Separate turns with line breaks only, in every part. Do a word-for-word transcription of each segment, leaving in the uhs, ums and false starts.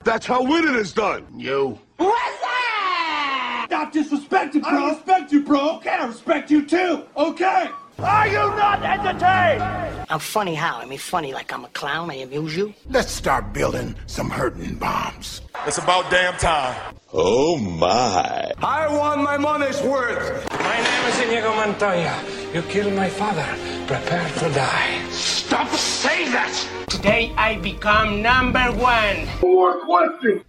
That's how winning is done.
You.
What's that?
Stop disrespecting, bro. I don't respect you, bro. Okay, I respect you too. Okay.
Are you not entertained?
I'm funny how? I mean, funny like I'm a clown. I amuse you.
Let's start building some hurting bombs.
It's about damn time.
Oh, my.
I want my money's worth.
My name is Inigo Montoya. You killed my father. Prepare to die.
Stop saying that! Today I become number one.
More questions.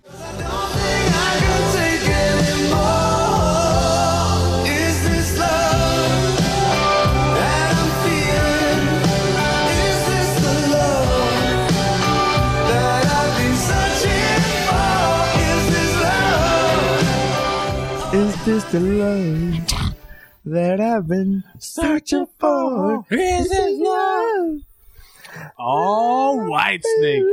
Is this the love that I've been searching for? Is this love?
Oh, Whitesnake.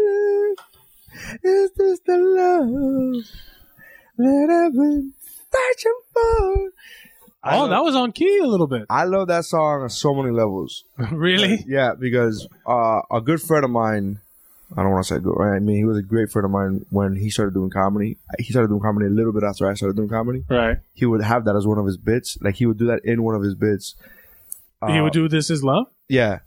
Is this the love that I've been searching for?
Oh, that was on key a little bit.
I love that song on so many levels.
Really?
Yeah, because uh, a good friend of mine, I don't want to say good, right? I mean, he was a great friend of mine when he started doing comedy. He started doing comedy a little bit after I started doing comedy.
Right.
He would have that as one of his bits. Like, he would do that in one of his bits. Uh,
he would do This Is Love?
Yeah.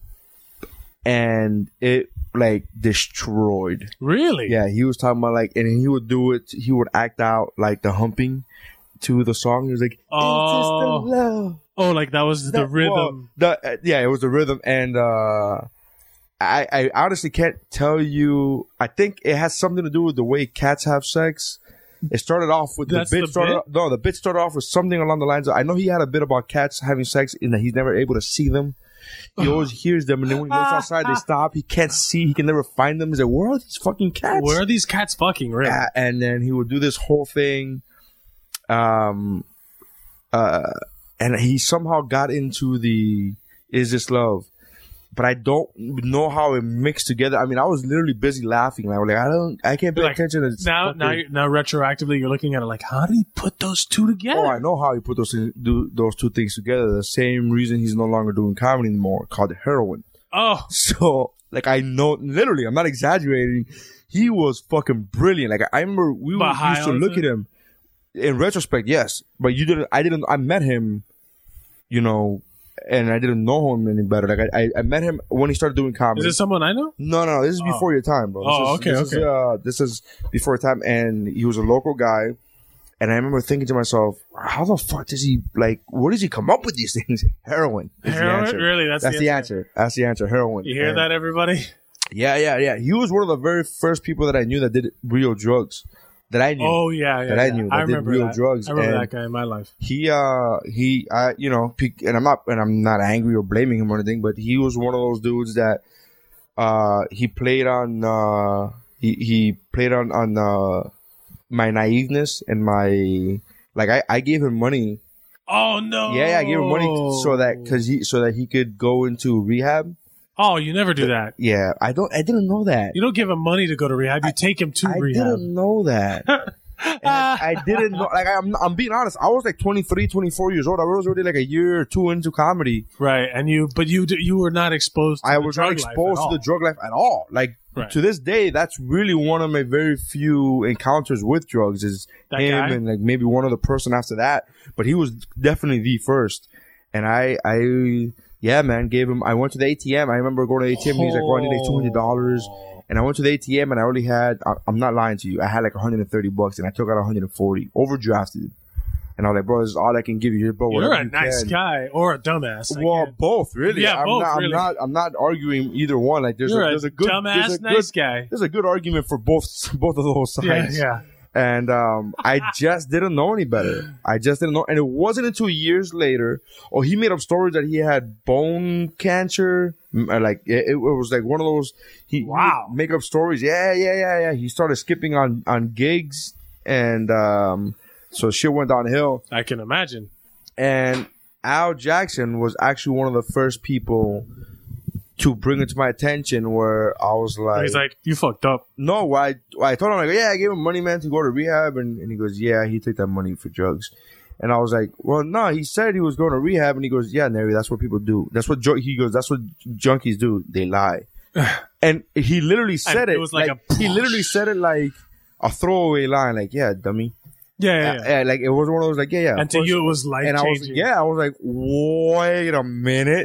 And it, like, destroyed.
Really?
Yeah, he was talking about, like, and he would do it, he would act out, like, the humping to the song. He was like,
oh.
It's just the love.
Oh, like, that was the
that,
rhythm.
Well, the, uh, yeah, it was the rhythm. And, uh... I, I honestly can't tell you. I think it has something to do with the way cats have sex. It started off with
That's
the bit.
The
started
bit?
Off, no, the bit started off with something along the lines of. I know he had a bit about cats having sex in that he's never able to see them. He always hears them, and then when he goes outside, they stop. He can't see. He can never find them. He's like, "Where are these fucking cats?
Where are these cats fucking?" Really?
Uh, and then he would do this whole thing. Um, uh, and he somehow got into the "Is This Love?" But I don't know how it mixed together. I mean, I was literally busy laughing. I was like, I don't, I can't pay
like,
attention to
now.
fucking,
Now, you're, now, retroactively, you're looking at it like, how did he put those two together?
Oh, I know how he put those things, do those two things together. The same reason he's no longer doing comedy anymore, called heroin.
Oh,
so like I know, literally, I'm not exaggerating. He was fucking brilliant. Like I remember, we were, used to look at him. In retrospect, yes, but you didn't. I didn't. I met him, you know. And I didn't know him any better. Like I, I met him when he started doing comedy.
Is this someone I know?
No, no, this is
oh.
before your time, bro. This
oh,
is,
okay,
this
okay.
Is, uh, this is before your time, and he was a local guy. And I remember thinking to myself, how the fuck does he like? Where does he come up with these things? Heroin. Is
Heroin,
the answer.
really? That's,
That's
the,
the
answer.
answer. That's the answer. Heroin.
You hear
and,
that, everybody?
Yeah, yeah, yeah. He was one of the very first people that I knew that did real drugs. That I knew.
Oh yeah, yeah.
That
yeah.
I knew. That
I
did
remember
real
that.
drugs.
I remember
and
that guy in my life.
He, uh, he, I, you know, and I'm not, and I'm not angry or blaming him or anything, but he was one of those dudes that, uh, he played on, uh, he, he played on, on, uh, my naiveness and my, like, I, I gave him money.
Oh no.
Yeah, yeah, I gave him money so that, cause he, so that he could go into rehab.
Oh, you never do that.
Yeah, I don't, I didn't know that.
You don't give him money to go to rehab. You
I,
take him to
I
rehab.
I didn't know that. I, I didn't know. Like, I'm, I'm being honest. I was like twenty-three, twenty-four years old. I was already like a year or two into comedy.
Right, and you, but you, you were not exposed. to
I
the
was
drug
not exposed
life
to the drug life at all. Like
right.
to this day, that's really one of my very few encounters with drugs. Is
that
him
guy?
And like maybe one other person after that. But he was definitely the first. And I, I, yeah, man, gave him. I went to the A T M. I remember going to the A T M. And he's like, "Oh, I need like two hundred dollars." And I went to the A T M and I only had, I, I'm not lying to you, I had like one hundred thirty bucks and I took out one hundred forty, overdrafted. And I was like, bro, this is all I can give you. Bro,
You're a
you
nice
can.
guy or a dumbass. I
Well,
can't.
both, really.
Yeah,
I'm
both,
not,
really.
I'm not, I'm not arguing either one. Like, there's
You're
a,
a
there's a good,
dumbass,
there's a
nice
good,
guy.
There's a good argument for both, both of those sides.
Yeah, yeah.
And um, I just didn't know any better. I just didn't know. And it wasn't until years later, oh, he made up stories that he had bone cancer. Like, it, it was like one of those, he,
wow.
he make up stories. Yeah, yeah, yeah, yeah. He started skipping on, on gigs. And um, so shit went downhill.
I can imagine.
And Al Jackson was actually one of the first people to bring it to my attention where I was like...
He's like, you fucked up.
No, I, I told him, like, yeah, I gave him money, man, to go to rehab. And, and he goes, yeah, he took that money for drugs. And I was like, well, no, he said he was going to rehab. And he goes, yeah, Neri, that's what people do. That's what, ju-. he goes, that's what junkies do. They lie. And he literally said
and
it.
It was like,
like
a...
He literally said it like, a throwaway line, like, yeah, dummy.
Yeah, yeah, yeah.
Uh, like, it was one of those, like, yeah, yeah.
And to
course.
you, it was life
And I was,
changing.
yeah, I was like, wait a minute.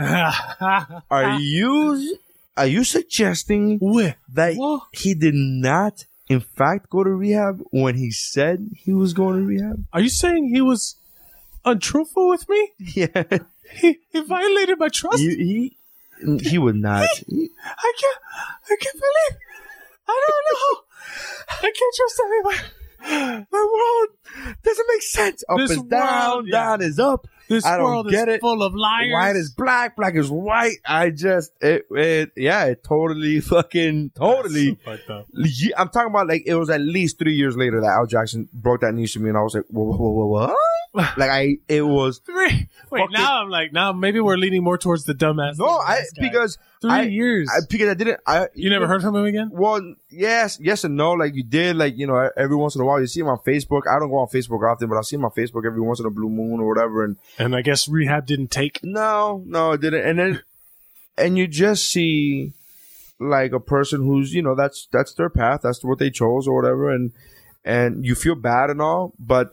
Are you, are you suggesting that
What?
he did not, in fact, go to rehab when he said he was going to rehab?
Are you saying he was untruthful with me?
Yeah.
He, he violated my trust?
He, he, he would not. He-
I can't, I can't believe, I don't know. I can't trust anybody.
the world doesn't make sense. Up
This
is down,
world, yeah.
down is up.
This
I don't
world
get
is
it.
full of liars.
White is black, black is white. I just, it, it yeah, it totally fucking, totally.
So fucked up.
Ye- I'm talking about like, it was at least three years later that Al Jackson broke that news to me and I was like, whoa, whoa, whoa, whoa, what? Like I, it was,
Three. Wait,
Fucking-
now I'm like, now maybe we're leaning more towards the dumbass.
no, I,
dumbass guy.
because
Three
I,
years.
I, because I didn't, I,
You never heard from him again?
Well, yes, yes and no. Like you did, like, you know, every once in a while you see him on Facebook. I don't go on Facebook often, but I see him on Facebook every once in a blue moon or whatever. And
And I guess rehab didn't take.
no, no, it didn't. And then, and you just see like a person who's, you know, that's, that's their path. That's what they chose or whatever. And, and you feel bad and all, but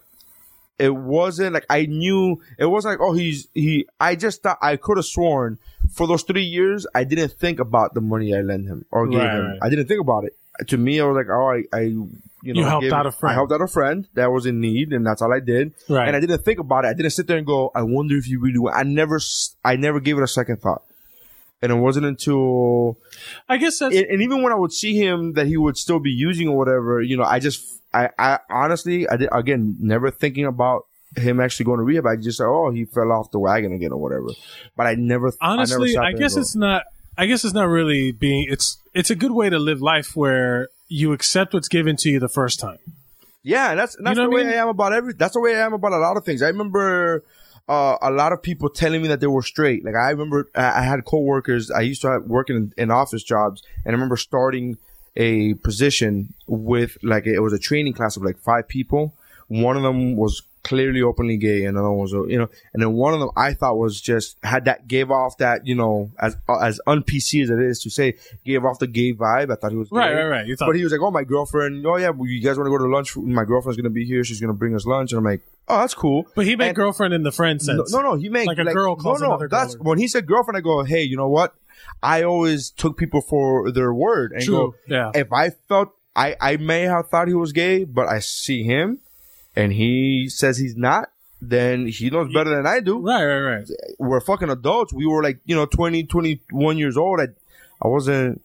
it wasn't like I knew it wasn't like, oh, he's, he, I just thought I could have sworn for those three years, I didn't think about the money I lent him or gave
Right,
him.
right.
I didn't think about it. To me, I was like, oh, I, I you know,
You helped
gave-
out a friend.
I helped out a friend that was in need, and that's all I did.
Right.
And I didn't think about it. I didn't sit there and go, I wonder if you really went. I never, s- I never gave it a second thought. And it wasn't until,
I guess that's.
and, and even when I would see him that he would still be using or whatever, you know, I just, I, I honestly, I did again, never thinking about him actually going to rehab. I just said, oh, he fell off the wagon again or whatever. But I never,
Honestly,
I, never sat
I
there
guess
and go,
it's not. I guess it's not really being. It's it's a good way to live life where you accept what's given to you the first time.
yeah, and that's, and that's
know
the
what
way
I mean?
I am about every, that's the way I am about a lot of things. I remember, uh, a lot of people telling me that they were straight. Like I remember I I had coworkers, I used to have working in, in office jobs, and I remember starting a position with like, it was a training class of like five people. One of them was clearly openly gay, and another one was, you know, and then one of them I thought was just had that, gave off that, you know, as as un-P C as it is to say, gave off the gay vibe. I thought he was
Right,
gay.
right, right. You thought-
But he was like, oh, my girlfriend, oh yeah, well, you guys want to go to lunch? My girlfriend's gonna be here. She's gonna bring us lunch, and I'm like, oh, that's cool.
But he meant
And-
girlfriend in the friend
no,
sense.
no, no, he meant
Like a girl calls
no, no,
another girl
that's
or-
when he said girlfriend. I go, hey, you know what? I always took people for their word, and
True,
go,
yeah.
if I felt, I, I may have thought he was gay, but I see him, and he says he's not, then he knows better than I do.
Right, right, right.
We're fucking adults. We were like, you know, twenty, twenty-one years old. I, I wasn't,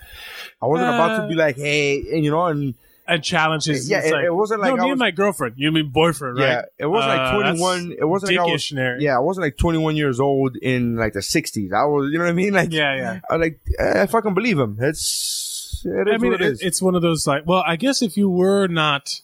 I wasn't about to be like, hey, and you know, and
And challenges.
Yeah,
it's
it-
like,
it wasn't like
no,
I
me and
was-
my girlfriend. You mean boyfriend, right?
yeah, it wasn't
Uh,
like twenty-one.
that's
It wasn't like I was,
dickish, Nary.
yeah, I wasn't like twenty-one years old in like the sixties. I was, you know what I mean? Like,
Yeah, yeah.
I like, I fucking believe him. It's, it is
I mean,
what it
it-
is.
it's one of those like. Well, I guess if you were not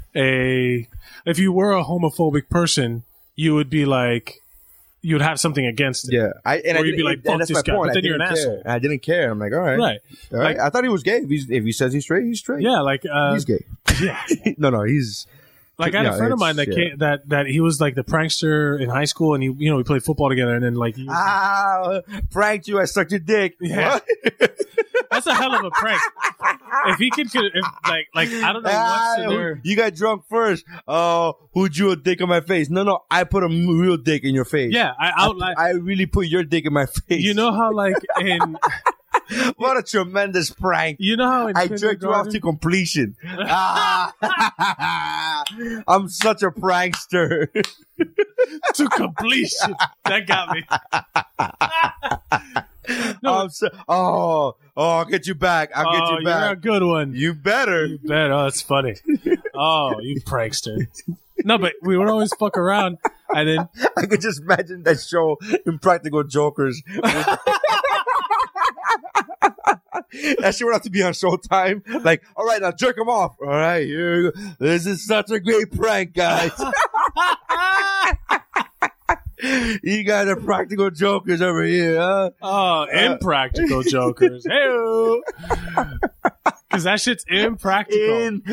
a, if you were a homophobic person, you would be like, you would have something against it.
Yeah, I and
Or
I
you'd be
didn't-
like,
and
fuck
that's
this
my
guy,
point.
but
I
then you're an
didn't care.
asshole.
And I didn't care. I'm like, all right,
Right.
all right.
Like-
I thought he was gay. If, he's, if he says he's straight, he's straight.
Yeah, like uh,
he's gay.
yeah.
no, no, he's
Like I had
yeah,
a friend of
it's-
mine that
yeah.
came, that that he was like the prankster in high school, and he you know we played football together, and then like he was,
Ah, pranked you. I sucked your dick.
Yeah.
What?
that's a hell of a prank. If he could, could if, like like I don't know
Ah,
what's in there.
you got drunk first. Oh, who drew a dick on my face? No, no, I put a m- real dick in your face.
Yeah, I outlined.
I really put your dick in my face.
You know how like in
what a tremendous prank.
you know how in
I jerked you off to
kindergarten-
completion. Ah. I'm such a prankster.
to completion. That got me. No.
I'm so, oh, oh, I'll get you back. I'll
Oh,
get you
you're
back.
a good one.
You better.
You bet. Oh, that's funny. Oh, you prankster. No, but we would always fuck around, and then
I could just imagine that show, Impractical Jokers. That shit would have to be on Showtime. Like, all right, now jerk him off. All right, here you go. This is such a great prank, guys. You guys are practical jokers over here, huh?
oh, impractical jokers. Hey, because that shit's impractical.
In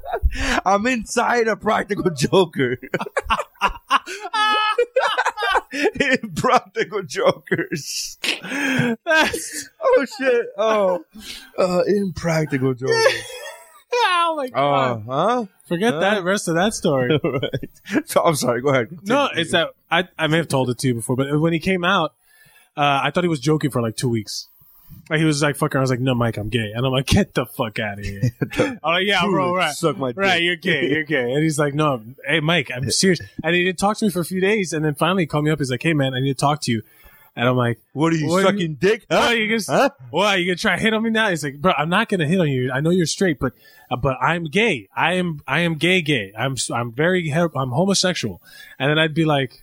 I'm inside a practical joker. Impractical jokers.
That's,
Oh shit. Oh, uh, impractical jokers.
oh my
Oh,
god!
huh?
Forget
huh?
that rest of that story.
Right. So I'm sorry. Go ahead.
No, it's that I I may have told it to you before, but when he came out, uh, I thought he was joking for like two weeks. Like he was like, "Fucker," I was like, "No, Mike, I'm gay," and I'm like, "Get the fuck out of here!" I'm like, "Yeah, bro, right,
Suck my dick.
right, you're gay, you're gay," and he's like, "No, hey, Mike, I'm serious." And he didn't talk to me for a few days, and then finally he called me up. He's like, "Hey, man, I need to talk to you," and I'm like,
What are you
What are
sucking
you-
dick? Huh?
"What, you gonna,
Huh?
what, you gonna try to hit on me now?" He's like, "Bro, I'm not gonna hit on you. I know you're straight, but uh, but I'm gay. I am I am gay, gay. I'm I'm very he- I'm homosexual." And then I'd be like,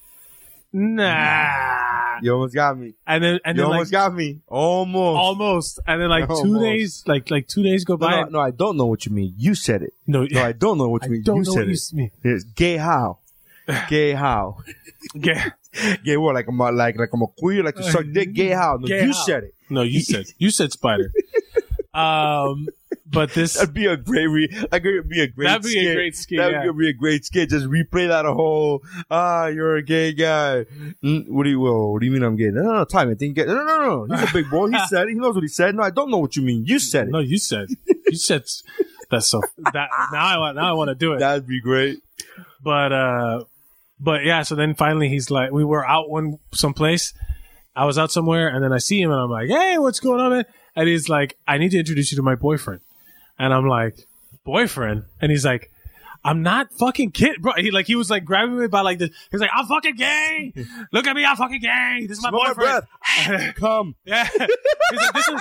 "Nah."
You almost got me.
And then and
You
then like
almost got me. Almost.
almost, and then like two
Almost.
days, like like two days go
No,
by.
no, no, I don't know what you mean. You said it.
No,
No, I don't know what you
I
mean.
don't
you
know
said
what you
it.
s- mean.
It's gay how? Gay how?
Yeah.
Gay what? Like I'm a, like like I'm a queer, like to suck dick. Gay how? No,
Gay
you
how?
said it.
No, you said you said spider. Um, but this
That'd be a great re. That could be a great.
That'd be a
skit.
great skit,
That
yeah.
would be a great skit. Just replay that a whole. Ah, you're a gay guy. Mm, what do you? Well, what do you mean I'm gay? No, no, no. Time. I think. No, no, no, no. He's a big boy. He said it. He knows what he said. No, I don't know what you mean. You said it.
no, you said you said that's so that now I want now I want to do it.
That'd be great.
But uh, but yeah. So then finally he's like, we were out one someplace. I was out somewhere, and then I see him, and I'm like, "Hey, what's going on, man?" And he's like, "I need to introduce you to my boyfriend." And I'm like, "Boyfriend?" And he's like, "I'm not fucking kidding, bro." He like he was like grabbing me by like this. He's like, "I'm fucking gay. Look at me, I'm fucking gay. This is my
Smell my
boyfriend."
breath. Come.
Yeah. He's like, "This is."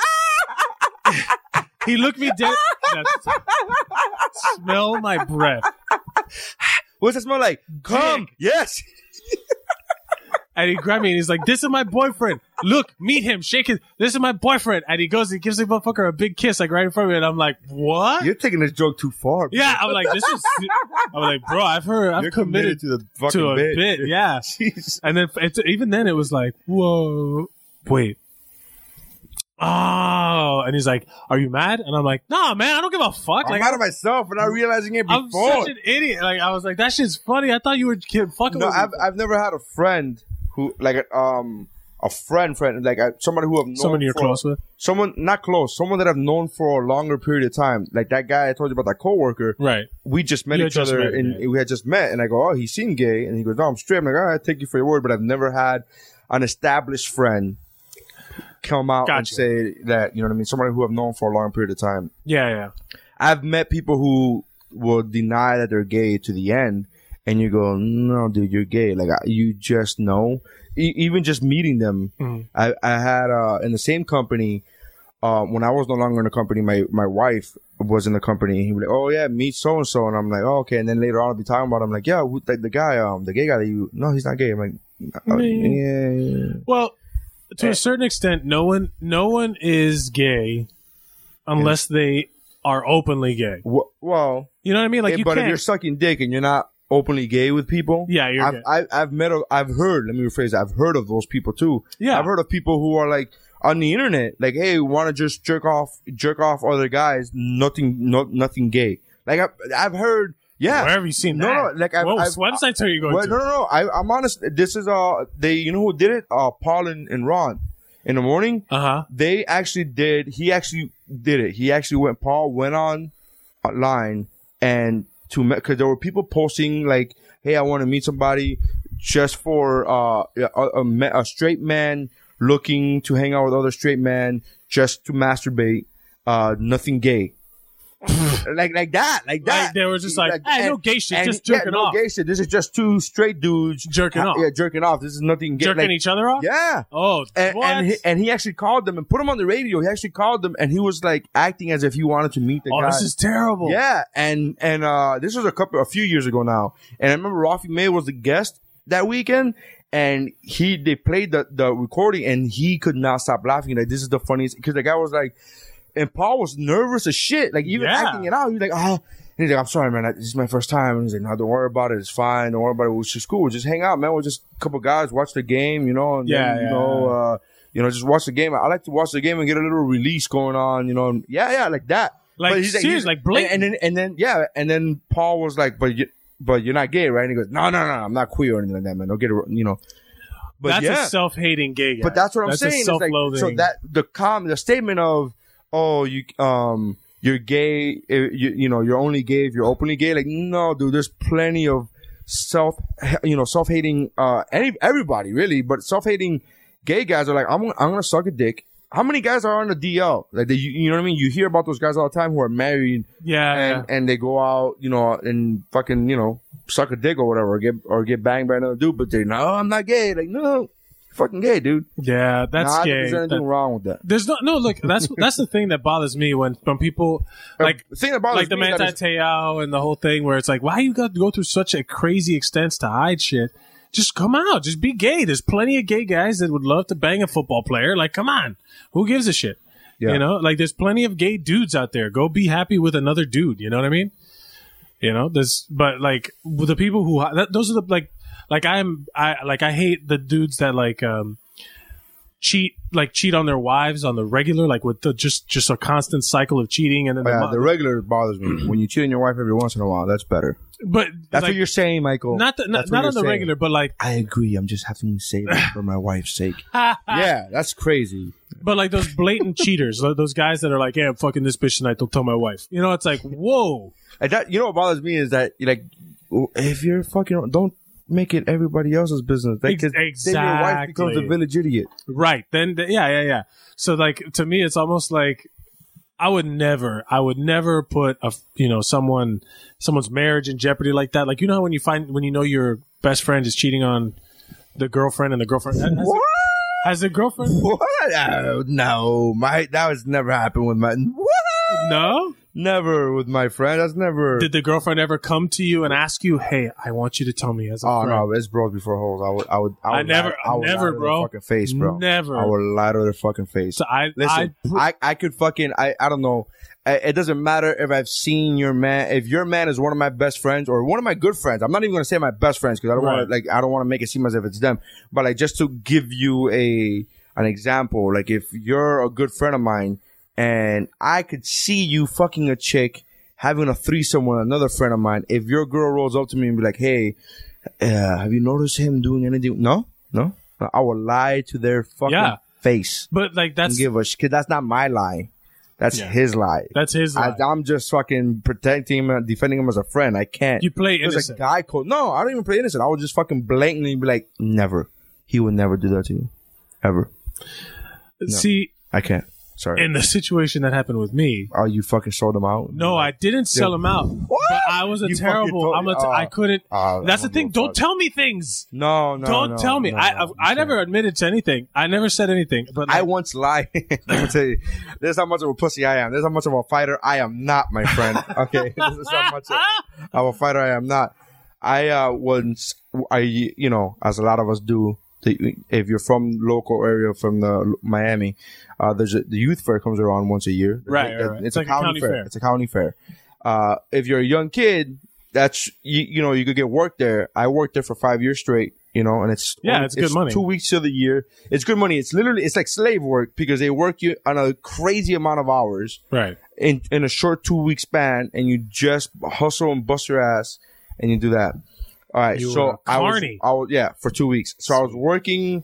He looked me dead. That's- Smell my breath.
What's that smell like? Come. Yes.
And he grabbed me and he's like, "This is my boyfriend. Look, meet him. Shake his. This is my boyfriend." And he goes, he gives the motherfucker a big kiss, like right in front of me. And I'm like, "What?"
You're taking this joke too far. Bro.
Yeah, I'm like, "This is." I'm like, "Bro, I've heard, I've
You're
committed,
to the fucking
to a
bit.
bit. Yeah."
Jeez.
And then it's, even then, it was like, "Whoa, wait." Oh, and he's like, "Are you mad?" And I'm like, "No, man, I don't give a fuck."
I'm
Like,
mad at myself for not realizing it
I'm
before.
such an idiot. Like, I was like, "That shit's funny. I thought you were kid fucking."
No,
with me.
I've I've never had a friend who like a, um a friend friend like a, somebody who I've known
Someone you're
for,
close with,
someone not close, someone that I've known for a longer period of time. Like that guy I told you about, that coworker.
right?
We just met
You had
each
just
other
met,
and
yeah.
we had just met, and I go, "Oh, he seemed gay," and he goes, "No, I'm straight." I'm like, "All right, take you for your word," but I've never had an established friend come out and
Gotcha.
say that, you know what I mean? Somebody who I've known for a long period of time.
Yeah, yeah.
I've met people who will deny that they're gay to the end, and you go, "No, dude, you're gay." Like I- you just know. E- even just meeting them,
Mm-hmm.
I, I had uh, in the same company. Uh, when I was no longer in the company, my my wife was in the company. And he was like, "Oh yeah, meet so and so," and I'm like, "Oh, okay." And then later on, I'll be talking about. Him, I'm like, "Yeah, who, the, the guy, um, the gay guy that you, no, he's not gay." I'm like, uh, "Yeah, yeah."
Well, to
Eh.
a certain extent, no one, no one is gay unless they are openly gay.
Well, well
You know what I mean? Like
eh,
you
but if
can't.
you're sucking dick and you're not openly gay with people,
Yeah, you're
I've,
gay.
I've, I've met, a, I've heard. Let me rephrase that. I've heard of those people too.
Yeah.
I've heard of people who are like on the internet, like, "Hey, want to just jerk off, jerk off other guys, nothing, no, nothing gay." Like I, I've heard, yeah.
Where have you seen
No,
that?
no, like, I've-
what
I've-
websites are you going
Well,
to?
no, no, no. I, I'm honest. This is uh, they, you know who did it? Uh, Paul and, and Ron. In the morning,
Uh huh.
they actually did. He actually did it. He actually went. Paul went on online and to because there were people posting like, "Hey, I want to meet somebody just for uh, a, a, ma- a straight man looking to hang out with other straight men just to masturbate. Uh, nothing gay." like like that, like that.
Like, they were just like, "Hey, no gay shit, just
yeah,
jerking
no
off."
gay shit. This is just two straight dudes
Jerking
ha-
off.
Yeah, jerking off. This is nothing gay.
Jerking
like,
each other off?
Yeah.
Oh,
And,
what?
and, he, and he actually called them and put them on the radio. He actually called them and he was like acting as if he wanted to meet the
oh,
guy.
this is terrible.
Yeah, and and uh, this was a couple, a few years ago now. And I remember Rafi May was the guest that weekend, and he they played the the recording, and he could not stop laughing. Like, this is the funniest, because the guy was like, and Paul was nervous as shit, like even
Yeah.
acting it out. He was like, "Ah." And he's like, "I'm sorry, man. This is my first time." And he's like, "No, don't worry about it. It's fine. Don't worry about it. It's just cool. Just hang out, man. We're just a couple guys, watch the game, you know. And
Yeah,
then, you
yeah,
know,
yeah.
uh, you know, just watch the game. I like to watch the game and get a little release going on, you know. And yeah, yeah, like that.
Like,
But he's
serious, like, blatant.
And, and then, and then, yeah, and then Paul was like, "But you, but you're not gay, right?" And he goes, "No, no, no, I'm not queer or anything like that, man. Don't get it, you know." But
that's
yeah.
a self-hating gay guy.
But that's what I'm
that's
saying.
A
It's like,
self-loathing.
so that the com the statement of oh you um you're gay eh, you you know you're only gay if you're openly gay, like no dude, there's plenty of self you know self-hating uh any everybody really, but self-hating gay guys are like I'm I'm gonna suck a dick. How many guys are on the D L? Like they, you, you know what I mean? You hear about those guys all the time who are married,
yeah,
and
yeah.
and they go out, you know, and fucking, you know, suck a dick or whatever, or get or get banged by another dude. But they no, I'm not gay. Like no, you're fucking gay, dude.
Yeah, that's
nah, I
gay.
think there's anything
That-
wrong with that.
There's no no look. That's that's the thing that bothers me when when people like
the thing that bothers
like the
me is that
Manti
it's-
Te'o and the whole thing where it's like, why you got to go through such a crazy extents to hide shit? Just come out. Just be gay. There's plenty of gay guys that would love to bang a football player. Like, come on. Who gives a shit?
Yeah.
You know, like there's plenty of gay dudes out there. Go be happy with another dude. You know what I mean? You know, there's, but like with the people who, that, those are the, like, like I'm, I, like I hate the dudes that like, um, cheat, like cheat on their wives on the regular, like with the, just, just a constant cycle of cheating. And then,
Oh,
the
yeah,
mo-
the regular bothers me. When you cheat on your wife every once in a while, that's better.
but
That's
like,
what you're saying, Michael.
not, the, not,
That's what
not
you're
on the
saying.
regular, but like,
I agree. I'm just having to say that for my wife's sake. Yeah, that's crazy.
but like those blatant cheaters, tho- those guys that are like, yeah, I'm fucking this bitch tonight. Don't tell my wife. You know, it's like, whoa.
And that, you know what bothers me is that, like, if you're fucking, don't make it everybody else's business. Like, 'cause
Ex-
then your wife becomes a
exactly.
village idiot.
Right. Then, th- yeah, yeah, yeah. So, like, to me, it's almost like I would never, I would never put a, you know, someone, someone's marriage in jeopardy like that. Like, you know how when you find, when you know your best friend is cheating on the girlfriend and the girlfriend. Has,
What?
The, has the girlfriend?
What? Uh, no, my that was never happened with my. What?
No?
Never with my friend. That's never.
Did the girlfriend ever come to you and ask you, hey, I want you to tell me as a
Oh
friend?
no, it's bros before hoes. I would, I would, I, would
I never-
lie, I would
never,
lie to
bro.
Their fucking face, bro.
Never.
I would lie to their fucking face.
So I,
Listen,
I,
I, I could fucking, I, I don't know. I, it doesn't matter if I've seen your man. If your man is one of my best friends or one of my good friends, I'm not even gonna say my best friends because I don't
Right.
want to, like, I don't want to make it seem as if it's them. But like, just to give you a an example, like if you're a good friend of mine and I could see you fucking a chick having a threesome with another friend of mine, if your girl rolls up to me and be like, hey, uh, have you noticed him doing anything? No, no. I will lie to their fucking
Yeah.
face.
but like
And
that's,
give a sh- cause that's not my lie. That's
Yeah.
his lie.
that's his
I,
lie.
I'm just fucking protecting him and defending him as a friend. I can't.
You play
There's a
innocent.
guy called. No, I don't even play innocent. I would just fucking blatantly be like, never. He would never do that to you. Ever.
See,
I can't. Sorry.
in the situation that happened with me,
Oh, you fucking sold him out?
no, I didn't sell him out.
What?
But I was a
You fucking
terrible.
told-
I'm a t-
oh.
I couldn't.
Oh,
that's the
I'm
thing.
no
Don't
fuck. No,
tell me things.
no, no.
Don't
no,
tell me.
no,
I
no,
I, I
you
never
can't.
admitted to anything. I never said anything. But
I
like,
once lied. Let me tell you. This is how much of a pussy I am. This is how much of a fighter I am not, my friend. Okay. This is how much of a fighter I am not. I, uh, once, I, you know, as a lot of us do, the, if you're from local area, from the Miami, uh, there's a, the youth fair comes around once a year.
Right,
It-
right, right.
It's,
It's
a
like a
county,
county
fair.
fair.
It's a county fair. Uh, if you're a young kid, that's, you, you know, you could get work there. I worked there for five years straight, you know, and it's,
Yeah, it's good money.
Two weeks of the year. It's good money. It's literally, it's like slave work because they work you on a crazy amount of hours
right.
in, in a short two week span, and you just hustle and bust your ass and you do that. All right.
You were
so
a
I was,
carny.
I was, yeah, for two weeks. So I was working,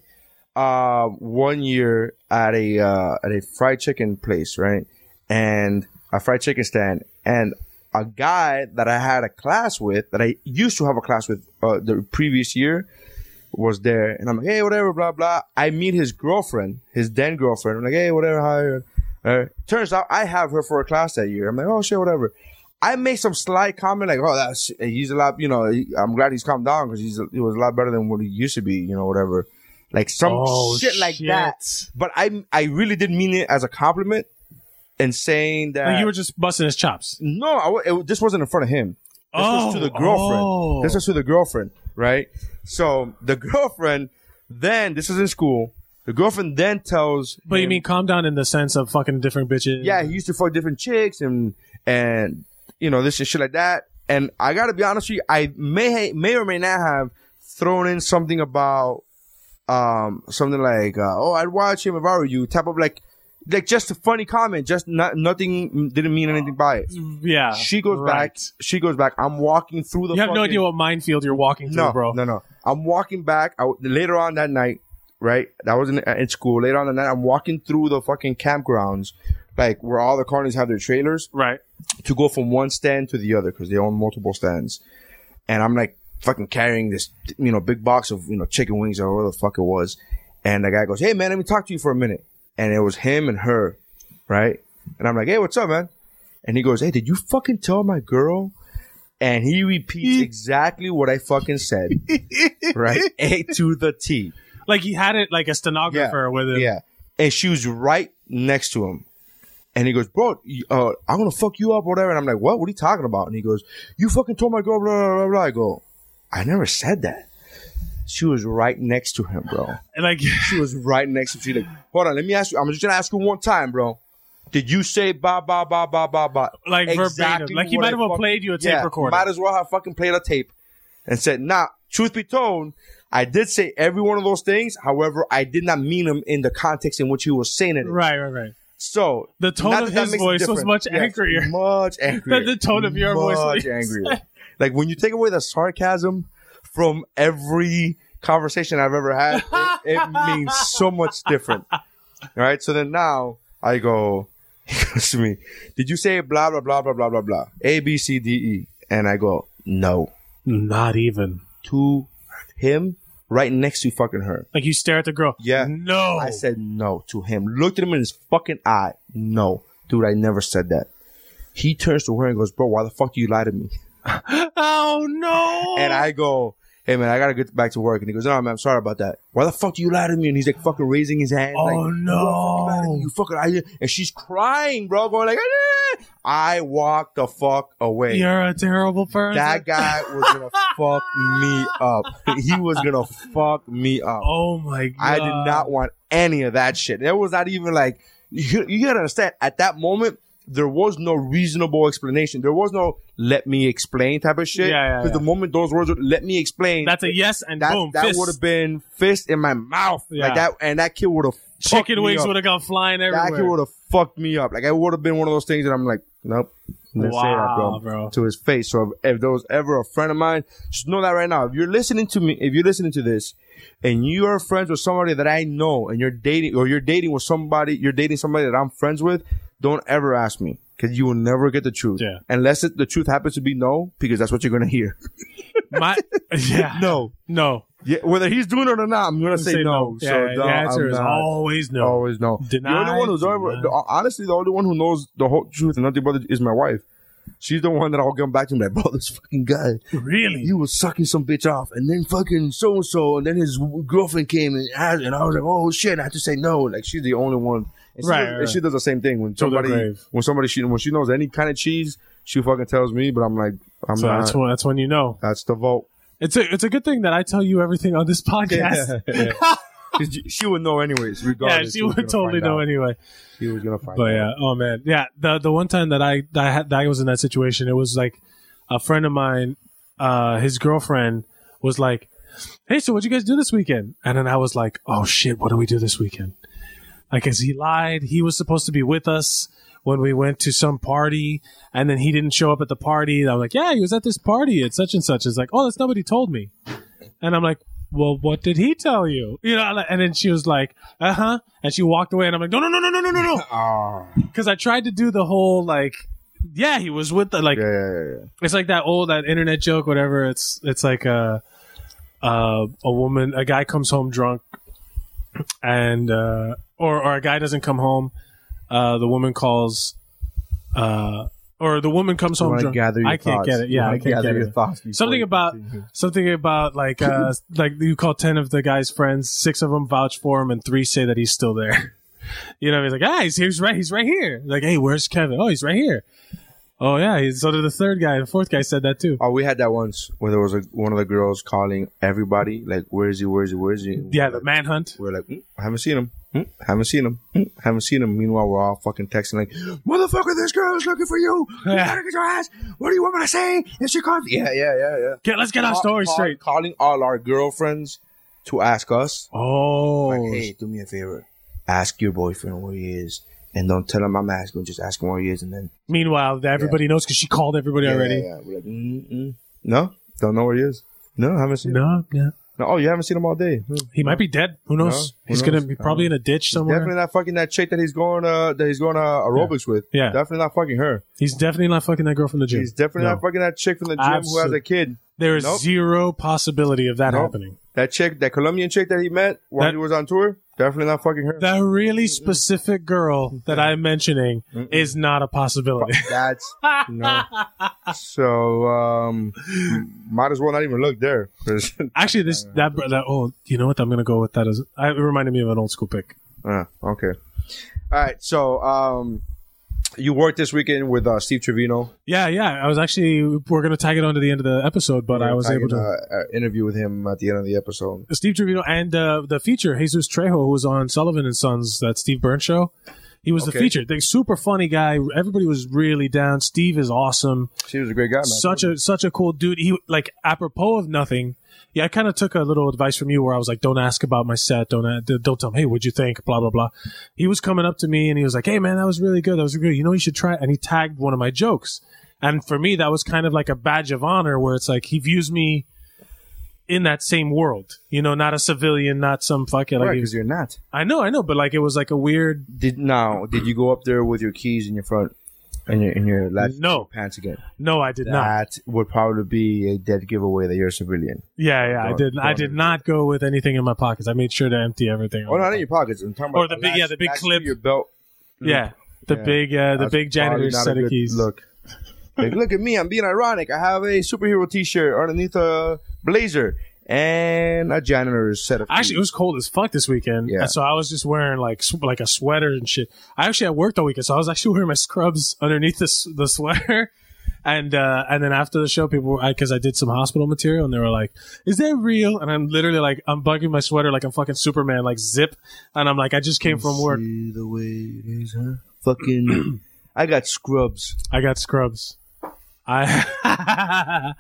uh, one year at a, uh, at a fried chicken place, right? And a fried chicken stand, and a guy that I had a class with, that I used to have a class with, uh, the previous year, was there, and I'm like, hey, whatever, blah blah. I meet his girlfriend, his then girlfriend. I'm like, hey, whatever, how are you? Uh, turns out I have her for a class that year. I'm like, oh shit, whatever. I make some slight comment like, oh, that's he's a lot, you know. He, I'm glad he's calmed down because he's he was a lot better than what he used to be, you know, whatever. Like some
Oh,
shit like
shit.
that. But I I really did mean it as a compliment, and saying that
Like you were just busting his chops.
no, I, w- it, this wasn't in front of him. This was to the
Oh,
girlfriend.
oh.
This was to the girlfriend, right? So the girlfriend then, this is in school. The girlfriend then tells
But you
him-
mean calm down in the sense of fucking different bitches?
yeah, he used to fuck different chicks and and you know this and shit like that. And I gotta be honest with you, I may ha- may or may not have thrown in something about um something like uh, oh, I'd watch him if I were you, type of like like just a funny comment, just not nothing didn't mean anything by it.
Yeah.
She goes
right.
back. She goes back. I'm walking through the.
You have
fucking,
no idea what minefield you're walking through,
no,
bro.
No, no. I'm walking back. I, later on that night, right? That was in, in school. Later on that night, I'm walking through the fucking campgrounds, like where all the carnies have their trailers,
right?
To go from one stand to the other because they own multiple stands, and I'm like fucking carrying this, you know, big box of you know chicken wings or whatever the fuck it was, and the guy goes, "Hey man, let me talk to you for a minute," and it was him and her, right? And I'm like, "Hey, what's up, man?" And he goes, "Hey, did you fucking tell my girl?" And he repeats exactly what I fucking said, right? A to the T.
Like he had it like a stenographer
Yeah.
with him.
Yeah. And she was right next to him. And he goes, bro, uh, I'm going to fuck you up or whatever. And I'm like, what? What are you talking about? And he goes, you fucking told my girl, blah, blah, blah, blah. I go, I never said that. She was right next to him, bro.
Like
she was right next to him. She's like, hold on, let me ask you. I'm just going to ask you one time, bro. Did you say ba, ba, ba, ba, ba, ba?
Like verbatim. Like he
what
might
I
have
fucking-
played you a tape
yeah,
recorder.
Might as well have fucking played a tape and said, nah, truth be told, I did say every one of those things. However, I did not mean them in the context in which he was saying it.
Right, right, right.
So
the tone
not
of
that that
his
makes it
voice was
different.
much
Yes,
angrier.
much angrier.
Than the tone of your voice
Much
was.
angrier. Like when you take away the sarcasm from every conversation I've ever had, it, it means so much different. All right. So then now I go, he goes to me, did you say blah, blah, blah, blah, blah, blah, blah, A, B, C, D, E? And I go, no.
Not even.
To him, right next to fucking her.
Like you stare at the girl.
Yeah.
No.
I said no to him. Looked at him in his fucking eye. No. Dude, I never said that. He turns to her and goes, bro, why the fuck do you lie to me?
Oh, no.
And I go, hey, man, I got to get back to work. And he goes, no, man, I'm sorry about that. Why the fuck do you lie to me? And he's like fucking raising his hand.
Oh,
like,
no.
You fucking, I, and she's crying, bro, going like, ah! I walked the fuck away.
You're a terrible person.
That guy was going to fuck me up. He was going to fuck me up.
Oh, my God.
I did not want any of that shit. There was not even like, you, you gotta understand, at that moment, there was no reasonable explanation. There was no let me explain type of shit.
Yeah, yeah,
Because
yeah.
the moment those words were let me explain,
That's a yes and
that,
boom.
that
fist.
would have been fist in my mouth.
Yeah.
Like that, and that kid would have
Chicken wings
would
would have gone flying everywhere.
That kid would have fucked me up. Like, I would have been one of those things that I'm like, nope. Didn't say that,
Wow,
bro,
bro.
to his face. So if, if there was ever a friend of mine, just know that right now. If you're listening to me, if you're listening to this, and you are friends with somebody that I know, and you're dating, or you're dating with somebody, you're dating somebody that I'm friends with, don't ever ask me, because you will never get the truth.
Yeah.
Unless it, the truth happens to be no, because that's what you're gonna hear.
My, yeah.
No.
No.
Yeah, whether he's doing it or not, I'm gonna say,
Say
no.
no.
So
Yeah, the
no,
answer
I'm
is
not.
always no.
Always no.
Deny,
the only one who's ever,
deny.
the, honestly, the only one who knows the whole truth and nothing but it is my wife. She's the one that I'll come back to and be like, bro, this fucking guy,
Really?
he was sucking some bitch off, and then fucking so and so, and then his w- girlfriend came and asked, and I was like, oh shit, I have to say no. Like, she's the only one. And she
Right,
does,
right.
and she does the same thing when
To the
somebody,
grave.
when somebody she when she knows any kind of cheese, she fucking tells me, but I'm like, I'm
So
not.
that's when, that's when you know.
That's the vote.
It's a it's a good thing that I tell you everything on this podcast. Yeah,
'Cause she would know anyways, regardless.
she
was
would
gonna
totally
find
know
out.
anyway.
She was gonna find
But
out.
yeah, oh man, yeah. The the one time that I that I, had, that I was in that situation, it was like a friend of mine, uh, his girlfriend was like, "Hey, so what'd you guys do this weekend?" And then I was like, "Oh shit, what do we do this weekend?" Like, cause he lied. He was supposed to be with us when we went to some party, and then he didn't show up at the party. And I'm like, "Yeah, he was at this party at such and such." It's like, "Oh, that's not what he told me." And I'm like, well, what did he tell you? You know, and then she was like, uh huh. And she walked away, and I'm like, no, no, no, no, no, no, no, no. Because I tried to do the whole, like, yeah, he was with the, like,
Yeah, yeah, yeah, yeah.
it's like that old, that internet joke, whatever. It's, it's like a, a, a woman, a guy comes home drunk, and, uh, or, or a guy doesn't come home. Uh, the woman calls, uh, or the woman comes
You
home
wanna
drunk.
gather your
I can't
thoughts.
get it.
You
Yeah,
wanna
I can't
gather
get
your
it.
thoughts before
Something
you
about
continue.
something about like uh like you call ten of the guy's friends, six of them vouch for him, and three say that he's still there. You know, he's like, ah, he's, he's right, he's right here. Like, hey, where's Kevin? Oh, he's right here. Oh yeah, he's, so did the third guy. The fourth guy said that too.
Oh, we had that once where there was a, one of the girls calling everybody, like, where is he, where is he, where is he? And
Yeah,
we're
the
like,
manhunt.
We're like, mm, I haven't seen him. Mm, haven't seen him. Mm, haven't seen him. Meanwhile, we're all fucking texting like, motherfucker, this girl is looking for you. You
Yeah.
gotta get your ass. What do you want me to say? Is she calling? Yeah, yeah, yeah, yeah.
Get, let's get our
Call-
story
call-
straight.
Calling all our girlfriends to ask us,
Oh,
like, hey, do me a favor. Ask your boyfriend where he is. and don't tell him I'm asking. Just ask him where he is, and then
Meanwhile, everybody knows because she called everybody
yeah,
already.
Yeah, yeah. We're like, mm-mm. no, don't know where he is. No, haven't seen him.
No, no.
No, oh, you haven't seen him all day. Hmm.
He might be dead. Who knows?
No, who
he's
knows?
gonna be probably in a ditch somewhere.
Definitely not fucking that chick that he's going uh that he's going uh, aerobics with.
Yeah.
Definitely not fucking her.
He's definitely not fucking that girl from the gym.
He's definitely
No.
not fucking that chick from the gym who has
Absolute-
a kid.
There is
Nope.
zero possibility of that
Nope.
happening.
That chick, that Colombian chick that he met while
That-
he was on tour, definitely not fucking her.
That really specific girl that I'm mentioning is not a possibility.
That's no. So um, might as well not even look there. 'Cause-
Actually, this that, that oh, you know what? I'm gonna go with that as I, it reminded me of an old school pick.
uh, okay. All right. So um, you worked this weekend with uh, Steve Trevino.
Yeah, yeah. I was actually we're gonna tag it on to the end of the episode, but I was able to
uh, uh, interview with him at the end of the episode.
Steve Trevino and uh, the feature Jesus Trejo, who was on Sullivan and Sons, that Steve Burns show. He was
Okay.
the feature. The super funny guy. Everybody was really down. Steve is awesome.
He was a great guy, man.
Such a such a cool dude. He like apropos of nothing. Yeah, I kind of took a little advice from you where I was like, "Don't ask about my set. Don't uh, don't tell him. Hey, what'd you think? Blah blah blah." He was coming up to me and he was like, "Hey man, that was really good. That was good. You know, you should try it." And he tagged one of my jokes. And for me, that was kind of like a badge of honor where it's like he views me in that same world. You know, not a civilian, not some fucking like.
Right,
he-
because you're not.
I know, I know, but like it was like a weird.
Did now? Did you go up there with your keys in your front and your in your left
No.
pants again?
No, I did not.
That would probably be a dead giveaway that you're a civilian.
Yeah, yeah, I
Don't-
did. I
don't
did
do
not go with anything in my pockets. I made sure to empty everything.
Oh, not in your pockets. I'm talking
Or
about
the big- yeah, the big
latch to
clip.
your belt.
Yeah, the
Yeah.
big, uh, the
That's
big
probably
janitor's
not a
set of
good
keys.
Look, like, look at me. I'm being ironic. I have a superhero T-shirt underneath a blazer and a janitor's set of keys.
Actually, it was cold as fuck this weekend.
Yeah.
And so I was just wearing like sw- like a sweater and shit. I actually had worked all weekend, so I was actually wearing my scrubs underneath the s- the sweater. And uh, and then after the show, people were because I, I did some hospital material, and they were like, "Is that real?" And I'm literally like, I'm bugging my sweater like I'm fucking Superman, like zip. And I'm like, I just came from work.
See the way it is, huh? Fucking, I got scrubs.
I got scrubs. I.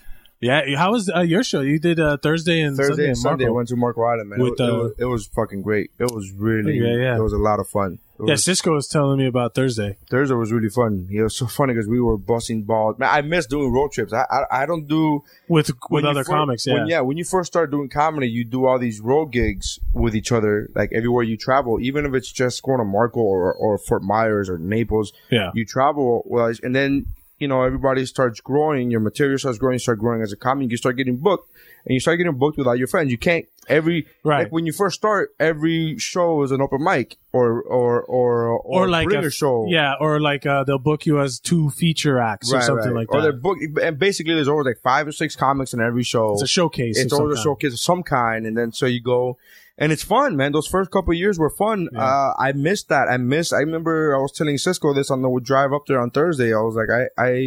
Yeah, how was uh, your show? You did uh, Thursday and
Thursday
Sunday
and
in
Sunday, I
Marco.
went to Marco Island, man.
With,
it, it,
uh,
was, it was fucking great. It was really,
Yeah, yeah.
it was a lot of fun. It
Yeah,
was,
Cisco was telling me about Thursday.
Thursday was really fun. It was so funny because we were busting balls. Man, I miss doing road trips. I I, I don't do
With
when
with
you
other
fir-
comics, yeah.
When, yeah, when you first start doing comedy, you do all these road gigs with each other, like everywhere you travel, even if it's just going to Marco or, or Fort Myers or Naples.
Yeah.
You travel, well, and then, you know, everybody starts growing, your material starts growing, you start growing as a comic, you start getting booked, and you start getting booked with all your friends. You can't, every,
Right.
like when you first start, every show is an open mic or, or, or, or,
Or like
bringer
a
show.
Yeah, or like uh, they'll book you as two feature acts or
Right,
something
right.
like
Or
that.
they're booked, and basically there's always like five or six comics in every show.
It's a showcase.
It's
of
always a
some kind.
showcase of some kind, and then so you go, and it's fun, man. Those first couple of years were fun.
Yeah.
Uh, I missed that. I missed. I remember I was telling Cisco this on the drive up there on Thursday. I was like, I, I,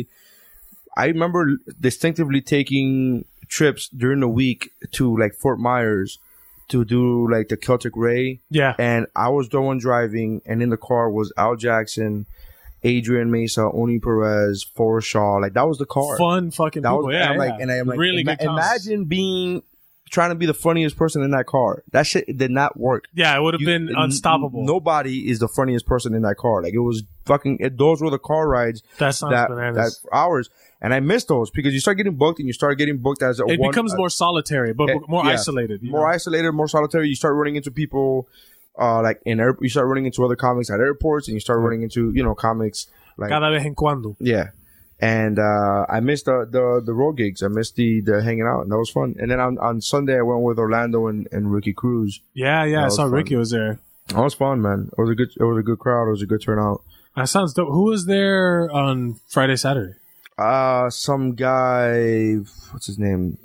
I remember distinctively taking trips during the week to like Fort Myers to do like the Celtic Ray.
Yeah.
And I was the one driving, and in the car was Al Jackson, Adrian Mesa, Oni Perez, Forrest Shaw. Like that was the car.
Fun fucking
That
people.
was,
yeah,
and I'm
yeah.
like, and I'm like,
really
ima-
good cons.
imagine being trying to be the funniest person in that car. That shit did not work.
Yeah, it would have
You-
been
n-
unstoppable.
Nobody is the funniest person in that car. Like it was fucking. It, those were the car rides
That sounds
that
bananas.
that hours, and I missed those because you start getting booked and you start getting booked as a
It
one,
becomes
uh,
more solitary, but
eh,
more
yeah.
isolated. you
more
know?
isolated, more solitary. You start running into people, uh, like in air, you start running into other comics at airports, and you start running into you know comics like
Cada vez en cuando.
yeah. And uh, I missed the, the the road gigs. I missed the, the hanging out, and that was fun. And then on, on Sunday, I went with Orlando and, and Ricky Cruz.
Yeah, yeah.
That
I
was
saw
fun.
Ricky was there.
That was fun, man. It was a good it was a good crowd. It was a good turnout.
That sounds dope. Who was there on Friday, Saturday?
Uh some guy, what's his name?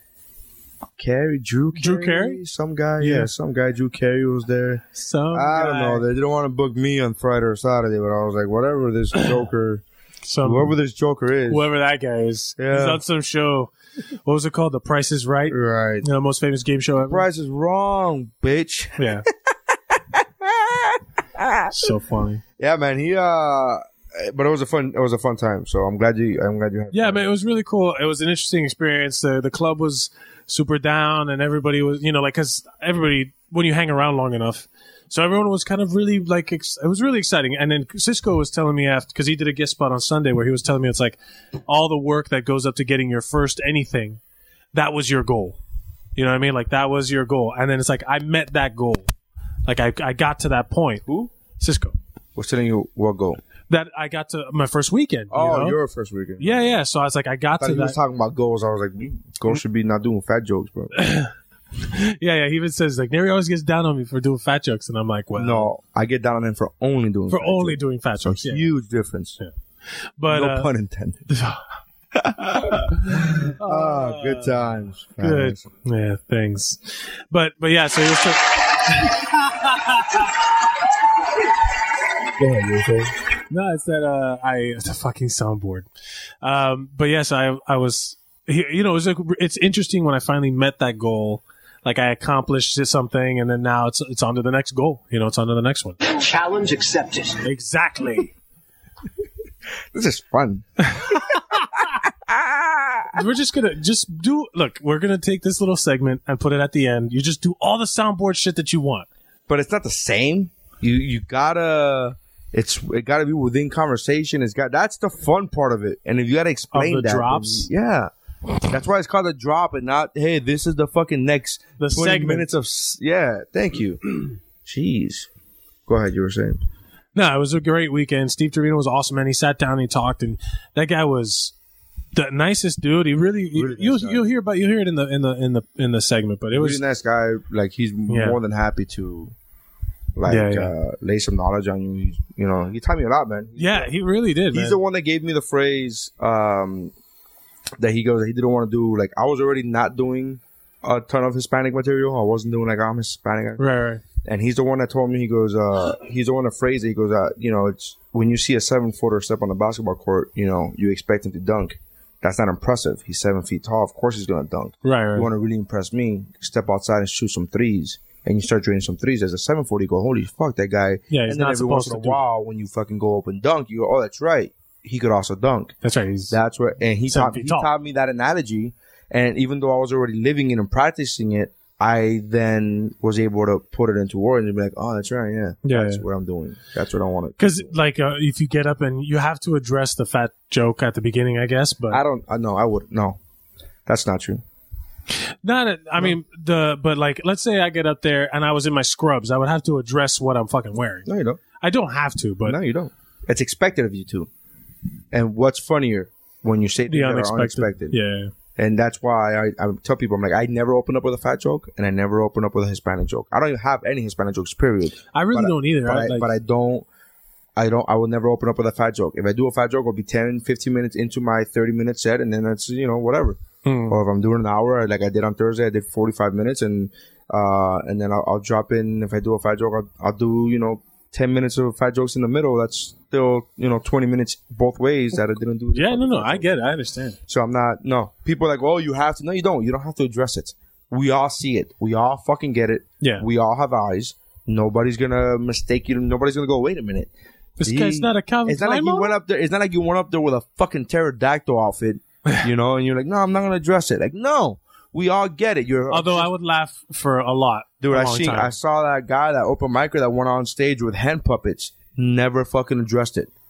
Carey, Drew, Carey?
Drew Carey?
Some guy, yeah.
Yeah.
some guy, Drew Carey was there.
Some
I don't
guy.
know. They didn't want to book me on Friday or Saturday, but I was like, whatever this Joker,
Some,
whoever this Joker is,
whoever that guy is.
Yeah.
He's on some show. What was it called? The Price is Right.
right?
You know, the most famous game show ever.
Price is wrong, bitch.
Yeah. So funny.
Yeah, man. He uh, but it was a fun. It was a fun time. So I'm glad you. I'm glad you had.
Yeah,
fun.
man, it was really cool. It was an interesting experience. The the club was super down, and everybody was, you know, like, because everybody, when you hang around long enough, So everyone was kind of really like, ex- it was really exciting. And then Cisco was telling me after, because he did a guest spot on Sunday where he was telling me it's like all the work that goes up to getting your first anything, that was your goal. You know what I mean? Like that was your goal. And then it's like, I met that goal. Like I, I got to that point.
Who?
Cisco.
What's telling you what goal?
That I got to my first weekend.
Oh,
you know?
your first weekend.
Yeah, yeah. So I was like, I got
I
to
he
that.
was talking about goals. I was like, goals should be not doing fat jokes, bro.
Yeah, yeah. He even says like Neri always gets down on me for doing fat jokes, and I'm like, well,
No, I get down on him for only doing
for
fat
only
jokes.
doing fat jokes. Yeah.
Huge difference.
Yeah. But
no
uh,
pun intended. Oh, good times.
good, yeah, things. But but yeah, so he was.
Go ahead, you were saying?
No, it's that uh, I it's a fucking soundboard. Um, but yes, I I was you know it was like, it's interesting when I finally met that goal. Like I accomplished something, and then now it's it's on to the next goal. You know, it's on to the next one.
Challenge accepted.
Exactly.
This is fun.
We're just gonna just do. Look, we're gonna take this little segment and put it at the end. You just do all the soundboard shit that you want.
But it's not the same. You you gotta. It's it gotta be within conversation. It's got that's the fun part of it. And if you gotta explain
Of the
that,
drops?
then- yeah. That's why it's called a drop and not, hey, this is the fucking next
The
twenty
segment.
minutes of, s- yeah, thank you. Jeez. Go ahead, you were saying.
No, it was a great weekend. Steve Torino was awesome, man. He sat down, and he talked, and that guy was the nicest dude. He really,
Really nice
you'll
guy.
you'll hear about you'll hear it in the in the in the in the segment, but it was
Really nice guy. Like, he's
Yeah.
more than happy to, like,
Yeah, yeah.
Uh, lay some knowledge on you. He's, you know, he taught me a lot, man. He's
yeah, he really did.
He's
man.
the one that gave me the phrase um, that he goes, he didn't want to do, like, I was already not doing a ton of Hispanic material. I wasn't doing, like, I'm Hispanic.
right, right.
And he's the one that told me, he goes, uh, he's the one that phrased it. He goes, uh, you know, it's when you see a seven footer step on the basketball court, you know, you expect him to dunk. That's not impressive. He's seven feet tall. Of course he's going to dunk.
Right, right.
You want to really impress me, step outside and shoot some threes. And you start draining some threes as a seven footer, you go, holy fuck, that guy.
Yeah, he's
and then
not
every once in
supposed
a
to do
while, when you fucking go up and dunk, you go, oh, that's right. He could also dunk.
That's right. He's
That's what, and he
Seven
taught,
feet
he
tall.
taught me that analogy. And even though I was already living it and practicing it, I then was able to put it into words and be like, oh, that's right. Yeah.
Yeah,
That's
yeah.
what I'm doing. That's what I want to
because like uh, if you get up and you have to address the fat joke at the beginning, I guess, but
I don't, I know, I would, no. That's not true.
not. A, I mean the but like let's say I get up there and I was in my scrubs, I would have to address what I'm fucking wearing.
No, you don't.
I don't have to, but
No, you don't. It's expected of you to. And what's funnier when you say
the
things that
unexpected.
are unexpected.
Yeah.
And that's why I, I tell people, I'm like, I never open up with a fat joke and I never open up with a Hispanic joke. I don't even have any Hispanic jokes, period.
I really
But
don't either.
But
I,
I,
like,
but I don't, I don't, I will never open up with a fat joke. If I do a fat joke, it'll be ten, fifteen minutes into my thirty minute set and then that's, you know, whatever.
Hmm.
Or if I'm doing an hour, like I did on Thursday, I did forty-five minutes and, uh, and then I'll, I'll drop in, if I do a fat joke, I'll, I'll do, you know, ten minutes of fat jokes in the middle. That's still, you know, twenty minutes both ways that I didn't do.
yeah, no, no, I
it.
get it. I understand.
So I'm not, no. People are like, oh, you have to. No, you don't. You don't have to address it. We all see it. We all fucking get it.
Yeah.
We all have eyes. Nobody's going to mistake you. Nobody's going to go, wait a minute.
This
He-
guy's not a Calvin
It's not like
Klein
you
model?
went up there. It's not like you went up there with a fucking pterodactyl outfit, you know, and you're like, no, I'm not going to address it. Like, no. We all get it. You're
Although I would laugh for a lot.
Dude,
a
I
long
seen,
time.
I saw that guy, that open micer that went on stage with hand puppets. Never fucking addressed it.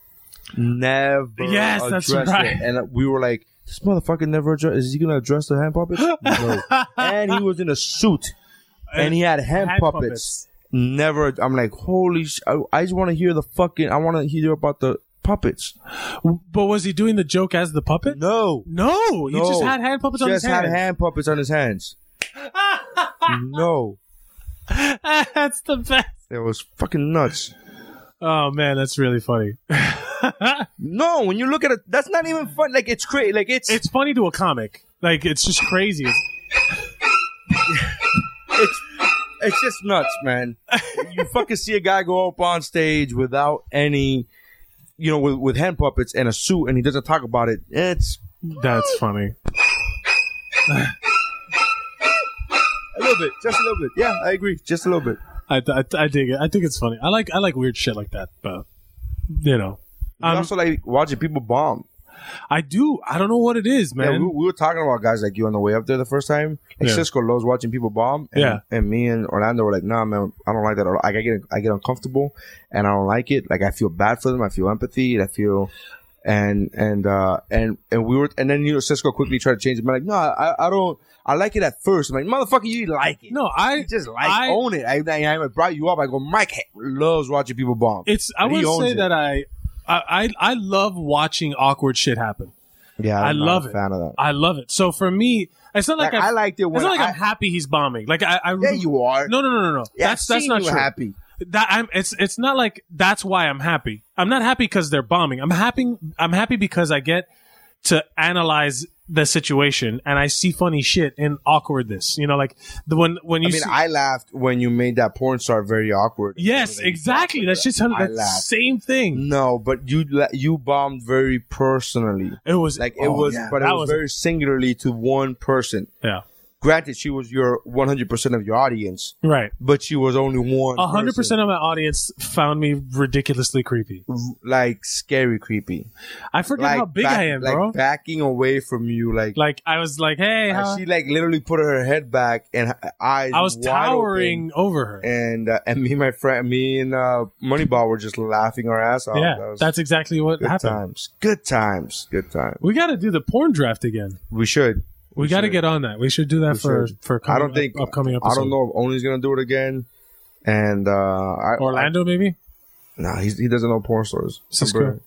Never.
Yes, that's
addressed
right.
it. And we were like, this motherfucker never addressed. Is he gonna address the hand puppets? No. And he was in a suit, and he had hand,
Hand
puppets.
puppets.
Never. I'm like, holy! Sh- I, I just want to hear the fucking. I want to hear about the puppets.
But was he doing the joke as the puppet?
No.
No, he
No.
just had hand puppets on his
Just had
hands.
hand puppets on his hands. No.
That's the best.
It was fucking nuts.
Oh man, that's really funny.
No, when you look at it, that's not even fun. Like, it's crazy. Like, it's
It's funny to a comic. Like it's just crazy. It's,
it's it's just nuts, man. You fucking see a guy go up on stage without any, you know, with, with hand puppets and a suit, and he doesn't talk about it. It's
that's funny.
a little bit, just a little bit. Yeah, I agree, just a little bit.
I, I I dig it. I think it's funny. I like I like weird shit like that. But you know,
I
um,
also like watching people bomb.
I do. I don't know what it is, man.
Yeah, we, we were talking about guys like you on the way up there the first time. Like
Yeah.
Cisco loves watching people bomb. And,
Yeah.
and me and Orlando were like, nah, man, I don't like that at all. Like, I get I get uncomfortable and I don't like it. Like, I feel bad for them. I feel empathy. I feel and and uh and and we were and then you know Cisco quickly tried to change it. I'm like, no, I I don't. I like it at first. I'm like, motherfucker, you like it.
No, I
You just like
I,
own it. I, I, I brought you up. I go, Mike loves watching people bomb.
It's. I
And he
would
owns
say
it.
that I, I, I, I love watching awkward shit happen.
Yeah,
I
I'm not
love
a
it.
fan of that.
I love it. So for me, it's not like,
Like,
I'm-
I liked it when
It's not like
I-
I'm happy he's bombing. Like I, I
Yeah, you are.
No, no, no, no, no.
Yeah,
that's
I've
that's
seen
not
you
true.
happy.
That I'm. It's it's not like that's why I'm happy. I'm not happy because they're bombing. I'm happy. I'm happy because I get to analyze the situation and I see funny shit in awkwardness. You know, like the when when you
I mean,
see,
I laughed when you made that porn star very awkward.
yes, exactly. That's just how,
I
that
laughed.
same thing.
No, but you la- you bombed very personally.
It was
Like it
oh,
was,
yeah,
but it
that
was, very singularly to one person.
yeah,
Granted, she was your one hundred percent of your audience,
right.
but she was only one.
A hundred
person.
percent of my audience found me ridiculously creepy.
like scary creepy.
I forget
Like
how big
back-
I am,
like
bro.
backing away from you, like
Like I was like, hey,
like,
how?
she like literally put her head back and her eyes.
I was
wide
towering
open.
over her.
And uh, and me and my friend, me and uh, Moneyball were just laughing our ass off.
yeah,
That was
that's exactly what
good
happened.
times. Good times. Good times.
We got to do the porn draft again.
We should.
We, got to
should.
get on that. We should do that
We
for
should.
for.
I
Coming
don't think
up, upcoming episode.
I don't know if Only's gonna do it again. And uh, I,
Orlando, maybe.
I, nah, he's, he doesn't know porn stores.
Cisco.
Remember?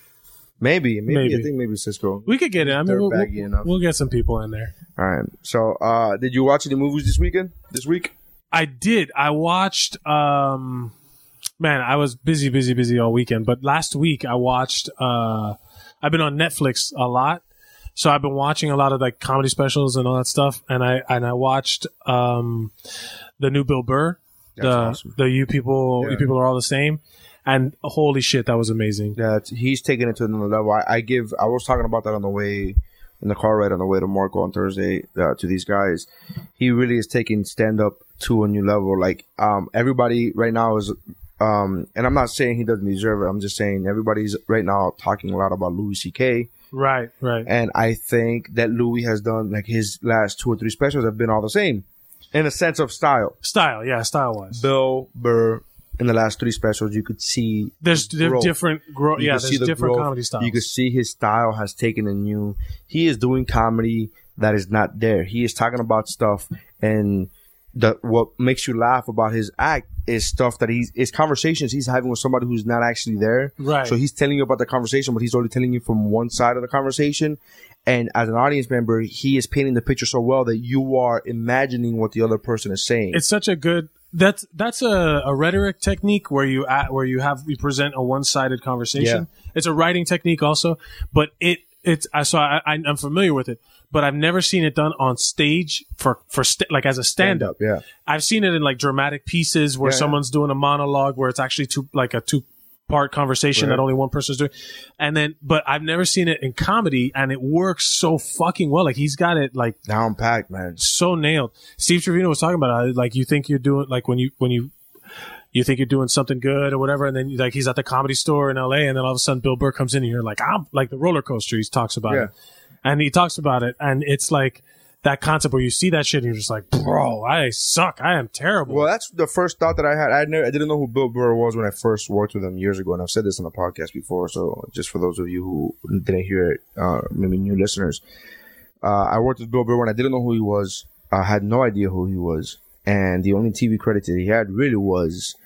Maybe, maybe,
Maybe.
I think maybe Cisco.
We could get it. I mean, we'll,
Dirtbaggy
we'll,
enough.
we'll get some people in there.
All right. So, uh, did you watch any movies this weekend? This week?
I did. I watched. Um, man, I was busy, busy, busy all weekend. But last week I watched. Uh, I've been on Netflix a lot, so I've been watching a lot of like comedy specials and all that stuff. And I and I watched um, the new Bill Burr.
That's
the
awesome.
the you people,
Yeah.
you people are all the same. And holy shit, that was amazing.
Yeah, it's- he's taking it to another level. I, I give. I was talking about that on the way in the car ride on the way to Marco on Thursday uh, to these guys. He really is taking stand up to a new level. Like um, everybody right now is, um, and I'm not saying he doesn't deserve it. I'm just saying everybody's right now talking a lot about Louis C K.
Right, right.
And I think that Louis has done like his last two or three specials have been all the same in a sense of style.
Style, yeah, style wise.
Bill Burr in the last three specials, you could see
There's there
growth.
different growth.
You
Yeah,
could
there's
see the
different
growth.
comedy styles.
You could see his style has taken a new. He is doing comedy that is not there. He is talking about stuff, and the what makes you laugh about his act is stuff that he's is conversations he's having with somebody who's not actually there.
Right.
So he's telling you about the conversation, but he's only telling you from one side of the conversation. And as an audience member, he is painting the picture so well that you are imagining what the other person is saying.
It's such a good. That's that's a, a rhetoric technique where you at, where you have you present a one sided conversation. It's a writing technique also, but it it's I so I, I I'm familiar with it, but I've never seen it done on stage for for st- like as a stand up.
yeah.
I've seen it in like dramatic pieces where
Yeah.
someone's doing a monologue where it's actually two like a two part conversation
Right.
that only one person's doing, and then but I've never seen it in comedy, and it works so fucking well. Like he's got it like
Down packed, man.
so nailed. Steve Trevino was talking about it. Like you think you're doing like when you when you you think you're doing something good or whatever, and then like he's at the Comedy Store in L A, and then all of a sudden Bill Burr comes in, and you're like, I'm like the roller coaster. He talks about
Yeah.
it, and he talks about it, and it's like that concept where you see that shit, and you're just like, bro, I suck. I am terrible.
Well, that's the first thought that I had. I never, I didn't know who Bill Burr was when I first worked with him years ago, and I've said this on the podcast before. So, just for those of you who didn't hear it, uh, maybe new listeners, uh, I worked with Bill Burr when I didn't know who he was. I had no idea who he was, and the only T V credit that he had really was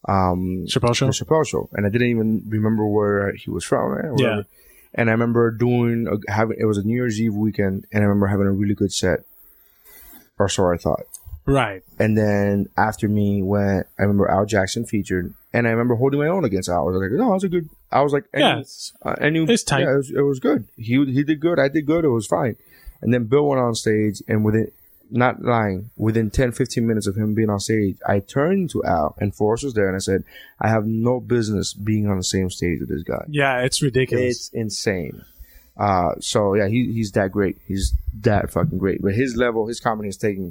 um,
Chappelle Show.
the Chappelle Show, and I didn't even remember where he was from. Right?
Yeah.
And I remember doing a, having it was a New Year's Eve weekend, and I remember having a really good set, or so I thought.
Right.
And then after me went, I remember Al Jackson featured, and I remember holding my own against Al. I was like, no, it was a good. I was like, any,
Yeah, it's-
uh, any,
it's tight.
Yeah, it was, it was good. He he did good. I did good. It was fine. And then Bill went on stage, and within, not lying, within ten, fifteen minutes of him being on stage, I turned to Al, and Forrest was there, and I said, I have no business being on the same stage with this guy.
Yeah, it's ridiculous.
It's insane. Uh, so yeah, he he's that great. He's that fucking great. But his level, his comedy is taking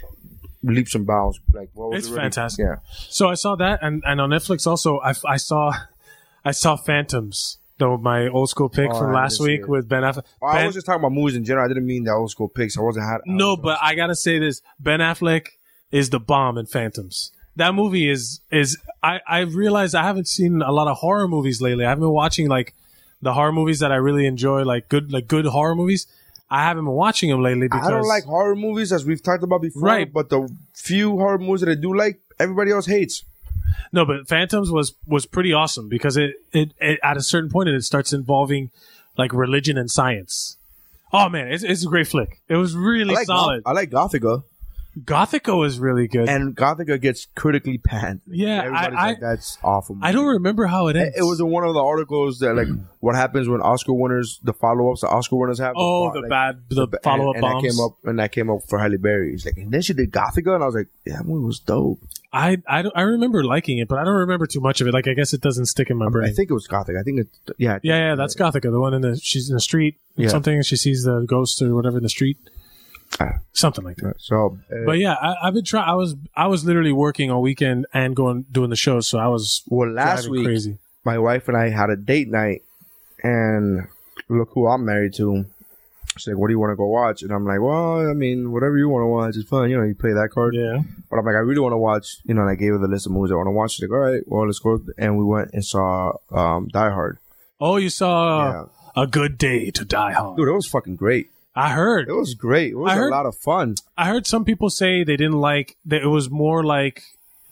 leaps and bounds. Like, what was
It's
it really?
fantastic.
Yeah.
So I saw that, and, and on Netflix also, I, I saw, I saw Phantoms, No, my old school pick
Oh,
from
I
last
didn't see
week
it.
with Ben Affleck.
Well, I
Ben-
was just talking about movies in general. I didn't mean the old school picks. I wasn't had.
no, but I gotta say this: Ben Affleck is the bomb in Phantoms. That movie is is I I realized I haven't seen a lot of horror movies lately. I've been watching like the horror movies that I really enjoy, like good like good horror movies. I haven't been watching them lately because
I don't like horror movies, as we've talked about before.
Right.
But the few horror movies that I do like, everybody else hates.
No, but Phantoms was was pretty awesome because it, it, it at a certain point it starts involving like religion and science. Oh man, it's, it's a great flick. It was really
I like
solid.
Goth- I like Gothica,
Gothico is really good.
and Gothica gets critically panned.
Yeah,
Everybody's
I-
like, that's awful.
I don't remember how it ends.
It was in one of the articles that like what happens when Oscar winners, the follow ups, the Oscar winners have.
Oh,
bo-
the
like,
bad, the
ba-
follow up
and, and
bombs.
that came up, and that came up for Halle Berry. He's like, and then she did Gothica, and I was like, yeah, that movie was dope.
I, I, don't- I remember liking it, but I don't remember too much of it. Like, I guess it doesn't stick in my brain.
I think it was Gothic. I think it, yeah,
yeah, yeah, that's Gothica, the one in the she's in the street,
Yeah.
something, and she sees the ghost or whatever in the street,
Ah.
something like that.
So, uh,
But yeah, I, I've been trying. I was I was literally working all weekend and going doing the shows, so I was
well, last
driving
week,
crazy.
my wife and I had a date night, and look who I'm married to. She's like, what do you want to go watch? And I'm like, well, I mean, whatever you want to watch is fun. You know, you play that card.
Yeah.
But I'm like, I really want to watch, you know, and I gave her the list of movies I want to watch. She's like, all right, well, let's go. And we went and saw um, Die Hard.
Oh, you saw
Yeah.
A Good Day to Die Hard.
Dude, it was fucking great.
I heard.
It was great. It was
I
a
heard-
lot of fun.
I heard some people say they didn't like that. It was more like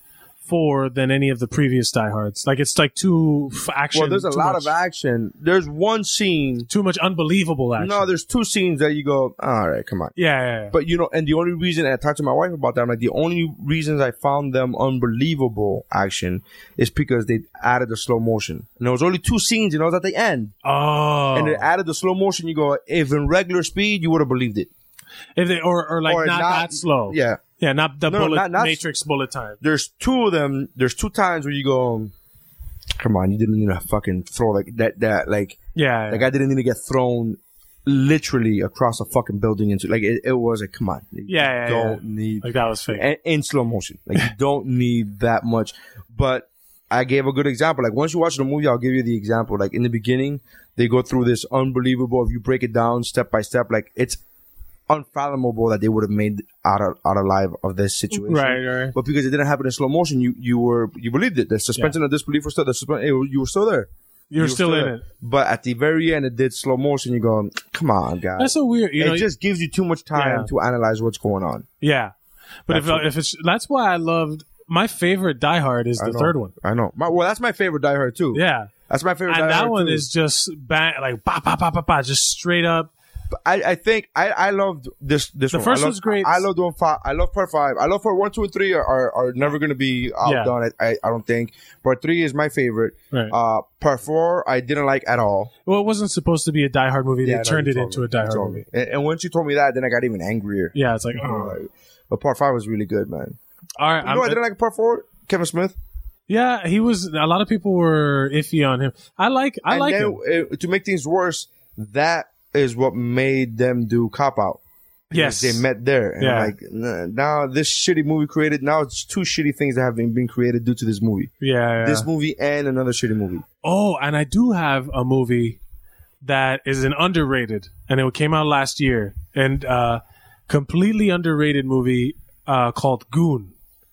four than any of the previous Die Hards. Like it's like too f- action.
Well, there's a
too
lot
much,
of action. There's one scene.
too much unbelievable action.
No, there's two scenes that you go, all right, come on.
yeah, yeah, yeah.
But, you know, and the only reason, and I talked to my wife about that, I'm like, the only reasons I found them unbelievable action is because they added the slow motion. And there was only two scenes, and it was at the end.
oh,
And they added the slow motion. You go, if in regular speed, you would have believed it.
if they, or or like
Or
not,
not-
that slow.
Yeah.
yeah, not the
No, no,
bullet
not- not-
Matrix bullet time.
There's two of them. There's two times where you go, come on, you didn't need to fucking throw like that, that, like,
Yeah, yeah.
like I didn't need to get thrown literally across a fucking building into, like, it, it was like, come on. You
Yeah, yeah,
don't
yeah.
need,
like that was fake.
and in slow motion. Like you don't need that much. But I gave a good example. Like once you watch the movie, I'll give you the example. Like in the beginning, they go through this unbelievable. If you break it down step by step, like it's unfathomable that they would have made out of out alive of this situation.
Right, right.
But because it didn't happen in slow motion, you you were you believed it. The suspension of disbelief was still the suspension. You were still there.
You're
You were
still in
there.
it.
But at the very end, it did slow motion. You go, come on, guys.
That's so weird. You
it
know,
just gives you too much time
Yeah.
to analyze what's going on.
yeah. But if
That's what-
if it's that's why I loved my favorite Die Hard is
I
the
know.
third one.
I know. My, well, that's my favorite Die Hard too.
Yeah.
That's my favorite.
And
Die
that
Hard
one
too.
is just bang, like ba ba ba ba ba, just straight up.
I, I think I, I loved this this
The
one.
first
I love,
one's great.
I love doing five. I love part five. I love part one, two, and three are are, are never going to be outdone. I, I I don't think part three is my favorite.
Right.
Uh, part four I didn't like at all.
Well, it wasn't supposed to be a Die Hard movie. They
Yeah, no,
turned
you
it
told
into
me.
a Die
You
Hard
told
movie.
me. And, and once you told me that, then I got even angrier.
Yeah, it's like,
You
oh.
know, like, but part five was really good, man.
All right.
You know, I
I'm-
didn't like part four. Kevin Smith.
yeah, he was. A lot of people were iffy on him. I like. I
and
like
then,
him.
uh, to make things worse, that is what made them do Cop Out.
Yes.
They met there. And
Yeah.
I'm like, nah, now this shitty movie created, now it's two shitty things that have been, been created due to this movie.
Yeah, yeah.
This movie and another shitty movie.
Oh, and I do have a movie that is an underrated, and it came out last year, and uh, completely underrated movie uh, called Goon.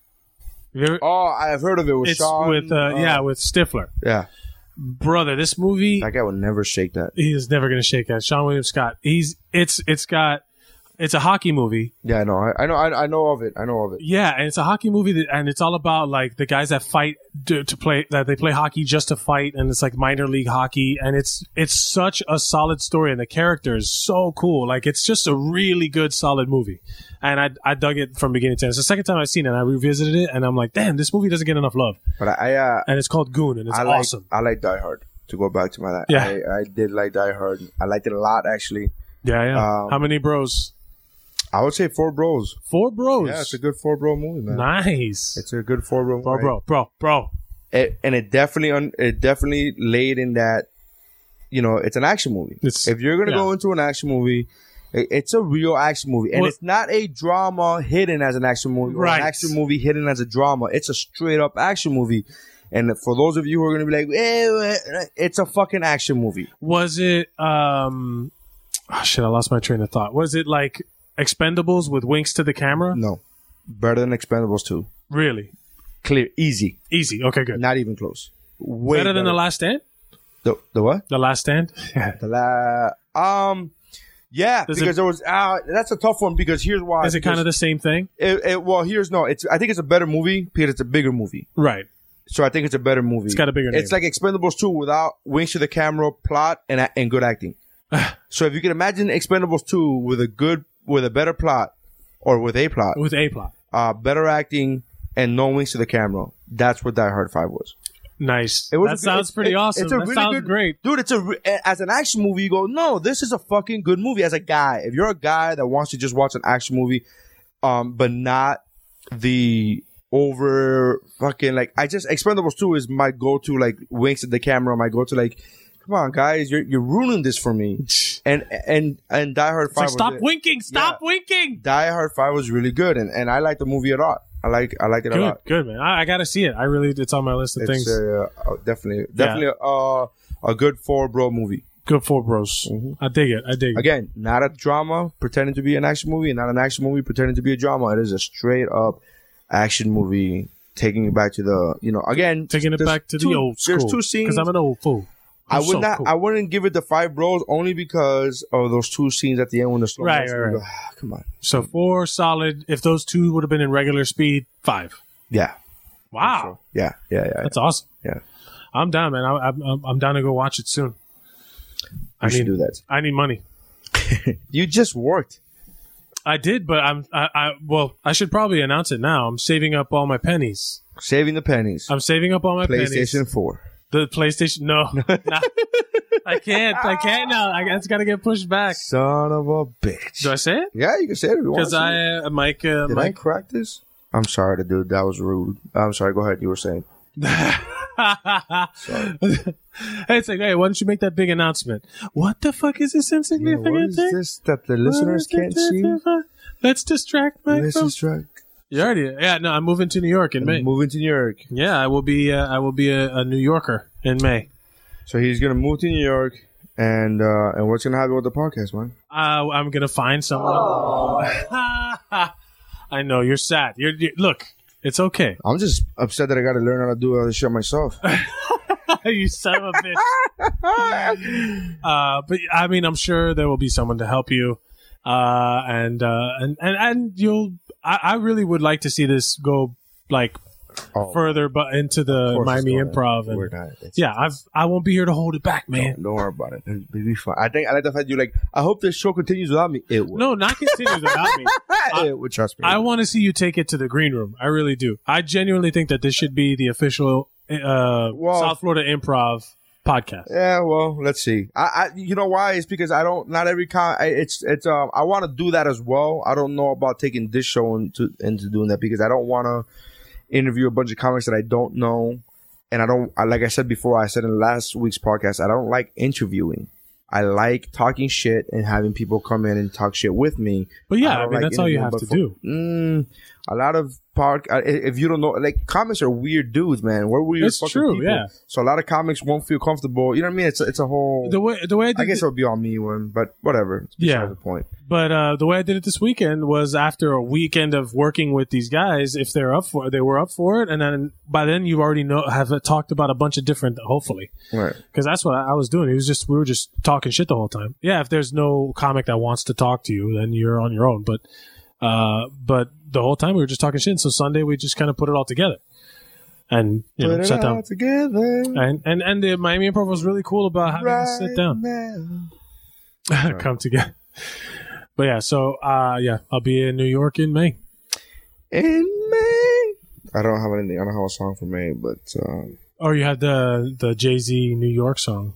Have you ever-
Oh, I've heard of it with
it's
Sean.
with uh, yeah with Stifler,
Yeah.
brother. This movie
That guy would never shake that.
he is never gonna shake that. Sean William Scott. He's it's it's got it's a hockey movie.
Yeah, I know. I, I know. I, I know of it. I know of it.
Yeah, and it's a hockey movie, that, and it's all about like the guys that fight to, to play that they play hockey just to fight, and it's like minor league hockey, and it's it's such a solid story, and the character is so cool. Like it's just a really good, solid movie, and I I dug it from beginning to end. It's the second time I've seen it, and I revisited it, and I'm like, damn, this movie doesn't get enough love,
But I, I, uh,
and it's called Goon, and it's
I like,
awesome.
I like Die Hard. To go back to my,
Yeah.
I, I did like Die Hard. I liked it a lot, actually.
Yeah, yeah.
um,
How many bros?
I would say Four Bros.
Four bros.
Yeah, it's a good Four Bro movie, man.
Nice.
It's a good Four Bro movie.
bro, bro, bro, bro.
It, and it definitely, un, it definitely laid in that, you know, it's an action movie.
It's-
if you're gonna
yeah.
go into an action movie, it, it's a real action movie, and
Well-
it's not a drama hidden as an action movie, or
Right.
an action movie hidden as a drama. It's a straight up action movie. And for those of you who are going to be like, eh, it's a fucking action movie.
Was it, um, oh shit, I lost my train of thought. Was it like Expendables with winks to the camera?
No. Better than Expendables two.
Really?
Clear. Easy.
Easy. Okay, good.
Not even close. Way
better than
better.
The Last Stand?
The, the what?
The Last Stand?
Yeah. The la- um, yeah,
Does
because
it,
there was, uh, that's a tough one because here's why.
Is it kind of the same thing?
It, it, well, here's no, it's, I think it's a better movie because it's a bigger movie.
Right.
So I think it's a better movie.
It's got a bigger name.
It's like Expendables two without winks to the camera, plot, and and good acting. So if you can imagine Expendables two with a good, with a better plot, or with a plot,
With a plot.
uh, better acting, and no winks to the camera, that's what Die Hard five was.
Nice.
It was
that
a good-
sounds
it's-
pretty
it-
awesome.
it's a
That
really
sounds
good-
great.
Dude, it's a re- as an action movie, you go, no, this is a fucking good movie. As a guy, if you're a guy that wants to just watch an action movie, um, but not the over fucking like I just Expendables two is my go to like winks at the camera. My go to like, come on guys, you're you're ruining this for me. And and and Die Hard
It's
five.
like,
was
stop
it.
winking. Stop
Yeah.
winking.
Die Hard five was really good, and, and I like the movie a lot. I like I like it a
Good,
lot.
good, man. I, I got to see it. I really, it's on my list of
It's
things.
uh, uh, definitely definitely uh, a good four bro movie.
Good for bros. I dig it. I dig it.
Again, not a drama pretending to be an action movie, and not an action movie pretending to be a drama. It is a straight up action movie, taking you back to the, you know, again,
Taking it
there's
back to
two-
the old school.
There's two scenes.
Because I'm an old fool.
I
I'm
would
so
not.
cool.
I wouldn't give it the five bros only because of those two scenes at the end when the slow
Right,
motion.
right,
you
right.
go, "Ah, come on,
So four solid. If those two would have been in regular speed, five.
yeah,
Wow.
yeah, yeah, yeah,
That's awesome.
yeah.
I'm down, man. I, I'm, I'm down to go watch it soon.
I
I
should
need,
do that.
I need money.
You just worked.
I did, but I'm. I, I well, I should probably announce it now. I'm saving up all my pennies.
Saving the pennies.
I'm saving up all my pennies.
PlayStation four.
The PlayStation. No, no. I can't. I can't now. I it's got to get pushed back.
Son of a bitch.
Do I say it?
Yeah, you can say it if you want.
Because I, uh, Mike, uh,
Did I
Mike.
crack this? I'm sorry, dude. That was rude. I'm sorry. Go ahead. You were saying.
It's like, hey, why don't you make that big announcement? What the fuck is this
Yeah,
insignificant
what is
thing?
this that the listeners can't see?
Let's distract Mike.
This
from-
is right.
You already, yeah. No, I'm moving to New York in May.
Moving to New York.
Yeah, I will be. Uh, I will be a, a New Yorker in May.
So he's gonna move to New York, and uh, and what's gonna happen with the podcast, man?
Uh, I'm gonna find someone. I know you're sad. You're, you look. It's okay.
I'm just upset that I got to learn how to do all this shit myself.
You son of a bitch. uh, but I mean, I'm sure there will be someone to help you, uh, and, uh, and and and you'll. I, I really would like to see this go like
Oh,
further, but into the
course
Miami
it's gonna.
Improv. And,
We're not. It's-
yeah, I've I won't be here to hold it back, man.
Don't, don't worry about it. It'll be fun. I think I like the fact you like. I hope this show continues without me. It will.
No, not continues without me. I-
it would. Trust me.
I want to see you take it to the green room. I really do. I genuinely think that this should be the official uh,
Well-
South Florida Improv podcast.
Yeah, well, let's see. I, I, you know why? It's because I don't. Not every con. I, it's, it's. Um, I want to do that as well. I don't know about taking this show into into doing that because I don't want to interview a bunch of comics that I don't know, and I don't. I, like I said before, I said in last week's podcast, I don't like interviewing. I like talking shit and having people come in and talk shit with me.
But yeah,
I
I,
don't
mean,
like
that's all you have
interviewing,
to
but
do.
Mm, a lot of part. If you don't know, like comics are weird dudes, man. We're weird.
It's
fucking
true,
people.
yeah.
So a lot of comics won't feel comfortable. You know what I mean? It's a, it's a whole.
The way the way I did
I guess
it,
it'll be on me one, but whatever. It's beside
Yeah.
the point.
but uh, the way I did it this weekend was after a weekend of working with these guys. If they're up for it, they were up for it, and then by then you already know have talked about a bunch of different. Hopefully,
Right.
because that's what I was doing. It was just we were just talking shit the whole time. Yeah, if there's no comic that wants to talk to you, then you're on your own. But uh, but the whole time we were just talking shit. So Sunday we just kind of put it all together, and you know,
Put it
sat
all
down.
together.
And and and the Miami Improv was really cool about having us sit down,
now.
come together. But yeah, so uh, yeah, I'll be in New York in May.
In May. I don't have anything. I don't have a song for May, but um,
Or you had the the Jay Z New York song.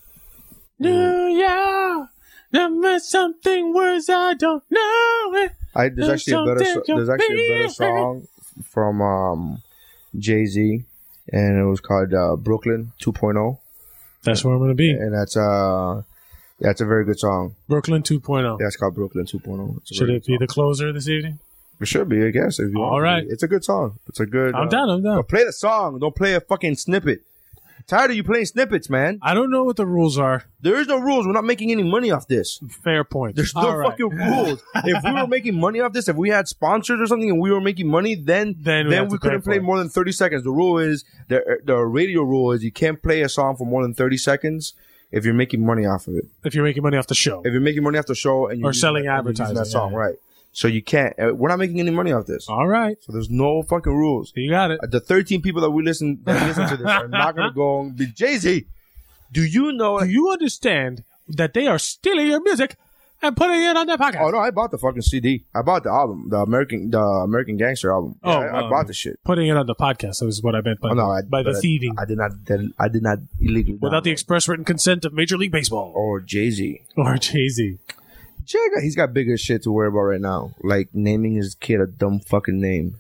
New York, there's something words I don't know. It.
I there's
There's
actually a better. So,
something
there's actually a better
you're
song from um, Jay Z, and it was called uh, Brooklyn two point oh,
That's where I'm gonna be.
and that's uh, yeah, it's a very good song.
Brooklyn two point oh.
Yeah, it's called Brooklyn two point oh. It's a
Should
very
it be
good
the closer this evening?
song. It should be, I guess. If you
All
want
right.
to be. It's a good song. It's a good.
I'm
uh,
down. I'm down.
But play the song. Don't play a fucking snippet. Tired of you playing snippets, man.
I don't know what the rules are.
There is no rules. We're not making any money off this.
Fair point.
There's no
All right.
fucking rules. If we were making money off this, if we had sponsors or something and we were making money, then
Then
then,
we have
we
to pay
couldn't
for
play
it.
more than thirty seconds. The rule is the the radio rule is you can't play a song for more than thirty seconds if you're making money off of it.
If you're making money off the show.
If you're making money off the show and you're
Or
using
selling
that, and you're using
advertising,
that song,
yeah.
right? So you can't. Uh, we're not making any money off this.
All right.
So there's no fucking rules.
You got it.
Uh, The thirteen people that we listen that listen to this are not going to go and be Jay-Z. Do you know?
Do you understand that they are stealing your music and putting it on their podcast?
Oh no, I bought the fucking C D. I bought the album, the American, the American Gangster album. Yeah,
Oh,
I, I
um,
bought the shit.
Putting it on the podcast is what I meant by,
Oh no, I,
by the
but I-
thieving.
I, did not. I did not illegally.
Without the
download.
express written consent of Major League Baseball.
or Jay Z.
Or Jay-Z.
Jay, got- he's got bigger shit to worry about right now, like naming his kid a dumb fucking name.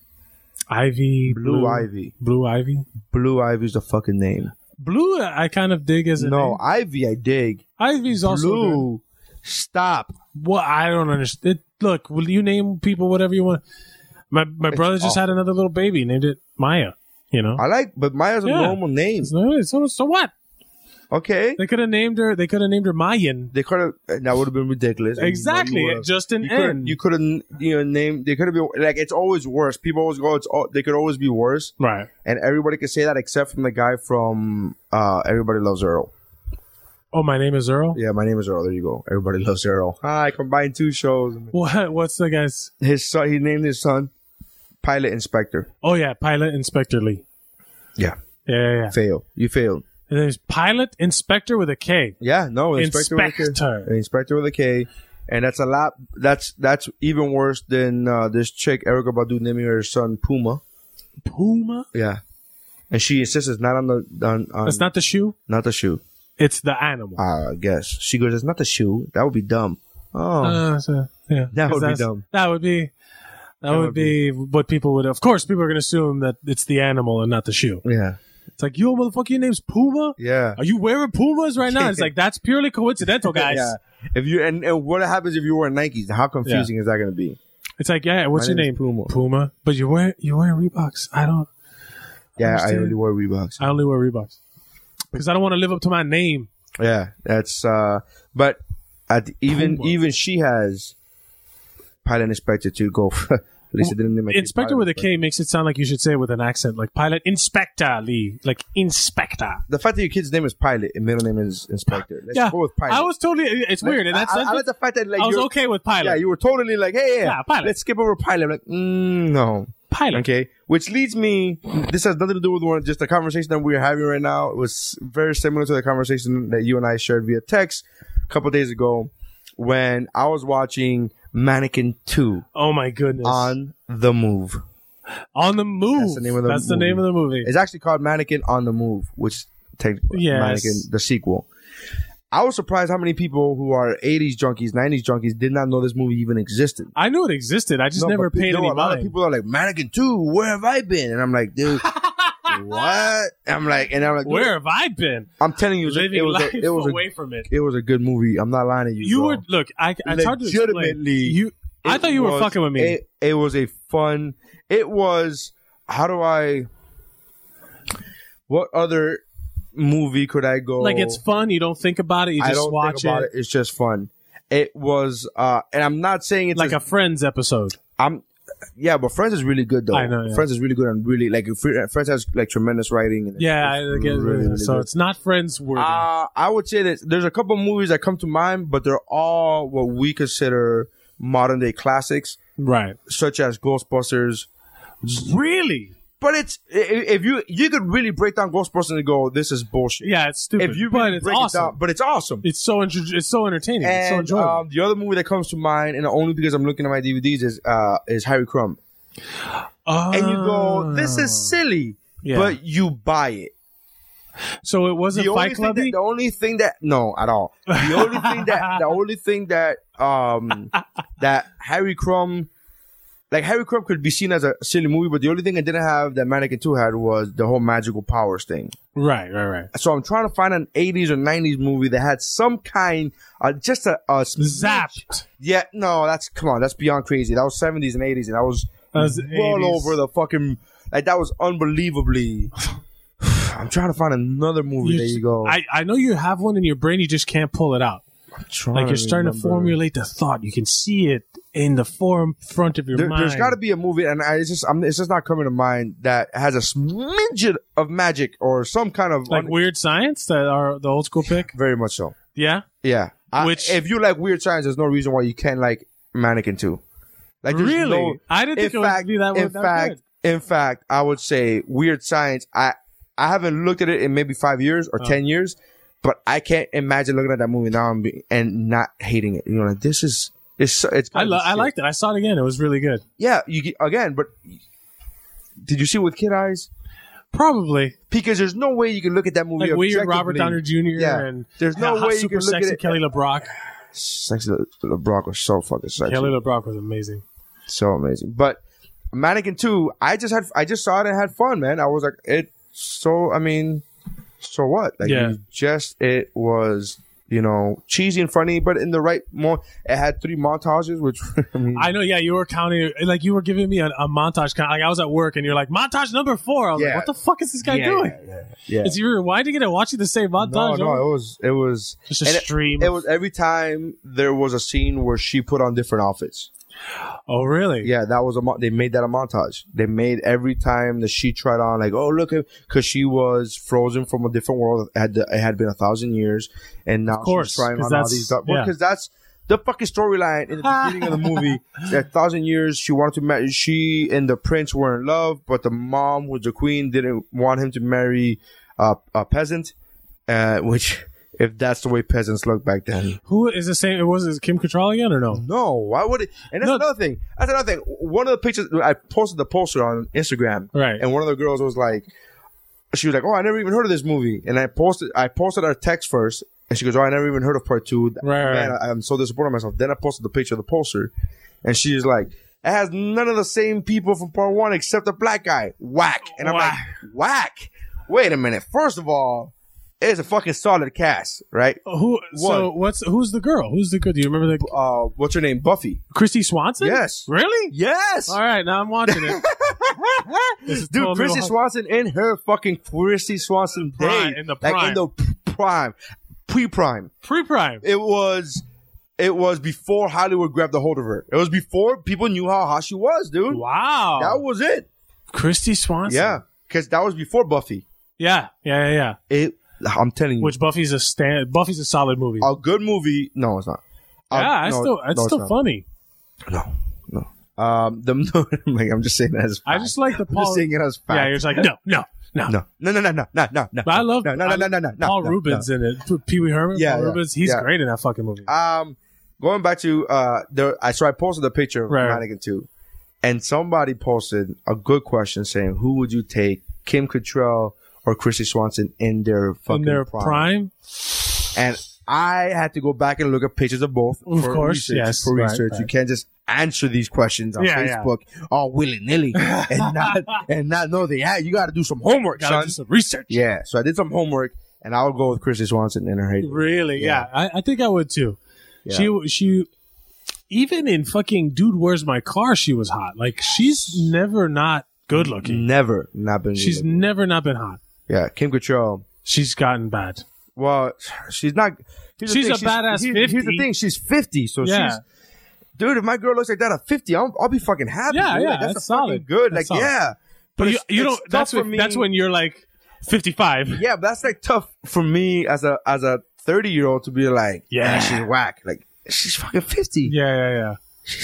Ivy.
Blue Ivy.
Blue Ivy.
Blue Ivy's the fucking name.
Blue, I kind of dig as a
No,
name.
Ivy, I dig.
Ivy's also good.
Blue, stop.
Well, I don't understand. It, look, will you name people whatever you want? My my brother just had another little baby, named it Maya. You know,
I like, but Maya's a
Yeah.
normal name.
so, so, so what?
Okay,
They could have named her. They could have named her Mayan.
they could have. That would have been ridiculous. And you know
Exactly,
you would've-
just an
You could
N.
you could have you know named. They could have been like it's always worse. People always go. It's all, they could always be worse,
Right.
and everybody could say that except from the guy from uh, Everybody Loves Earl.
Oh, my name is Earl.
Yeah, my name is Earl. There you go. Everybody Loves Earl. Ah, I combined two shows.
What? What's the guy's?
His son. He named his son Pilot Inspector.
Oh yeah, Pilot Inspector Lee.
Yeah,
Yeah, yeah. yeah.
fail. You failed.
And there's Pilot Inspector with a K.
Yeah, no, Inspector with a K.
Inspector.
Inspector with a K, and that's a lot. That's that's even worse than uh, this chick Erica Badu naming her son Puma.
Puma.
Yeah, and she insists it's not on the on, on
It's not the shoe.
not the shoe.
It's the animal.
Uh, I guess she goes. It's not the shoe. That would be dumb. Oh,
Uh, so, yeah,
That
'Cause
would be
that's-
dumb.
That would be. That, would
would
be, what people would. Of course, people are going to assume that it's the animal and not the shoe.
yeah,
It's like, yo, motherfucker, your name's Puma.
yeah.
Are you wearing Pumas right now? It's like that's purely coincidental, guys.
Yeah. If you and, and what happens if you wear Nikes? How confusing is that going to be?
It's like, yeah, what's
My
your
name
name?
is Puma.
Puma. But you wear you wear Reeboks. I don't.
Yeah, I
understand.
only wear Reeboks.
I only wear Reeboks because I don't want to live up to my name.
Yeah, that's. uh But at the, even
Puma.
even she has Pilot Inspector to go. At least it didn't name it
Inspector
Pilot
with a
Inspector.
K makes it sound like you should say it with an accent, like Pilot Inspector Lee, like Inspector.
The fact that your kid's name is Pilot and middle name is Inspector. Let's
Yeah,
go with Pilot.
I was totally. It's weird in that
I, I,
sense.
I like the fact that like
I was
you're-
okay with Pilot.
Yeah, you were totally like, hey, yeah,
Yeah, Pilot.
let's skip over Pilot. I'm like, mm, no,
Pilot.
Okay, which leads me. This has nothing to do with one, just the conversation that we're having right now. It was very similar to the conversation that you and I shared via text a couple days ago when I was watching Mannequin two
Oh my goodness!
on the Move.
On the Move.
That's the name of the
That's the
movie.
name of the movie.
It's actually called Mannequin on the Move, which technically
Yes.
Mannequin the sequel. I was surprised how many people who are eighties junkies, nineties junkies did not know this movie even existed.
I knew it existed. I just
No,
never
but
paid
no,
any
a lot
mind.
of people are like, Mannequin two, where have I been? And I'm like, dude, what? I'm like, and I'm like,
Where have I been?
I'm telling you,
Living
it was
life
a, it was
away
a,
from it.
it was a good movie. I'm not lying to you.
You
bro.
were look. I. It's hard to explain.
Legitimately,
You. I
it
thought you were
was
fucking with me.
A, it was a fun. It was. How do I? What other movie could I go?
like it's fun. You don't think about it. You
I
just
don't
watch
think about
it.
it. It's just fun. It was, uh, and I'm not saying it's
Like
as-
a Friends episode.
I'm. Yeah, but Friends is really good though.
I know, yeah.
Friends is really good and really like Friends has like tremendous writing. And
Yeah,
it's
I guess.
really, really
so
good.
it's not Friends worthy.
Uh, I would say that there's a couple movies that come to mind, but they're all what we consider modern day classics,
right.
such as Ghostbusters.
Really?
But it's i- if you you could really break down Ghostbusters and go, this is bullshit.
Yeah, it's stupid.
If you
but
really
it's
break
awesome.
it down, but it's awesome.
It's so inter- it's so entertaining. it's so
And
enjoyable.
um, the other movie that comes to mind, and only because I'm looking at my D V Ds, is uh, is Harry Crumb.
Oh.
And you go, this is silly,
Yeah.
but you buy it.
So it wasn't
The only,
Fight
thing
Club.
that, the only thing that no at all. The only thing that the only thing that um that Harry Crumb like Harry Crumb could be seen as a silly movie, but the only thing it didn't have that Mannequin two had was the whole magical powers thing.
Right, right, right.
So I'm trying to find an eighties or nineties movie that had some kind, uh, just a, a
Zapped.
Yeah, no, that's come on, that's beyond crazy. That was seventies and eighties, and that was,
That was
well
eighties.
over the fucking like that was unbelievably. I'm trying to find another movie.
You
there
just-
you go.
I, I know you have one in your brain, you just can't pull it out.
I'm trying
Like you're starting to
remember.
formulate the thought. You can see it in the form front of your
There,
mind.
there's got to be a movie, and I, it's just I'm, it's just not coming to mind that has a smidget of magic or some kind of
like
un-
Weird Science, that are the old school pick.
very much so.
Yeah.
Yeah, I-
Which-
if you like Weird Science, there's no reason why you can't like Mannequin two. Like there's
Really?
no-
I didn't think
in
it would
fact,
be that
In
one- that
fact, in fact, I would say Weird Science. I I haven't looked at it in maybe five years or
Oh.
ten years, but I can't imagine looking at that movie now and, be, and not hating it. You know, like this is it's so- it's.
I
gotta
lo-
be
I
shit.
liked it. I saw it again. It was really good.
Yeah, you get- again, but did you see it with kid eyes?
Probably
Because there's no way you can look at that movie
like weird Robert
objectively.
Downey Junior
Yeah.
and
There's no
hot,
way you
super
can look at
sexy
it-
Kelly LeBrock.
Sexy LeBrock was so fucking sexy.
Kelly LeBrock was amazing.
So amazing. But Mannequin two, I just had I just saw it and had fun, man. I was like, it so I mean, so what? Like
Yeah.
you just it was, you know, cheesy and funny, but in the right more it had three montages, which I mean
I know, yeah, you were counting, like you were giving me a, a montage. Count. Like I was at work and you're like, montage number four. I was
Yeah.
like, what the fuck is this guy
yeah,
doing?
yeah, yeah, yeah.
Is he rewinding it and watching the same montage?
No, no,
over?
it was it was
Just a
and it-
stream
It,
of-
was every time there was a scene where she put on different outfits.
Oh, really?
Yeah, that was a mo- they made that a montage. They made every time that she tried on, like, oh look, because she was frozen from a different world. It had it had been a thousand years, and now
course,
she's trying
'cause
on all
that's-
these. Well,
yeah.
because that's the fucking storyline in the beginning of the movie. A thousand years, she wanted to marry. She and the prince were in love, but the mom, who's the queen, didn't want him to marry uh, a peasant, uh, which. If that's the way peasants look back then.
Who is the same? It was it Kim Cattrall again or no?
No, why would it? And that's
No.
another thing. That's another thing. One of the pictures, I posted the poster on Instagram.
Right.
And one of the girls was like, she was like, oh, I never even heard of this movie. And I posted, I posted our text first. And she goes, oh, I never even heard of part two.
Right, right,
Man,
right.
I, I'm so disappointed in myself. Then I posted the picture of the poster. And she's like, it has none of the same people from part one except the black guy. Whack. And I'm
Whack.
like, whack? Wait a minute. First of all, it's a fucking solid cast, right?
Who? So
One.
what's who's the girl? Who's the good? Do you remember the
Uh, what's her name? Buffy.
Christy Swanson?
Yes.
Really?
Yes.
All right, now I'm watching it. This is
Dude,
totally
Christy
wild.
Swanson in her fucking Christy Swanson
Prime,
day.
in the
Like
prime.
in the p- prime. Pre-prime.
Pre-prime.
It was it was before Hollywood grabbed a hold of her. It was before people knew how hot she was, dude.
Wow.
That was it.
Christy Swanson.
Yeah. Because that was before Buffy.
Yeah. Yeah. Yeah. Yeah.
It I'm telling you.
Which Buffy's a stand. Buffy's a solid movie.
a good movie. No, it's not. Uh,
yeah, it's
no,
still it's
no,
still
not.
funny.
No, no. Um, the like I'm just saying that as
I
fact.
just like the
I'm
Paul.
just saying it as fact.
yeah, you're just like no, no, no.
no, no, no, no, no, no, no, no.
But I love
no, no, no, no, no, no, no.
Paul
no,
Rubens
no.
in it. Pee Wee Herman.
Yeah,
Paul
yeah,
Rubens. He's
yeah.
great in that fucking movie.
Um, going back to uh, the I so I posted a picture of
Right.
Mannequin two, and somebody posted a good question saying, "Who would you take, Kim Cattrall or Christy Swanson in their fucking
in their
prime?"
prime.
And I had to go back and look at pictures of both.
Of
for
course,
research,
yes,
for
right,
research.
right.
You can't just answer these questions on
Yeah, yeah.
Facebook all willy nilly and not and not know the yeah. You got to do some homework,
Gotta
son.
do some research.
Yeah, so I did some homework, and I'll go with Christy Swanson in her hate.
Really? Yeah,
Yeah.
I, I think I would too.
Yeah.
She she even in fucking Dude, Where's My Car? She was hot. Like she's never not good looking.
Never not been.
She's never not been hot.
yeah, Kim Cattrall.
She's gotten bad.
Well, she's not. here's the
She's
thing,
a badass
here- Here's the
fifty.
thing: she's fifty, so
Yeah.
she's. Dude, if my girl looks like that at fifty, I'll, I'll be fucking happy.
Yeah,
dude.
yeah,
Like, that's,
that's
a fucking
solid.
good.
That's
like,
solid.
yeah,
But you,
it's-
you
it's
don't.
tough
That's
for
when,
me.
that's when you're like fifty-five.
Yeah, but that's like tough for me as a as a thirty year old to be like,
Yeah.
yeah, she's whack. Like, she's fucking fifty.
Yeah, yeah, yeah.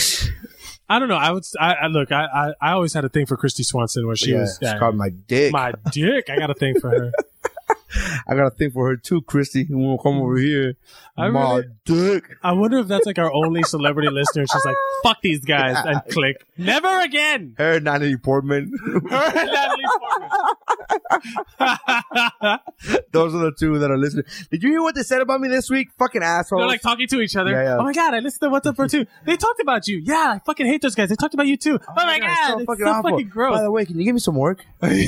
I don't know. I would. I, I look. I, I I always had a thing for Christy Swanson, where she
yeah,
was
she
yeah,
called my dick.
my dick. I got a thing for her.
I got a thing for her too, Christy. You want to come over here?
I
My
really-
dick.
I wonder if that's like our only celebrity listener. She's like, fuck these guys, and click. Never again.
Her and Natalie Portman.
Her and Natalie Portman.
Those are the two that are listening. Did you hear what they said about me this week? Fucking assholes.
They're like talking to each other.
Yeah, yeah.
Oh my god, I listened to What's Up for Two. They talked about you. Yeah, I fucking hate those guys. They talked about you too. Oh, my god,
so
it's
fucking
so
awful.
fucking gross.
By the way, can you give me some work?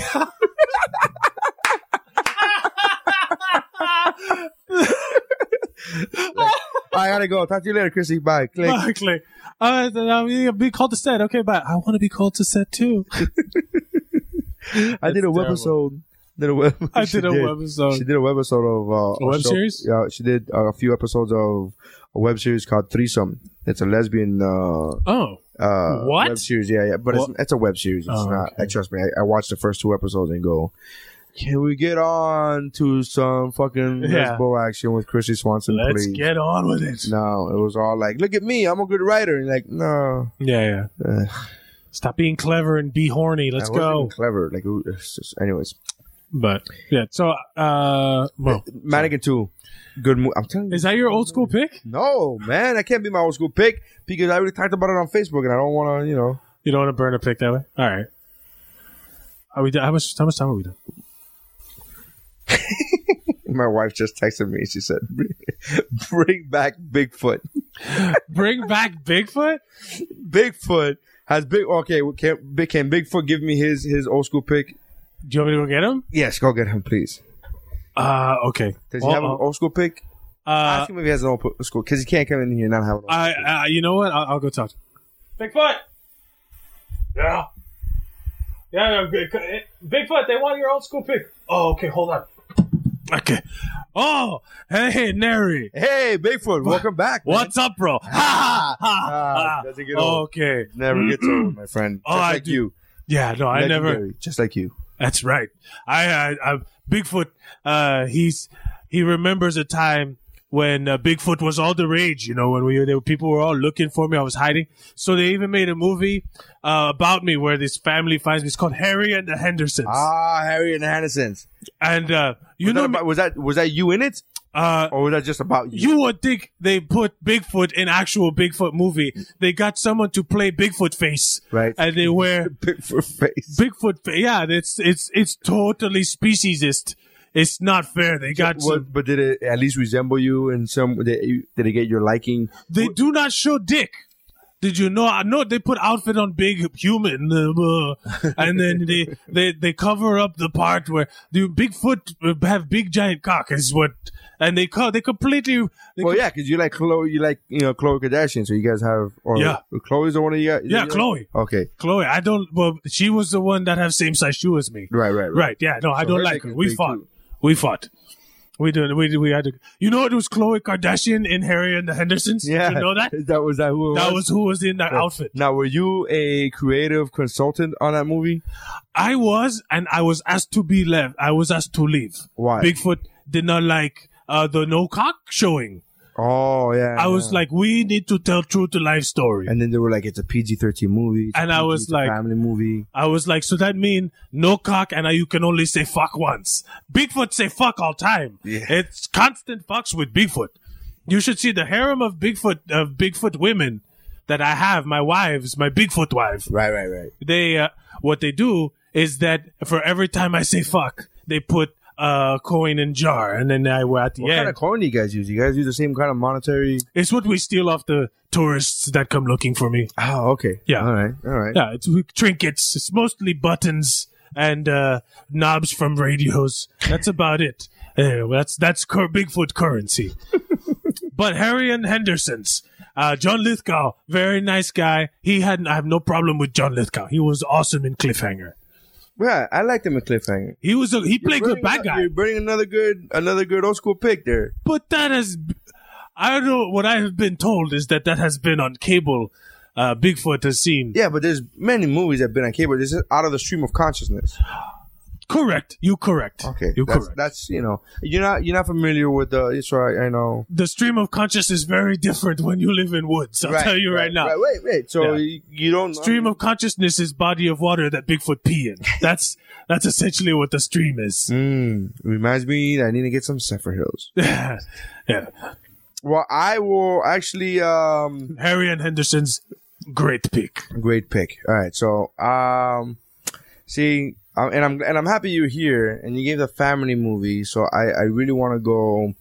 I gotta go. Talk to you later, Chrissy. Bye. Click.
Fuck, click. Uh, I'm be called to set. Okay, but I want to be called to set too.
I did a
terrible.
webisode. Did a web.
I
she
did a webisode.
She did a webisode of uh,
A web
show-
series?
Yeah, she did uh, a few episodes of a web series called Threesome. It's a lesbian. Uh,
Oh,
uh,
What?
Web series, yeah, yeah, but it's,
What?
it's a web series. It's
Oh,
not.
okay.
I trust me. I, I watched the first two episodes and go, can we get on to some fucking
Yeah.
lesbo action with Chrissy Swanson,
let's
please?
get on with it.
No, it was all like, look at me, I'm a good writer. And like, no,
Yeah, yeah.
uh,
Stop being clever and be horny. Let's
I wasn't
go.
even clever. Like, it was just, anyways,
But yeah, so uh, well,
Mannequin two, good movie. I'm telling you,
is that your old school pick?
no, man, I can't be my old school pick because I already talked about it on Facebook, and I don't want to, you know.
You don't want to burn a pick that way. All right. Are we? done? How much? How much time are we done?
My wife just texted me. She said, "Bring back Bigfoot."
Bring back Bigfoot.
Bigfoot has big. Okay, can, Big- can Bigfoot give me his his old school pick?
Do you want me to go get him?
Yes, go get him, please.
Uh, okay.
Does he
Well,
have an
uh,
old school pick?
Uh,
Ask him if he has an old po- school because he can't come in here and not have an old
I, uh, you know what? I'll, I'll go talk to him. Bigfoot. Yeah. Yeah, no, good. Bigfoot, they want your old school pick. Oh, okay, hold on. Okay. Oh, hey, Neri.
Hey, Bigfoot, welcome back. man.
What's up, bro? Ha ha ha.
Ah, doesn't get old.
Okay.
Never gets old, my friend. Just
Oh, I
like
do-
you.
Yeah, no, I never.
Legendary, just like you.
That's right. I, I, I Bigfoot. Uh, he's he remembers a time when uh, Bigfoot was all the rage. You know, when we they, people were all looking for me, I was hiding. So they even made a movie uh, about me where this family finds me. It's called Harry and the Hendersons.
Ah, Harry and the Hendersons.
And uh, you
Was
know,
that, about, was that was that you in it,
uh,
or was that just about you?
you would think they put Bigfoot in actual Bigfoot movie. They got someone to play Bigfoot face,
Right.
And they wear
Bigfoot face.
Bigfoot face. Yeah, it's it's it's totally speciesist. It's not fair. They got
What,
some,
but did it at least resemble you in some? Did it, did it get your liking?
they do not show dick. Did you know? I know they put outfit on big human, uh, and then they, they they cover up the part where the Bigfoot have big giant cock is what, and they co- they completely. They
Well, yeah, because you like Chloe, you like you know Chloe Kardashian, so you guys have. Or
Yeah.
Chloe's the one of you guys.
Yeah, Chloe.
Okay,
Chloe, I don't. Well, she was the one that have same size shoe as me.
right, right, right.
Right. Yeah. No, I
So
don't
her
like
dick
her.
is
We
big,
fought.
too.
We fought. We did. We did. We had to. You know, it was Chloe Kardashian in Harry and the Hendersons.
Yeah,
Did you know that?
that was that who it
That
was.
was who was in that outfit.
Now, were you a creative consultant on that movie?
I was, and I was asked to be left. I was asked to leave.
Why?
Bigfoot did not like uh, the no cock showing.
Oh yeah.
I was
yeah.
like, we need to tell true to life story.
and then they were like, it's a P G thirteen movie. It's a
And I
P G,
was
it's a
like-
family movie.
I was like, so that mean no cock, and you can only say fuck once. Bigfoot say fuck all time.
Yeah.
It's constant fucks with Bigfoot. You should see the harem of Bigfoot of Bigfoot women that I have. My wives, my Bigfoot wives.
Right, right, right.
They uh, what they do is that for every time I say fuck, they put a coin in jar, and then I were at the
What
end.
kind of coin do you guys use? You guys use the same kind of monetary?
It's what we steal off the tourists that come looking for me.
Oh, okay.
Yeah.
All right. All right.
Yeah, it's we- trinkets. It's mostly buttons and uh, knobs from radios. That's about it. Uh, that's that's cur- Bigfoot currency. But Harry and Henderson's, uh, John Lithgow, very nice guy. He had I have no problem with John Lithgow. He was awesome in Cliffhanger.
Yeah, I liked him in Cliffhanger.
He was a, he played good bad guy.
You're burning another good, another good old school pick there.
But that has, I don't know, what I have been told is that that has been on cable. Uh, Bigfoot has seen.
Yeah, but there's many movies that have been on cable. This is out of the stream of consciousness.
Correct. You correct.
Okay,
You
that's,
correct.
that's you know you're not you're not familiar with the. It's right. I know.
The stream of consciousness is very different when you live in woods. I'll tell you right, now.
Right, wait, wait. So
Yeah.
you, you don't
Stream of consciousness is body of water that Bigfoot pee in. That's that's essentially what the stream is.
Mm, reminds me that I need to get some Zephyr Hills.
yeah.
Well, I will actually. Um,
Harry and Henderson's great pick.
great pick. All right, so um, see, um, and I'm and I'm happy you're here, and you gave the family movie. So I I really want to go.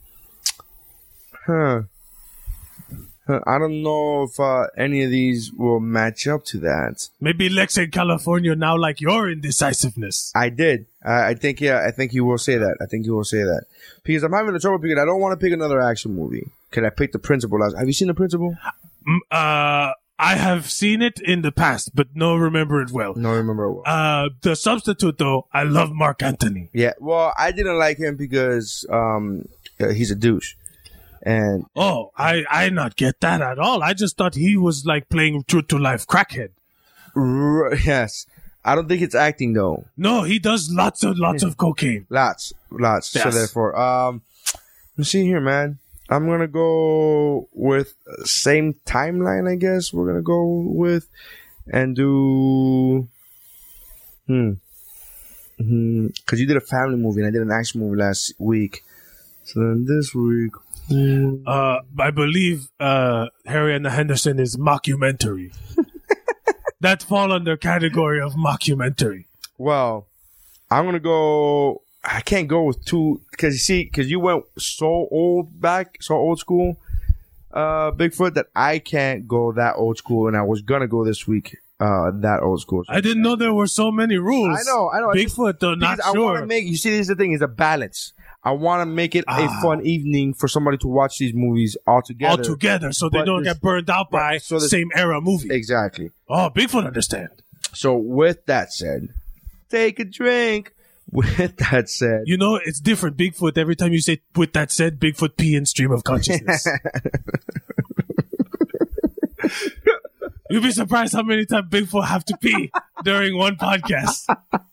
Huh. Huh, I don't know if uh, any of these will match up to that.
Maybe Lex in California now like your indecisiveness.
I did. I, I think, yeah, I think he will say that. I think he will say that. Because I'm having a trouble picking. I don't want to pick another action movie. Can I pick The Principal? Have you seen The Principal?
Mm, Uh, I have seen it in the past, but no remember it well.
No, I remember well.
Uh, The Substitute, though, I love Mark Antony.
Yeah, well, I didn't like him because um, uh, he's a douche. And
Oh, I, I not get that at all. I just thought he was like playing true to life crackhead.
r- yes, I don't think it's acting though.
No, he does lots of lots of cocaine.
Lots, lots. So
Yes.
therefore, um, let's see here, man. I'm gonna go with same timeline. I guess we're gonna go with and do. Hmm. Hmm. Because you did a family movie and I did an action movie last week. So then this week.
Uh, I believe uh, Harry and the Henderson is mockumentary. That fall under category of mockumentary.
Well, I'm gonna go. I can't go with two because you see, because you went so old back, so old school, uh, Bigfoot that I can't go that old school, and I was gonna go this week, uh, that old school.
I didn't know there were so many rules.
I know, I know.
Bigfoot, though, not
Because I want
sure.
to make. You see, this is the thing: is a balance. I want to make it
Ah.
a fun evening for somebody to watch these movies all together.
all together, so they
But
don't
this-
get burned out by
Right, so this-
same era movie.
Exactly.
Oh, Bigfoot understand.
So with that said, take a drink. With that said,
You know, it's different. Bigfoot, every time you say, with that said, Bigfoot pee in stream of consciousness. You'd be surprised how many times Bigfoot have to pee during one podcast.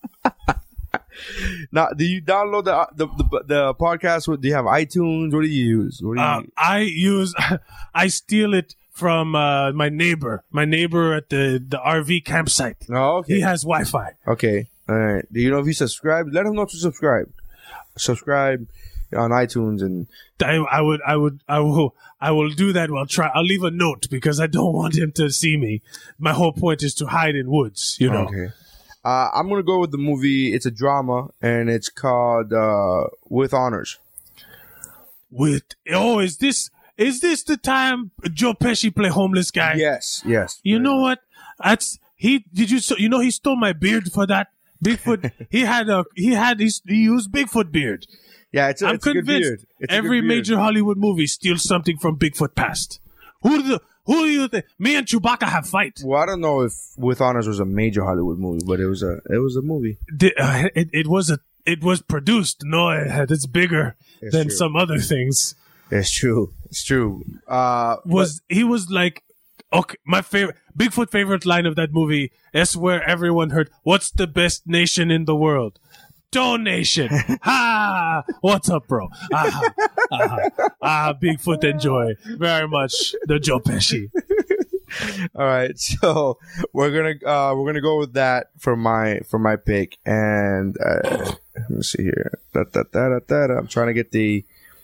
now, do you download the the the, the podcast? With, do you have iTunes? What do you use? What do you
Uh,
use?
I use, I steal it from uh, my neighbor, my neighbor at the, the R V campsite.
Oh, okay.
He has Wi-Fi.
Okay. All right. Do you know if you subscribe? Let him know to subscribe. Subscribe on iTunes and
I, I would, I would, I will, I will do that. While try. I'll leave a note because I don't want him to see me. My whole point is to hide in woods. You know.
okay. Uh, I'm gonna go with the movie. It's a drama and it's called uh, With Honors.
With oh, is this is this the time Joe Pesci play homeless guy?
Yes. Yes.
You know what? That's he. Did you? So, you know he stole my beard for that. Bigfoot. he had a. He had. He, he used Bigfoot beard.
Yeah. It's a,
I'm
it's a good
convinced
beard. It's a
every
good beard.
major Hollywood movie steals something from Bigfoot past. Who do the, who do you think? Me and Chewbacca have fight.
Well, I don't know if With Honors was a major Hollywood movie, but it was a it was a movie.
The, uh, it, it was a. It was produced. No, it had, it's bigger
It's
than
true.
some other things.
It's true. It's true. Uh,
Was he was like, okay, my favorite Bigfoot favorite line of that movie is where everyone heard, "What's the best nation in the world?" Donation. Ha! What's up, bro? Ah, ah, ah, Bigfoot enjoy very much the Joe Pesci.
All right, so we're gonna uh, we're gonna go with that for my for my pick, and uh, let me see here. Da, da, da, da, da, da. I'm trying to get the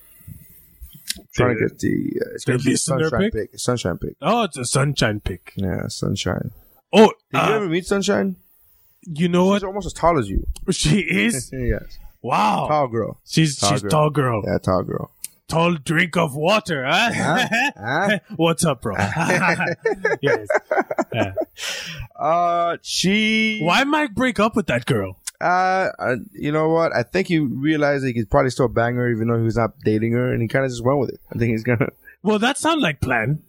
trying to get the uh, it's gonna
the
be a
listener
sunshine
pick?
pick. Sunshine pick.
Oh, it's a sunshine pick.
Yeah, sunshine.
Oh,
Did you
uh,
ever meet Sunshine?
you know what?
She's almost as tall as you.
She is.
Yes,
Wow.
tall girl.
She's
Tall
she's
girl.
tall girl.
Yeah, tall girl.
Tall drink of water. Huh?
Huh?
What's up, bro? Yes. Yeah.
Uh, she.
Why Mike break up with that girl?
Uh, uh, you know what? I think he realized he could probably still bang her, even though he was not dating her, and he kind of just went with it. I think he's gonna.
Well, that sounds like plan.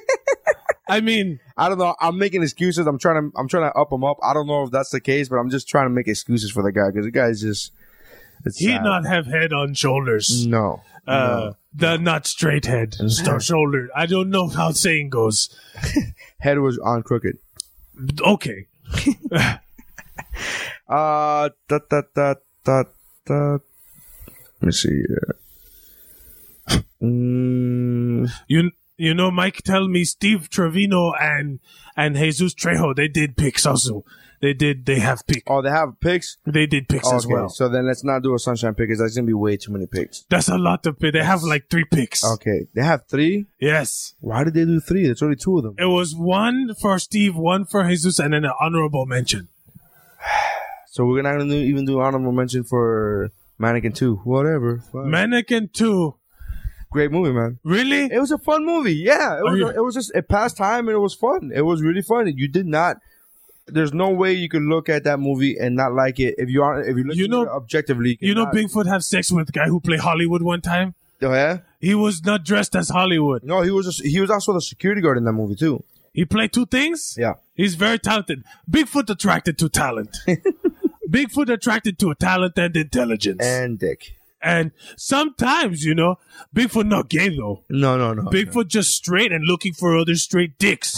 I mean,
I don't know. I'm making excuses. I'm trying to. I'm trying to up him up. I don't know if that's the case, but I'm just trying to make excuses for the guy because the guy's just. It's
he
sad.
not have head on shoulders.
No.
Uh, the not straight head, star shoulder. I don't know how saying goes.
Head was on crooked.
Okay.
Uh, da, da, da, da, da. Let me see here. Mm.
You you know, Mike tell me Steve Trevino and and Jesus Trejo, they did picks also. They did. They have picks.
Oh, they have picks?
They did picks
okay,
as well.
So then let's not do a sunshine pick because that's going to be way too many picks.
That's a lot of picks. They have like three picks.
Okay. They have three?
Yes.
Why did they do three? There's only two of them.
It was one for Steve, one for Jesus, and then an honorable mention.
So we're not going to even do honorable mention for Mannequin two. Whatever. Fine.
Mannequin two.
Great movie, man.
Really?
It was a fun movie. Yeah. It was,
you-
it was just, it passed time and it was fun. It was really fun. You did not, there's no way you could look at that movie and not like it. If you are, if you look
You know-
at it objectively,
You know,
cannot-
Bigfoot have sex with the guy who played Hollywood one time?
Oh, yeah?
He was not dressed as Hollywood.
No, he was just, he was also the security guard in that movie too.
He played two things?
Yeah.
He's very talented. Bigfoot attracted to talent. Bigfoot attracted to talent and intelligence.
And Dick.
And sometimes, you know, Bigfoot not gay though.
No, no, no.
Bigfoot just straight and looking for other straight dicks.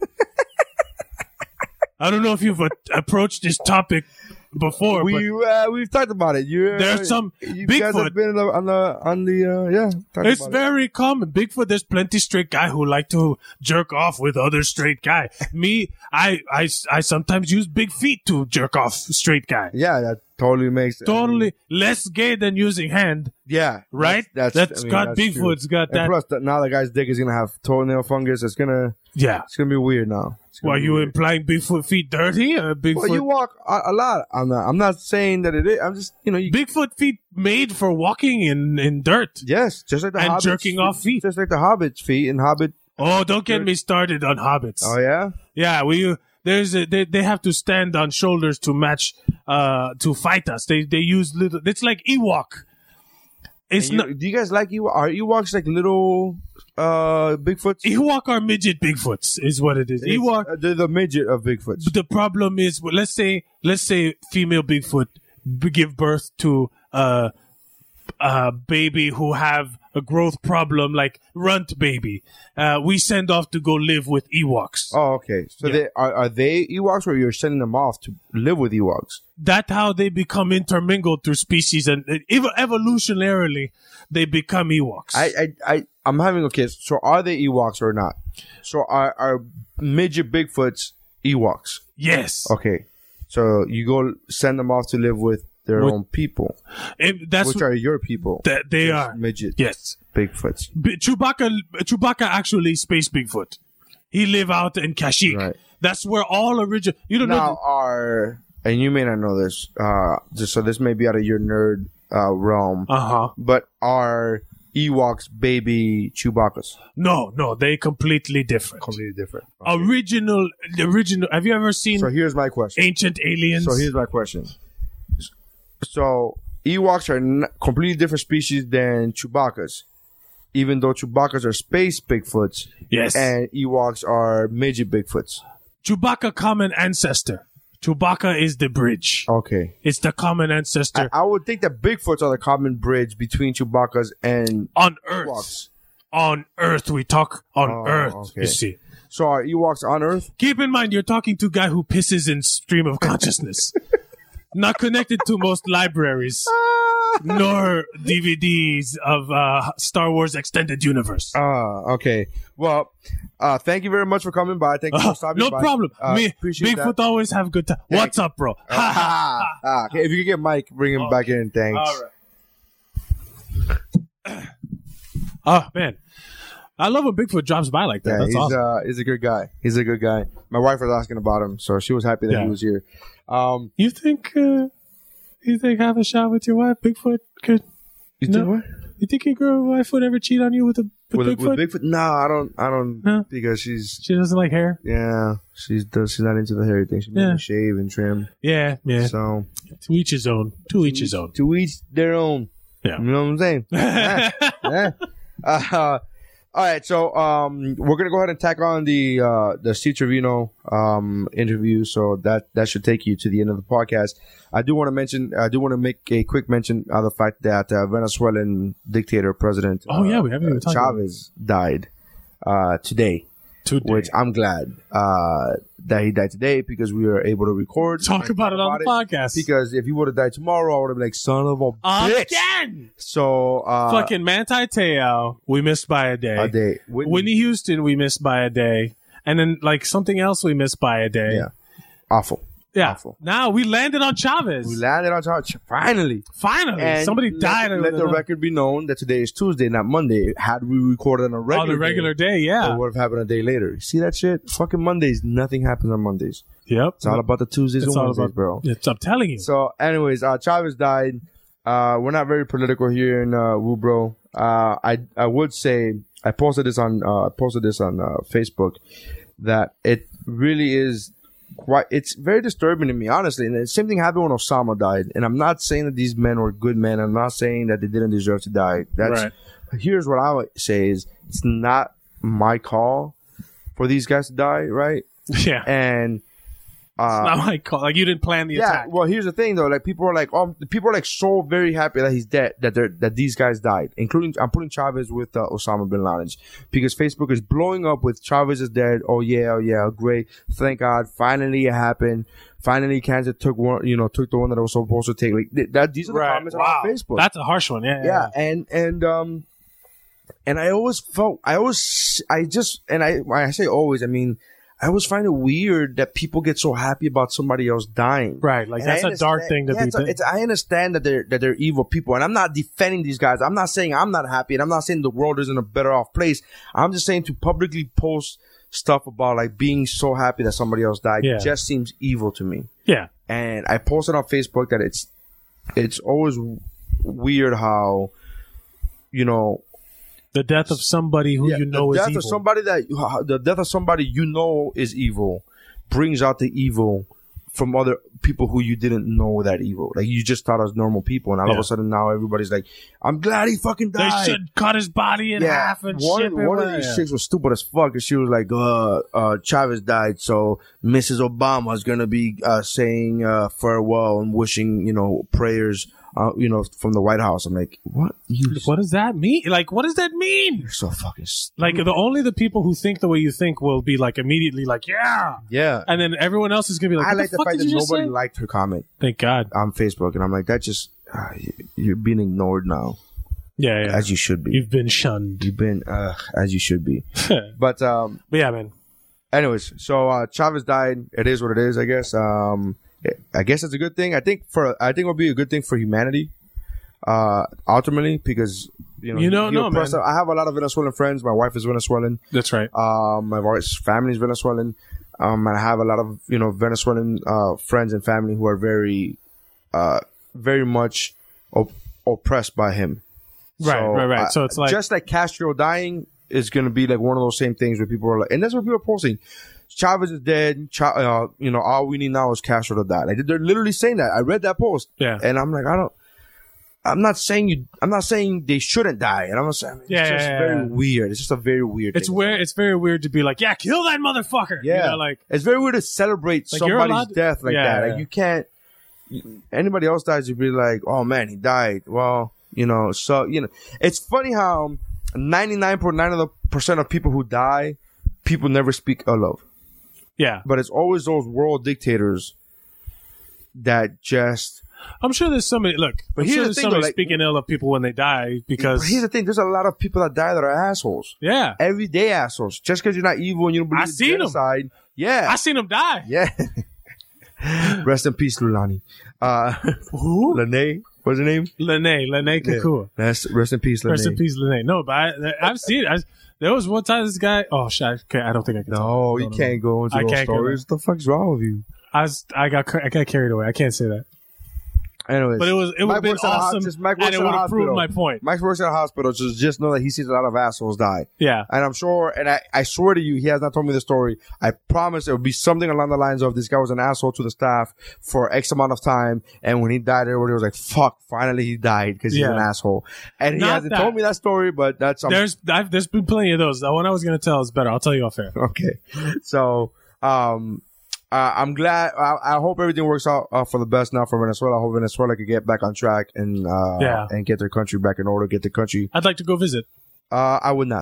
I don't know if you've a- approached this topic before,
We
but
uh, we've talked about it. You,
There's some
you guys
Bigfoot.
have been on the on the, on the uh, yeah. talked
it's
about it.
very common. Bigfoot, there's plenty straight guy who like to jerk off with other straight guy. Me, I, I, I sometimes use big feet to jerk off straight guy.
Yeah, that totally makes
Totally less gay than using hand.
Yeah,
Right?
That's,
That's
I mean,
got
that's
Bigfoot's
true.
got
And
that-
plus, the, now the guy's dick is gonna have toenail fungus. It's gonna
Yeah.
it's gonna be weird now. It's gonna
Well,
be
you
weird.
implying Bigfoot feet dirty or Bigfoot?
Well, you walk a, a lot. I'm not. I'm not saying that it is. I'm just you know. You,
Bigfoot feet made for walking in, in dirt.
yes, just like the
And
Hobbit's
jerking off feet.
just like the Hobbit's feet and Hobbit.
Oh, don't get me started on hobbits.
Oh yeah.
Yeah, we there's a, they they have to stand on shoulders to match uh to fight us. They they use little. It's like Ewok. It's
And
not
you, do you guys like Ewok? Are Ewoks like little uh Bigfoots?
Ewok are midget Bigfoots is what it is.
It's-
Ewok.
uh, they're the midget of Bigfoots.
The problem is, well, let's say let's say female Bigfoot b- give birth to a a baby who have a growth problem like runt baby. Uh, we send off to go live with Ewoks.
Oh, okay. So
Yeah.
they are are they Ewoks, or you're sending them off to live with Ewoks?
That's how they become intermingled through species, and uh, ev- evolutionarily they become Ewoks.
I, I, I, I'm having okay. So are they Ewoks or not? So are are midget Bigfoots Ewoks?
yes,
Okay. So you go send them off to live with their
With-
own people,
It- that's
which
what
are your people.
that they
Just
are.
midget
Yes,
Bigfoots.
B- Chewbacca. Chewbacca actually space Bigfoot. He live out in Kashyyyk.
Right.
That's where all original. You don't know.
Now are and you may not know this. Uh, just so this may be out of your nerd uh, realm,
Uh huh.
but are Ewoks baby Chewbacca's?
No, no, they completely different.
Completely different.
Original, the original. Have you ever seen
So here's my question.
Ancient Aliens?
So here's my question. So Ewoks are n- completely different species than Chewbacca's, even though Chewbacca's are space Bigfoots
yes.
and Ewoks are midget Bigfoots.
Chewbacca common ancestor. Chewbacca is the bridge.
Okay.
It's the common ancestor
I, I would think that Bigfoots are the common bridge between Chewbacca's and
on Earth.
Ewoks.
On Earth, we talk on
Oh,
Earth.
okay.
You see.
So are Ewoks on Earth?
Keep in mind, you're talking to a guy who pisses in stream of consciousness. Not connected to most libraries, nor D V Ds of uh, Star Wars Extended Universe.
Ah, okay. Well, uh, thank you very much for coming by. Thank you for
Uh,
stopping
no
by.
problem.
Uh,
Me,
appreciate
Bigfoot
that.
always have good time. What's up, bro? Ha, ha,
Ah, ah, okay. If you could get Mike, bring him back in. Thanks.
All right. Oh man, I love when Bigfoot drops by like that.
Yeah,
That's
he's
awesome.
uh, he's a good guy. He's a good guy. My wife was asking about him, so she was happy that
Yeah.
he was here. Um,
You think? Uh, you think have a shot with your wife, Bigfoot could?
you
No.
think what?
You think your girl wife would ever cheat on you with a with,
With,
Bigfoot?
with Bigfoot? No, I don't. I don't.
No?
Because she's
She doesn't like hair.
yeah, she's does. She's not into the hairy thing. She
Yeah.
yeah. shave and trim.
Yeah, yeah.
So
To each his own. To each his own.
to each their own.
Yeah.
You know what I'm saying? Yeah. Yeah. Uh, all right, so um, we're gonna go ahead and tack on the uh, the Steve Trevino um, interview. So that that should take you to the end of the podcast. I do want to mention. I do want to make a quick mention of the fact that uh, Venezuelan dictator President
Oh, yeah, we haven't even
uh,
talked about
Chavez died uh, today.
Today.
which I'm glad uh, that he died today because we were able to record.
Talk about it on the podcast.
Because if he would have died tomorrow, I would have been like, son of a bitch.
Again!
So, uh,
Fucking Manti Te'o, we missed by a day.
a day. Whitney,
Whitney Houston, we missed by a day. And then, like, something else we missed by a day.
Yeah. Awful.
Yeah.
Awful.
Now we landed on Chavez.
We landed on top. Finally.
Finally.
And
Somebody
let,
died.
Let the record be known that today is Tuesday, not Monday. Had we recorded on a regular
on a regular day,
day,
yeah.
it would have happened a day later. See that shit? Fucking Mondays. Nothing happens on Mondays.
Yep.
It's all about the Tuesdays
It's
and
all
Wednesdays,
about,
bro.
It's, I'm telling you.
So, anyways, uh, Chavez died. Uh, we're not very political here in uh, Woobro. Uh, I I would say I posted this on uh, I posted this on uh, Facebook that it really is quite. It's very disturbing to me, honestly. And the same thing happened when Osama died. And I'm not saying that these men were good men. I'm not saying that they didn't deserve to die. That's
Right.
Here's what I would say: is it's not my call for these guys to die, right?
Yeah.
And uh,
Not my call. Like, you didn't plan the
yeah,
attack.
well, here's the thing though. Like, people are like, um, people are like so very happy that he's dead, that they're that these guys died, including I'm putting Chavez with uh, Osama bin Laden because Facebook is blowing up with Chavez is dead. Oh yeah, oh yeah, great, thank God, finally it happened. Finally, Kansas took one, you know, took the one that it was supposed to take. Like th- that, these are the
Right.
comments
Wow.
on Facebook.
That's a harsh one. Yeah.
yeah, and and um, and I always felt, I always, I just, and I when I say always, I mean. I always find it weird that people get so happy about somebody else dying.
Right, like
And
that's
I
a dark
understand-
thing to
yeah,
be.
it's a- it's- I understand that they're that they're evil people, and I'm not defending these guys. I'm not saying I'm not happy, and I'm not saying the world isn't a better off place. I'm just saying to publicly post stuff about like being so happy that somebody else died
Yeah.
just seems evil to me.
yeah.
And I posted on Facebook that it's it's always weird how, you know,
The death of somebody who
yeah,
you know
the
is
death
evil.
of somebody that the death of somebody you know is evil brings out the evil from other people who you didn't know that evil. Like you just thought as normal people, and all
Yeah.
of a sudden now everybody's like, "I'm glad he fucking
they
died."
should cut his body in
yeah,
half and
one,
ship it
one of
away.
these chicks was stupid as fuck, and she was like, "Uh, uh, Chavez died, so Missus Obama's gonna be uh, saying uh, farewell and wishing, you know, prayers." Uh, you know, from the White House. I'm like, what? You
What does that mean? Like, what does that mean?
You're so fucking stupid.
Like, the only the people who think the way you think will be like immediately like, yeah,
Yeah.
and then everyone else is gonna be like,
I
what
like
the,
the
fuck
fact
did
that
you just
nobody
say?
liked her comment
Thank God.
on Facebook, and I'm like, that just uh, you're being ignored now,
Yeah, yeah.
as you should be.
You've been shunned.
You've been uh, as you should be. But um,
But yeah, man.
anyways, so uh, Chavez died. It is what it is, I guess. Um, I guess it's a good thing. I think for I think it would be a good thing for humanity. Uh, ultimately, because you know,
You don't
he
know,
oppressed-
man.
I have a lot of Venezuelan friends. My wife is Venezuelan.
That's right.
Um, my wife's family is Venezuelan. Um, and I have a lot of, you know, Venezuelan, uh, friends and family who are very, uh, very much op- oppressed by him.
Right, right, right.
uh,
So it's like-
just like Castro dying is going to be like one of those same things where people are like, and that's what people are posting. Chavez is dead. Cha- uh, you know, all we need now is Castro to die. Like they're literally saying that. I read that post.
Yeah.
And I'm like, I don't, I'm not saying you, I'm not saying they shouldn't die. And I'm not saying, it's
Yeah,
just
yeah, yeah,
very
yeah.
weird. It's just a very weird
It's
thing.
weird. It's very weird to be like, yeah, kill that motherfucker.
Yeah,
You know, like,
it's very weird to celebrate
Like, you're
somebody's
allowed-
death like
Yeah,
that.
yeah.
Like you can't. you- Anybody else dies, you'd be like, "Oh man, he died." Well, you know, so you know, it's funny how ninety-nine point nine of the percent of people who die, people never speak ill of,
yeah.
but it's always those world dictators that just.
I'm sure there's somebody. Look,
But
I'm
here's
sure
the
there's
thing,
somebody
though, like-
speaking ill of people when they die because
But here's the thing: there's a lot of people that die that are assholes.
yeah,
Everyday assholes. Just because you're not evil and you don't believe
I
in
seen 'em.
genocide. Yeah,
I seen him die.
yeah. Rest in peace, Lulani. Uh,
Who?
Lene, what's her name?
Lene, Lene Kakua.
That's rest in peace, Lene.
Rest in peace, Lene. No, but I, I've seen it. I, there was one time this guy. Oh shit! I, can't- I don't think I can.
No,
tell.
you can't go into
I
those
can't go
stories. What the fuck's wrong with you?
I was. I got. I got carried away. I can't say that.
Anyways,
But it was. It would have
Mike
been
works at a ho-
awesome,
just Mike
and
works
it
at a
would have proved
hospital.
my point.
Mike works at a hospital, so just know that he sees a lot of assholes die.
Yeah.
And I'm sure, and I, I swear to you, he has not told me the story. I promise it would be something along the lines of this guy was an asshole to the staff for X amount of time, and when he died, everybody was like, fuck, finally he died because he's
Yeah.
an asshole. And he
Not
hasn't
that.
told me that story, but that's um,
There's. I've, there's been plenty of those. The one I was going to tell is better. I'll tell you off air.
okay. So, um, uh, I'm glad. I, I hope everything works out uh, for the best now for Venezuela. I hope Venezuela could get back on track and uh,
Yeah.
and get their country back in order. Get the country.
I'd like to go visit.
Uh, I would not.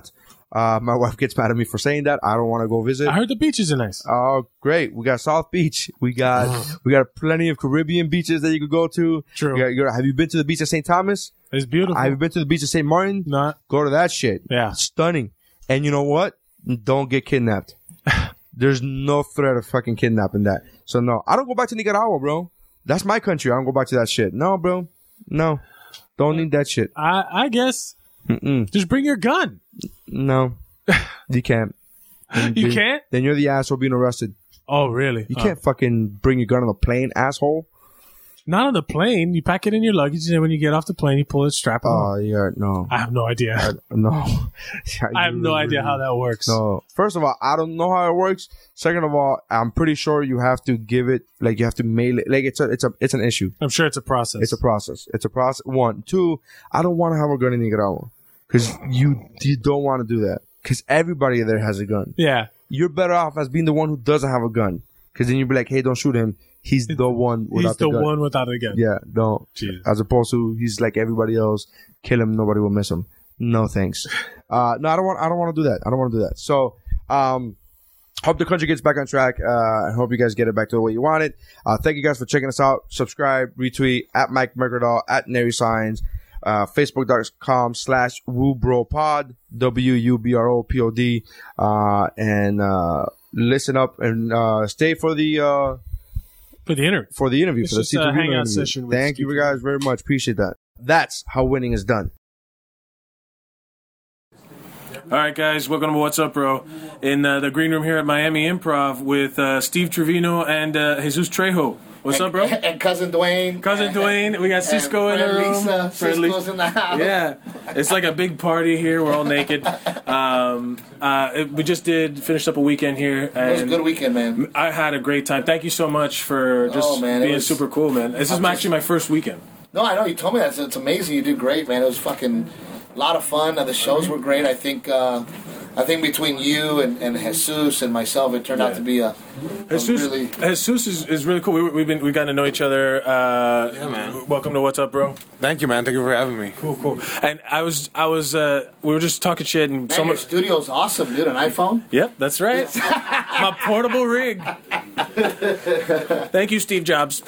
Uh, my wife gets mad at me for saying that. I don't want to go visit.
I heard the beaches are nice.
Oh, great. We got South Beach. We got we got plenty of Caribbean beaches that you could go to.
True.
You got- you got- have you been to the beach of Saint Thomas?
It's beautiful.
Have you been to the beach of Saint Martin?
Not.
Go to that shit.
Yeah.
Stunning. And you know what? Don't get kidnapped. There's no threat of fucking kidnapping that. So no, I don't go back to Nicaragua, bro. That's my country. I don't go back to that shit. No, bro. No. Don't need that shit.
I, I guess.
Mm-mm.
Just bring your gun.
No. You can't. Then-
You
then-
can't?
Then you're the asshole being arrested.
Oh, really?
You
Oh.
can't fucking bring your gun on the plane, asshole.
Not on the plane. You pack it in your luggage, and then when you get off the plane, you pull it, strap it
Oh,
on.
yeah, no.
I have no idea.
No.
I have no idea how that works.
No. First of all, I don't know how it works. Second of all, I'm pretty sure you have to give it, like you have to mail it. Like it's a, it's a, it's an issue.
I'm sure it's a process.
It's a process. It's a process. One, two. I don't want to have a gun in Nicaragua because you you don't want to do that because everybody there has a gun.
Yeah.
You're better off as being the one who doesn't have a gun because then you'd be like, hey, don't shoot him. He's the one without
He's the,
the gun.
one without a gun.
Yeah, no.
Jesus.
As opposed to he's like everybody else. Kill him, nobody will miss him. No thanks. Uh, no, I don't want. I don't want to do that. I don't want to do that. So, um, hope the country gets back on track. Uh, I hope you guys get it back to the way you want it. Uh, thank you guys for checking us out. Subscribe, retweet at Mike Mercadal at Nary Signs. Uh, Facebook.com slash WuBroPod, W U B R O P O D. Uh, and, uh, listen up and, uh, stay for the, uh,
For the interview.
for the interview,
It's
for the
just
Steve
a
Trevino
hangout
interview.
session with
Thank
Steve
you guys very much. Appreciate that. That's how winning is done.
All right, guys, welcome to What's Up, Bro? In uh, the green room here at Miami Improv with uh, Steve Trevino and uh, Jesus Trejo. What's
and,
up, bro?
And cousin Dwayne.
Cousin Dwayne. We got Cisco in the room.
Lisa. Cisco's in the house.
Yeah, it's like a big party here. We're all naked. Um, uh, it, we just did finished up a weekend here. And
It was a good weekend, man.
I had a great time. Thank you so much for just
Oh, man, it
being
was-
super cool, man. This is
I'm
actually my first weekend.
No, I know. You told me that. It's, it's amazing. You did great, man. It was fucking a lot of fun. Uh, the shows were great. I think uh, I think between you and, and Jesus and myself, it turned out to be a, a
Jesus,
really...
Jesus is, is really cool. We, we've been we got to know each other. Uh,
Yeah, man.
Welcome to What's Up, Bro.
Thank you, man. Thank you for having me.
Cool, cool. And I was I was uh, we were just talking shit and
Man,
someone.
your studio's awesome, dude. An iPhone?
Yep, that's right. My portable rig. Thank you, Steve Jobs.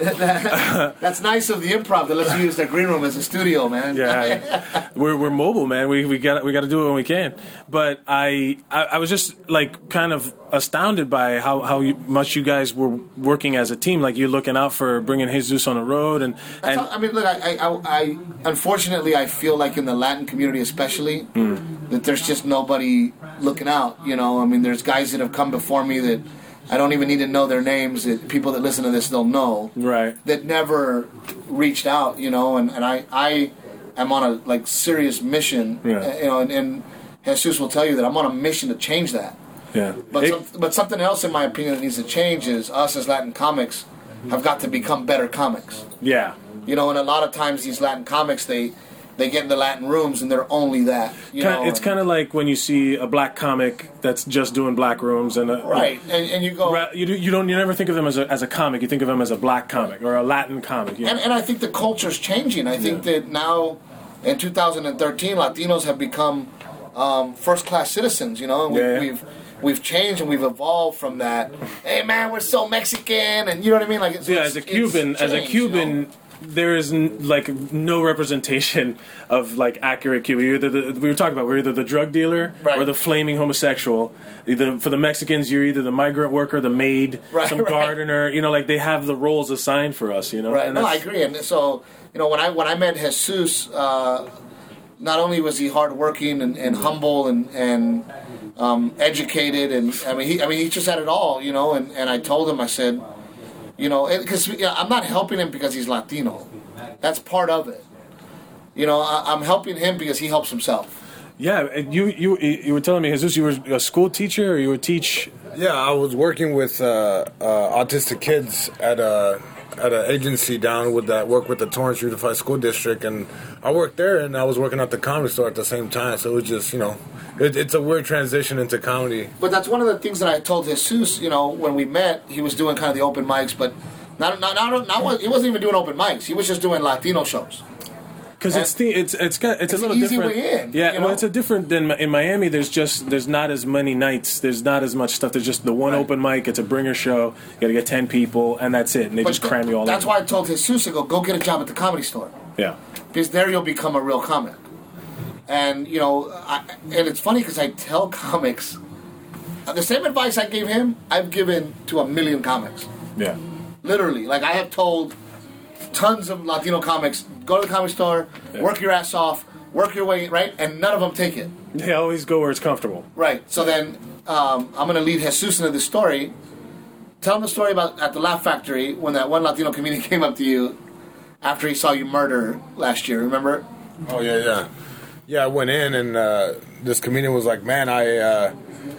That's nice of the Improv to let you use their green room as a studio, man.
Yeah, we're we're mobile, man. We we got we got to do it when we can. But I, I I was just like kind of astounded by how how you, much you guys were working as a team. Like you're looking out for bringing Jesus on the road, and
That's
and
how- I mean, look, I, I, I, unfortunately, I feel like in the Latin community, especially, that there's just nobody looking out. You know, I mean, there's guys that have come before me that I don't even need to know their names. That people that listen to this, they'll know.
Right.
That never reached out. You know, and, and I, I am on a like serious mission.
Yeah.
uh, You know, and, and Jesus will tell you that I'm on a mission to change that.
yeah.
But
It-
some, but something else, in my opinion, that needs to change is us as Latin comics have got to become better comics.
yeah.
You know, and a lot of times these Latin comics, they they get in the Latin rooms and they're only that. You
Kind
know,
it's kind of like when you see a black comic that's just doing black rooms, and a,
right, and, and you go,
Ra- You do, you don't you never think of them as a as a comic. You think of them as a black comic or a Latin comic. You know?
and, and I think the culture's changing. I think that now, in two thousand thirteen, Latinos have become um, first class citizens. You know, and we,
Yeah, yeah.
we've we've changed and we've evolved from that. Hey man, we're so Mexican, and you know what I mean. Like, it's,
yeah,
it's-
as a Cuban,
it's
as a
changed, you
Cuban,
know?
there is n- like no representation of like accurate Cuban. You're either the, we were talking about we're either the drug dealer
Right.
or the flaming homosexual. Either for the Mexicans, you're either the migrant worker, the maid,
Right,
some
right.
gardener. You know, like they have the roles assigned for us. You know,
Right.
And
No, I
that's-
agree. And so, you know, when I when I met Jesus, uh, not only was he hardworking and, and humble and and um, educated, and I mean, he I mean, he just had it all. You know, and, and I told him, I said, you know, because you know, I'm not helping him because he's Latino. That's part of it. You know, I, I'm helping him because he helps himself.
Yeah, and you you you were telling me, Jesus, you were a school teacher, or you would teach.
Yeah, I was working with uh, uh, autistic kids at a at an agency down with that work with the Torrance Unified School District, and I worked there, and I was working at the comedy store at the same time. So it was just, you know, it, it's a weird transition into comedy.
But that's one of the things that I told Jesus. You know, when we met, he was doing kind of the open mics, but not not not, not, not he wasn't even doing open mics. He was just doing Latino shows.
because it's the it's it's got it's,
It's
a little
an easy
different.
way in,
yeah,
you
well,
know?
it's a different than in Miami. There's just there's not as many nights. There's not as much stuff. There's just the one
Right.
open mic. It's a bringer show. You got to get ten people, and that's it. And they
But
just cram you all.
That's
in.
why I told Jesus to go go get a job at the Comedy Store.
Yeah.
Because there you'll become a real comic. And, you know, I, and it's funny because I tell comics, uh, the same advice I gave him, I've given to a million comics.
Yeah.
Literally. Like, I have told tons of Latino comics, go to the Comedy Store,
Yeah.
work your ass off, work your way, right? And none of them take it.
They always go where it's comfortable.
Right. So then um, I'm going to lead Jesus into this story. Tell him the story about at the Laugh Factory when that one Latino comedian came up to you after he saw you murder last year. Remember?
Oh, yeah, yeah. Yeah, I went in and uh, this comedian was like, man, I uh,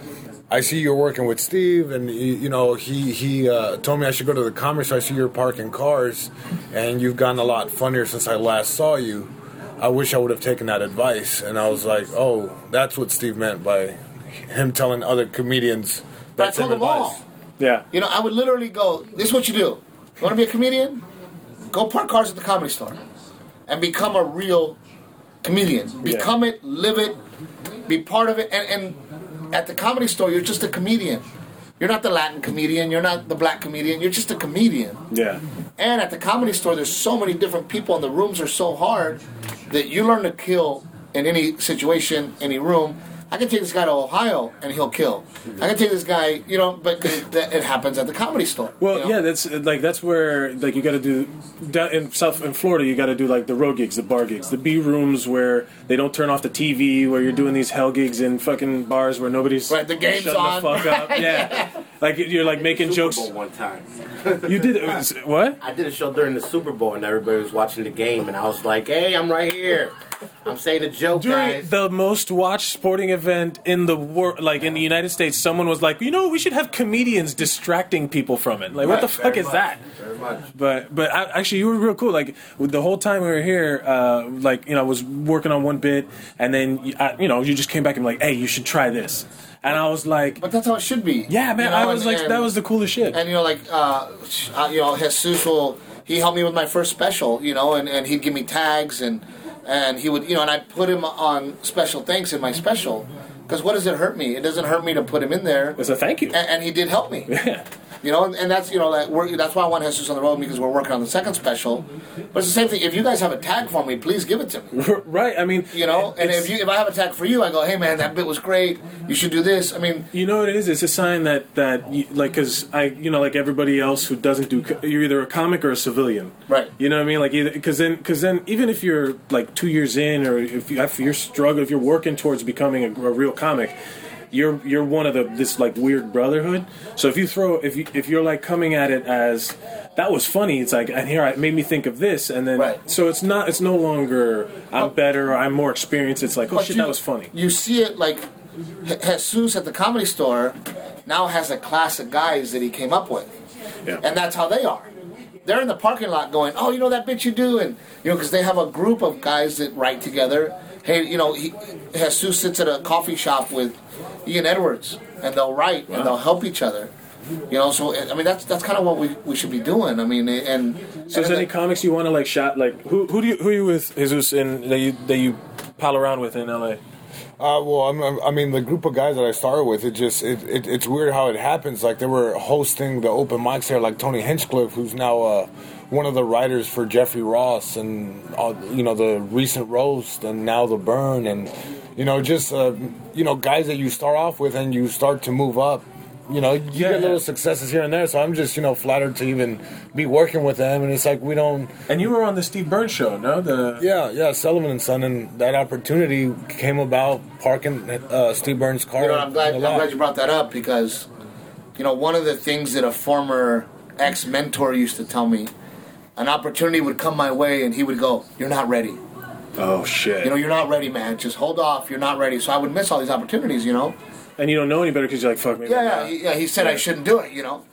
I see you're working with Steve, and, he, you know, he, he uh, told me I should go to the Comedy Store. I see you're parking cars, and you've gotten a lot funnier since I last saw you. I wish I would have taken that advice. And I was like, oh, that's what Steve meant by him telling other comedians
But I
that
told
same
them all.
advice.
Yeah.
You know, I would literally go, this is what you do. You want to be a comedian? Go park cars at the Comedy Store and become a real comedian. Become it, live it, be part of it. And, and at the Comedy Store, you're just a comedian. You're not the Latin comedian. You're not the black comedian. You're just a comedian.
Yeah.
And at the Comedy Store, there's so many different people, and the rooms are so hard that you learn to kill in any situation, any room. I can take this guy to Ohio, and he'll kill. I can take this guy, you know, but it, it happens at the Comedy Store.
Well,
you know?
yeah, that's like that's where like you got to do down in South in Florida. You got to do like the road gigs, the bar gigs, the B rooms where they don't turn off the T V, where you're doing these hell gigs in fucking bars where nobody's
right. The game's
shutting
on.
the fuck up. Yeah, like you're like making
Super
jokes.
Bowl one time.
You did it was- what?
I did a show during the Super Bowl, and everybody was watching the game, and I was like, "Hey, I'm right here. I'm saying a joke,
During
guys."
the most watched sporting event in the world, like in the United States, someone was like, "You know, we should have comedians distracting people from it." Like, what
Right,
the fuck
very
is
much,
that?
Very much.
But but I, actually, you were real cool. Like with the whole time we were here, uh, like you know, I was working on one bit, and then I, you know, you just came back and were like, "Hey, you should try this," and I was like,
But that's how it should be.
"Yeah, man."
You know,
I was
and-
like,
and-
"That was the coolest shit."
And you know, like uh, uh, you know, Jesus will he helped me with my first special, you know, and, and he'd give me tags and and he would, you know, and I put him on special thanks in my special because what does it hurt me? It doesn't hurt me to put him in there.
It's a thank you,
and, and he did help me.
Yeah.
You know, and, and that's you know that we're, that's why I want Jesus on the road because we're working on the second special. But it's the same thing. If you guys have a tag for me, please give it to me.
Right. I mean,
you know, and
it's-
if you if I have a tag for you, I go, hey man, that bit was great. You should do this. I mean,
You know what it is? It's a sign that that you, like because I you know like everybody else who doesn't do co- you're either a comic or a civilian,
right?
You know what I mean? Like either because then because then even if you're like two years in or if, you, if you're struggling if you're working towards becoming a, a real comic. You're you're one of the this like weird brotherhood. So if you throw if you if you're like coming at it as that was funny, it's like and here it made me think of this, and then
Right.
so it's not it's no longer I'm better or I'm more experienced. It's like oh
But
shit
you-
that was funny.
You see it like Je- Jesus at the Comedy Store now has a class of guys that he came up with,
Yeah.
and that's how they are. They're in the parking lot going, "Oh, you know that bit you do," and you know because they have a group of guys that write together. Hey, you know, he, Jesus sits at a coffee shop with Ian Edwards, and they'll write and they'll help each other. You know, so I mean that's that's kind of what we, we should be doing. I mean, and
So is
and
there any comics you want to like shot like who who do you who are you with Jesus in that you that you pal around with in L A?
Uh, well, I'm, I'm- I mean, the group of guys that I started with, it just, it, it, it's weird how it happens. Like, they were hosting the open mics there, like Tony Hinchcliffe, who's now uh, one of the writers for Jeffrey Ross and, uh, you know, the recent roast and now the burn. And, you know, just, uh, you know, guys that you start off with and you start to move up. You know, you
Yeah.
get little successes here and there. So I'm just, you know, flattered to even be working with them. And it's like, we don't...
And you were on the Steve Burns show, no? The
Yeah, yeah, Sullivan and Son, and that opportunity came about parking uh, Steve Burns' car.
You know, I'm glad,
a
I'm
lot.
glad you brought that up because, you know, one of the things that a former ex-mentor used to tell me, an opportunity would come my way and he would go, "You're not ready.
Oh shit.
You know, you're not ready, man. Just hold off. You're not ready." So I would miss all these opportunities, you know.
And you don't know any better because you're like fuck me.
Yeah, yeah, he, yeah. He said I shouldn't do it, you know.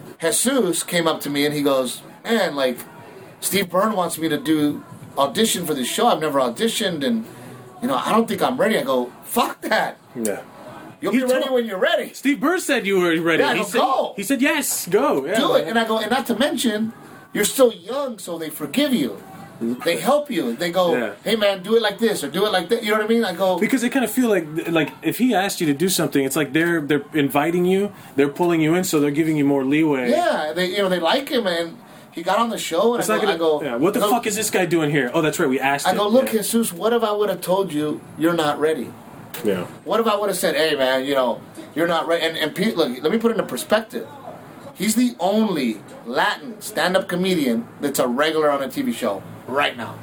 Jesus came up to me and he goes, "Man, like, Steve Byrne wants me to do audition for this show. I've never auditioned, and you know, I don't think I'm ready." I go, "Fuck that.
Yeah.
You'll be ready when you're ready."
Steve Burns said you were ready.
Yeah, I
he
go,
said,
go.
He said yes, go. Yeah,
do
man.
it. And I go, and not to mention, you're still young, so they forgive you. They help you. They go,
Yeah.
hey man, do it like this or do it like that. You know what I mean? I go
because they kind of feel like like if he asked you to do something, it's like they're they're inviting you, they're pulling you in, so they're giving you more leeway.
yeah, they you know they like him and he got on the show and
It's
I
not
go,
gonna,
I go
yeah, what the
I go,
fuck is this guy doing here? Oh, that's right, we asked
I
him.
go, look,
yeah.
Jesus, what if I would have told you you're not ready?
Yeah.
What if I would have said, hey man, you know, you're not ready? And, and Pete, look, let me put it into perspective. He's the only Latin stand-up comedian that's a regular on a T V show right now.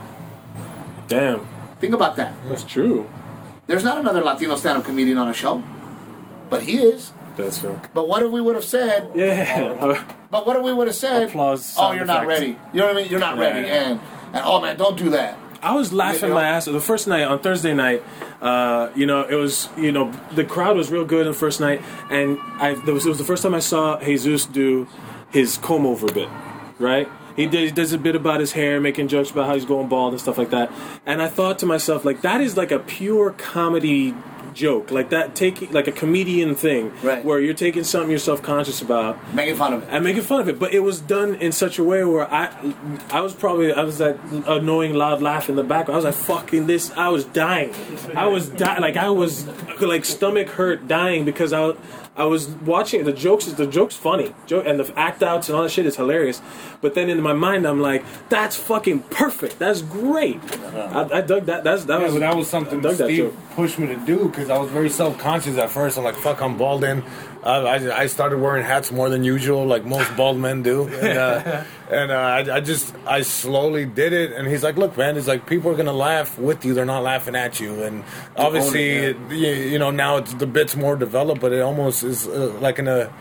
Damn.
Think about that.
That's true.
There's not another Latino stand-up comedian on a show, but he is.
That's true.
But what if we would have said?
Yeah.
But what if we would have said?
Applause.
Oh,
sound
you're not
effects.
ready. You know what I mean? You're not
Yeah,
ready.
yeah.
And and oh man, don't do that.
I was laughing
You know?
my ass off. The first night, on Thursday night, uh, you know, it was, you know, the crowd was real good the first night, and I, there was, it was the first time I saw Jesus do his comb over bit, right? He, did, he does a bit about his hair, making jokes about how he's going bald and stuff like that. And I thought to myself, like, that is like a pure comedy joke, like that, taking like a comedian thing,
Right.
where you're taking something you're self-conscious about,
Making fun of it.
and making fun of it. But it was done in such a way where I, I was probably, I was that annoying loud laugh in the background. I was like, fucking this, I was dying. I was dying, like I was like stomach hurt, dying because I, I was watching the jokes. The joke's funny, joke, and the act outs and all that shit is hilarious. But then in my mind, I'm like, that's fucking perfect. That's great. I, I dug that. That's that
Yeah,
was
but that was something
I dug that
Steve
joke.
pushed me to do because I was very self-conscious at first. I'm like, fuck, I'm balding. Uh, I, I started wearing hats more than usual, like most bald men do. And, uh, and uh, I, I just, I slowly did it. And he's like, look, man, he's like, people are going to laugh with you. They're not laughing at you. And obviously,
it,
it, you, you know, now it's, the bit's more developed, but it almost is uh, like in a...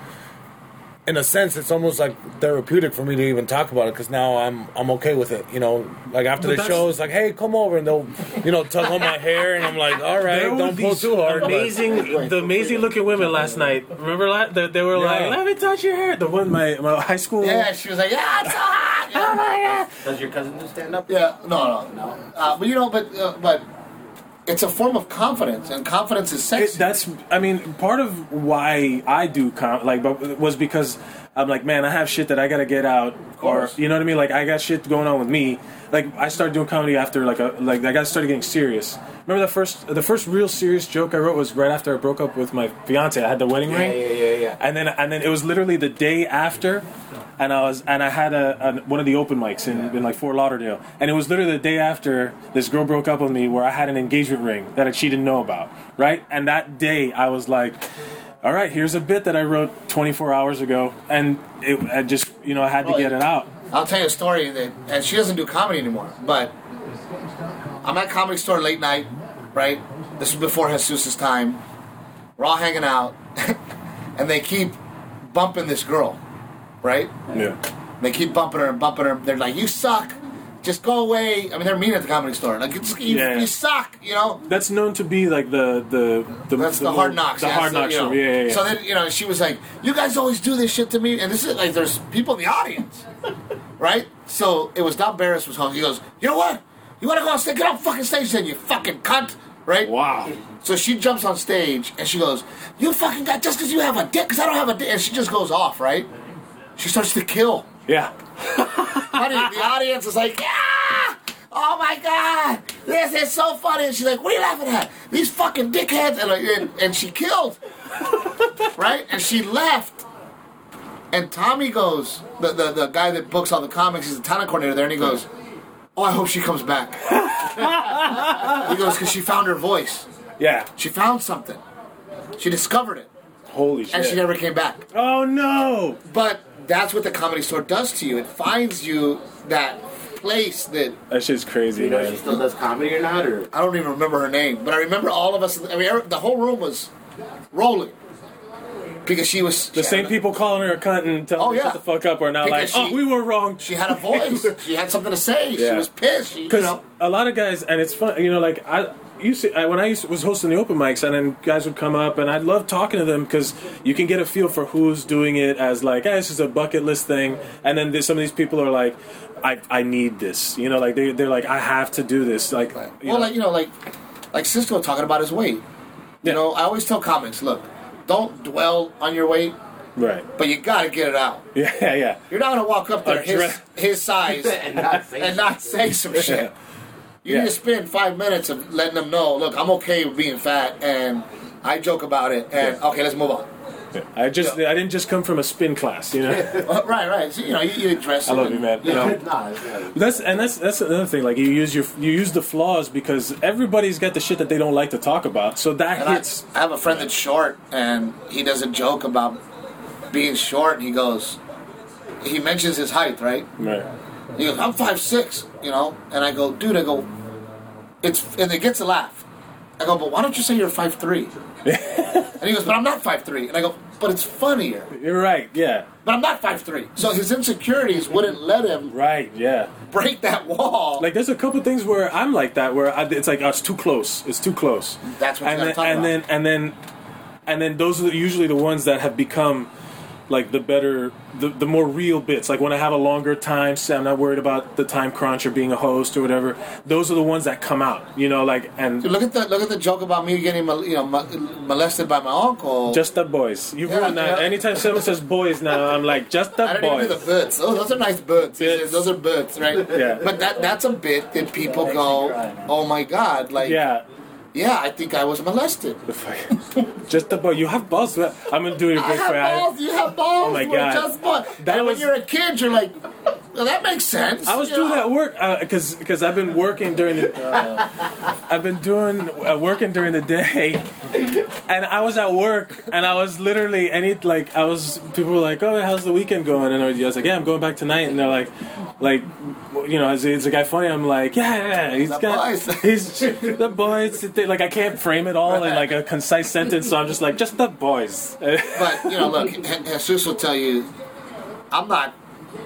In a sense, it's almost like therapeutic for me to even talk about it because now I'm I'm okay with it. You know, like after
But
the
that's-
show, it's like, hey, come over, and they'll, you know, tug on my hair, and I'm like, all right,
There were
don't pull
these
too hard. but-
Amazing, the amazing looking women last night. Remember that? They, they were like,
Yeah.
"Let me touch your hair." The one my my high school.
Yeah, she was like, yeah, it's so hot. Oh my god.
Does your cousin do stand up?
Yeah, no, no, no. Uh, but you know, but uh, but it's a form of confidence, and confidence is
It,
sexy.
that's, I mean, part of why I do com- like, but was because I'm like, man, I have shit that I gotta get out, or
course.
you know what I mean. Like, I got shit going on with me. Like, I started doing comedy after like a like I got started getting serious. Remember the first the first real serious joke I wrote was right after I broke up with my fiance. I had the wedding
Yeah,
ring,
yeah, yeah, yeah.
and then and then it was literally the day after. And I was, and I had a, a one of the open mics in, in like Fort Lauderdale, and it was literally the day after this girl broke up with me, where I had an engagement ring that she didn't know about, right? And that day, I was like, "All right, here's a bit that I wrote twenty-four hours ago," and it, I just, you know, I had to
Well,
get it out.
I'll tell you a story that, and she doesn't do comedy anymore, but I'm at Comedy Store late night, right? This is before Jesus' time. We're all hanging out, and they keep bumping this girl, right?
Yeah.
They keep bumping her and bumping her. They're like, "You suck. Just go away." I mean, they're mean at the Comedy Store. Like, it's, you,
Yeah.
you suck, you know?
That's known to be like the the the,
That's the, hard knocks.
The
yeah,
hard
so,
knocks
you know.
show. Yeah, yeah, yeah.
So then, you know, she was like, "You guys always do this shit to me," and this is like, there's people in the audience, right? So it was Don Barris was home. He goes, "You know what? You want to go on stage? Get off fucking stage, then you fucking cunt." Right?
Wow.
So she jumps on stage and she goes, "You fucking got just because you have a dick, because I don't have a dick," and she just goes off. Right? She starts to kill.
Yeah.
Honey, the audience is like, "Yeah! Oh my god, this is so funny!" And she's like, "What are you laughing at? These fucking dickheads!" And, like, and, and she killed, right? And she left. And Tommy goes, the, the the guy that books all the comics, he's the talent coordinator there, and he goes, "Oh, I hope she comes back." He goes, "Because she found her voice.
Yeah.
She found something. She discovered it,
Holy shit.
and she never came back."
Oh no.
But that's what the Comedy Store does to you. It finds you that place that
That shit's crazy,
You know
man.
she still does comedy or not? Or
I don't even remember her name, but I remember all of us. I mean, every- the whole room was rolling because she was
The
she
same
had-
people calling her a cunt and telling
Oh,
her
yeah.
shut the fuck up are now
Because
like,
she-
oh, we were wrong.
She had a voice. She had something to say. She
Yeah.
was pissed. She, you
Because
know,
a lot of guys, and it's fun, you know, like I used to, I, when I used to, was hosting the open mics, and then guys would come up, and I love talking to them because you can get a feel for who's doing it as like, hey, this is a bucket list thing, and then there's, some of these people are like, I, I need this, you know, like they they're like, I have to do this, like, you
well,
know,
like you know, like like Cisco talking about his weight. You
Yeah.
know, I always tell comics, look, don't dwell on your weight.
Right.
But you got to get it out.
Yeah, yeah.
You're not going to walk up there
A
his,
dre-
his size
And not say
and not say some shit. You
Yeah.
need to spend five minutes of letting them know, look, I'm okay with being fat, and I joke about it, and
Yeah.
okay, let's move on.
I just I didn't just come from a spin class, you know.
Uh, right, right. So, you know, you, you address
I
it.
love
and,
you, man.
You know,
Nah, it's not.
That's and that's that's another thing. Like you use your you use the flaws because everybody's got the shit that they don't like to talk about. So that
and I,
hits.
I have a friend that's short, and he does a joke about being short, and he goes, he mentions his height, right?
Right.
He goes, I'm five six, you know, and I go, dude, I go, it's, and it gets a laugh. I go, but why don't you say you're five three? And he goes, but I'm not five three. And I go, but it's funnier.
You're right. Yeah.
But I'm not five three. So his insecurities wouldn't let him
Right. Yeah.
break that wall.
Like there's a couple things where I'm like that where I, it's like oh, it's too close. It's too close.
That's what you
and
gotta
then,
talk
and
about.
then and then and then those are the, usually the ones that have become like the better, the, the more real bits. Like when I have a longer time, so I'm not worried about the time crunch or being a host or whatever. Those are the ones that come out, you know, like and
Dude, look at the look at the joke about me getting mol- you know mo- molested by my uncle.
just the boys. You've
Yeah,
ruined that.
yeah.
Anytime someone says boys now, I'm like just the
I don't even
boys.
do the bits. Oh, those are nice bits. He says, those are bits, right?
Yeah.
But that that's a bit that people go, oh my god, like
Yeah.
yeah, I think I was molested.
Just the boy. You have balls. I'm gonna do it a
I
big
have
fan.
balls. You have balls.
Oh my
We're
God.
just balls.
That
and
was-
when you're a kid, you're like, well, that makes sense.
I was
you
doing
know?
that work because because I've been working during the I've been doing uh, working during the day, and I was at work and I was literally any like I was people were like, oh, how's the weekend going? And I was like, yeah, I'm going back tonight. And they're like, like you know, is, is the guy funny? I'm like, yeah, yeah, he's
The
got
boys.
he's the boys. Like I can't frame it all in like a concise sentence, so I'm just like, just the boys.
But you know, look, Je- Jesus will tell you, I'm not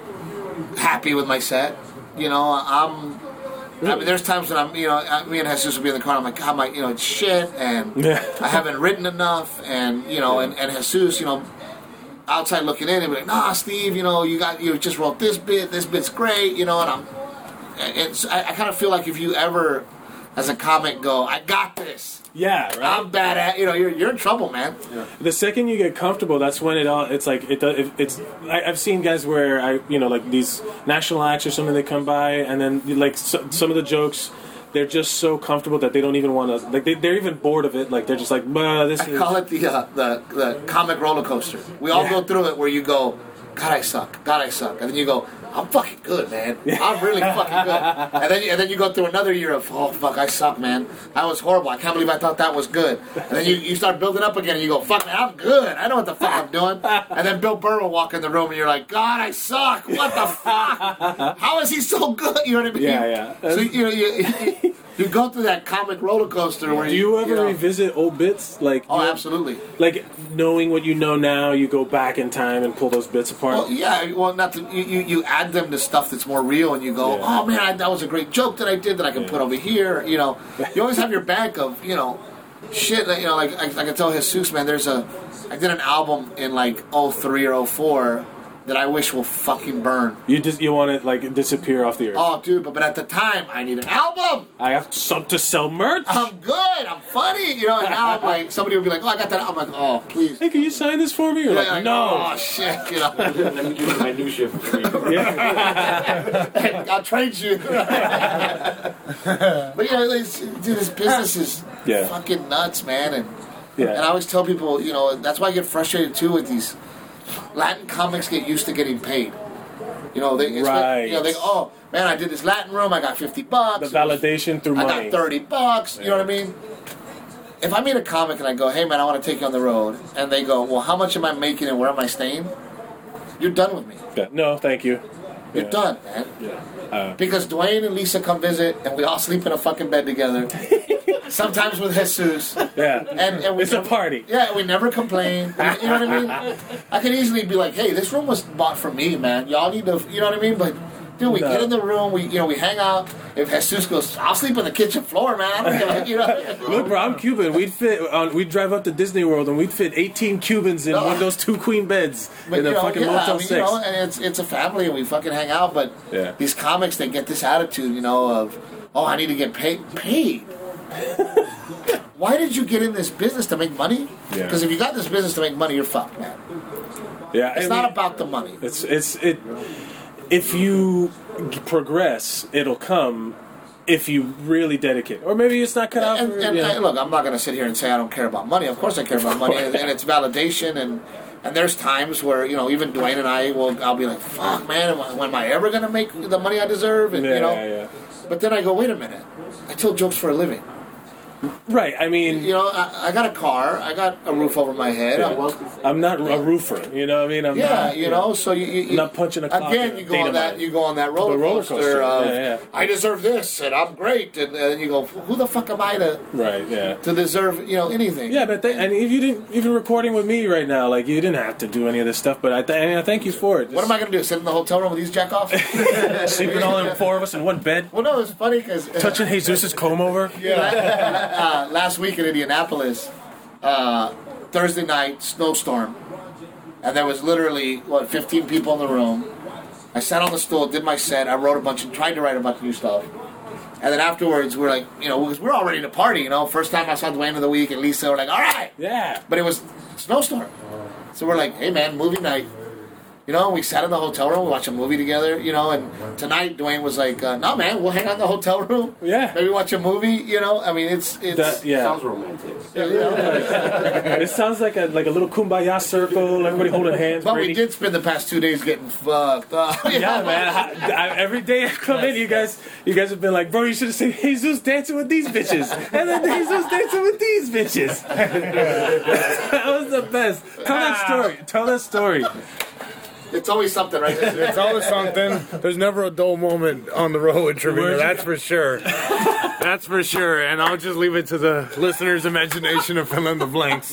happy with my set. You know, I'm. I mean, there's times when I'm, you know, I- me and Jesus will be in the car. I'm like, God, my, you know, it's shit, and
Yeah.
I haven't written enough, and you know, and, and Jesus, you know, outside looking in, he'll be like, Nah, Steve, you know, you got, you just wrote this bit. This bit's great, you know, and I'm. It's, I, I kind of feel like if you ever, as a comic, go, I got this.
Yeah, right.
I'm bad at, you know, you're you're in trouble, man.
The second you get comfortable, that's when it all. It's like it. does- It's. I, I've seen guys where I, you know, like these national acts or something. They come by and then like so, some of the jokes, they're just so comfortable that they don't even want to. Like they, they're even bored of it. Like they're just like, bah, this
I
is.
call it the uh, the the comic roller coaster. We all
Yeah.
go through it where you go, God, I suck. God, I suck, and then you go, I'm fucking good, man. I'm really fucking good. And then you, and then you go through another year of, oh fuck, I suck, man. That was horrible. I can't believe I thought that was good. And then you, you start building up again, and you go, fuck, man, I'm good. I know what the fuck I'm doing. And then Bill Burr will walk in the room, and you're like, God, I suck. What the fuck? How is he so good? You know what I mean?
Yeah, yeah.
So you know you. you You go through that comic roller coaster where
Do you ever
know,
revisit old bits? Like
Oh,
you-
absolutely.
Like knowing what you know now, you go back in time and pull those bits apart.
Well, yeah, well, not to, you, you, you add them to stuff that's more real, and you go,
Yeah.
oh man, I, that was a great joke that I did that I can
Yeah.
put over here. You know, you always have your bank of you know shit. That, you know, like I, I can tell Jesus, man. There's a, I did an album in like oh three or oh four that I wish will fucking burn.
You just you want it like disappear off the earth.
Oh, dude, but, but at the time, I need an album.
I have some to sell merch.
I'm good. I'm funny. You know, and now I'm like, somebody will be like, oh, I got that. I'm like, oh, please.
Hey, can you sign this for me? You're
Yeah,
like,
like,
no.
Oh shit! You know.
Let me give you my new shit for free.
I'll trade you. But you know, it's, dude, this business is
Yeah.
fucking nuts, man. And
Yeah.
and I always tell people, you know, that's why I get frustrated too with these Latin comics get used to getting paid. You know, they it's
Right.
Like, you know, they oh man, I did this Latin room, I got fifty bucks.
The validation through
I
money.
got thirty bucks. You know what I mean? If I meet a comic and I go, hey man, I want to take you on the road, and they go, well, how much am I making and where am I staying? You're done with me.
Yeah. No, thank you.
You're
Yeah.
done, man.
Uh,
Because Dwayne and Lisa come visit, and we all sleep in a fucking bed together. Sometimes with Jesus.
yeah.
And, and we
It's a party.
Yeah, we never complain. You know what I mean? I could easily be like, hey, this room was bought for me, man. Y'all need to, you know what I mean? But, dude, we
No.
get in the room, we you know, we hang out. If Jesus goes, I'll sleep on the kitchen floor, man. I don't give a- you know?
Look, bro, I'm Cuban. We'd fit. On, we'd drive up to Disney World and we'd fit eighteen Cubans in
No.
one of those two queen beds
But,
in
you
a
know,
fucking
yeah,
Motel
I mean,
Six.
You know, and it's it's a family, and we fucking hang out. But
Yeah.
these comics, they get this attitude, you know, of, oh, I need to get paid. Paid? Why did you get in this business to make money?
Yeah.
Because if you got this business to make money, you're fucked, man.
Yeah,
it's
I
not
mean,
about the money.
It's it's it. If you g- progress, it'll come. If you really dedicate, or maybe it's not cut out.
And,
for,
and
you know.
I, look, I'm not going to sit here and say I don't care about money. Of course, I care about money, and, and it's validation. And and there's times where you know, even Dwayne and I will, I'll be like, "Fuck, man, am I, when am I ever going to make the money I deserve?" And
Yeah,
you know,
yeah, yeah.
but then I go, "Wait a minute, I tell jokes for a living."
Right, I mean...
You know, I, I got a car, I got a roof over my head.
Yeah.
I'm,
I'm not a roofer, you know what I mean? I'm
yeah,
not,
you know, so you, you, you
not punching a clock.
again, you go on that, you go on that roller,
The roller
coaster,
coaster,
of,
yeah, yeah.
I deserve this, and I'm great, and, and then you go, who the fuck am I to,
Right, yeah.
to deserve, you know, anything?
Yeah, but th- and if you didn't, even recording with me right now, like, you didn't have to do any of this stuff, but I, th- and I thank you for it.
What am I going to do, sit in the hotel room with these jack-offs?
Sleeping all in four of us in one bed?
Well, no, it's funny, because...
Touching Jesus' comb over?
Yeah, uh, last week in Indianapolis, uh, Thursday night, snowstorm, and there was literally, what, fifteen people in the room. I sat on the stool, did my set, I wrote a bunch, and tried to write a bunch of new stuff. And then afterwards, we're like, you know, because we're all ready to party, you know. First time I saw Dwayne of the week and Lisa, we're like, all right.
Yeah.
But it was snowstorm. So we're like, hey, man, movie night. You know, we sat in the hotel room, we watched a movie together, you know, and tonight Dwayne was like, uh, no, man, we'll hang out in the hotel room.
Yeah.
Maybe watch a movie, you know. I mean, it's... it's
That, yeah.
Sounds romantic.
Yeah, you know.
It sounds like a like a little kumbaya circle, everybody holding hands.
But
Brady.
we did spend the past two days getting fucked up.
Yeah, man. I, I, every day I come in, you guys, you guys have been like, bro, you should have seen Jesus dancing with these bitches, and then Jesus dancing with these bitches. That was the best. Tell that story. Tell that story.
It's always something, right?
It's always something. There's never a dull moment on the road with Trevino, that's for sure. That's for sure. And I'll just leave it to the listener's imagination to fill in the blanks.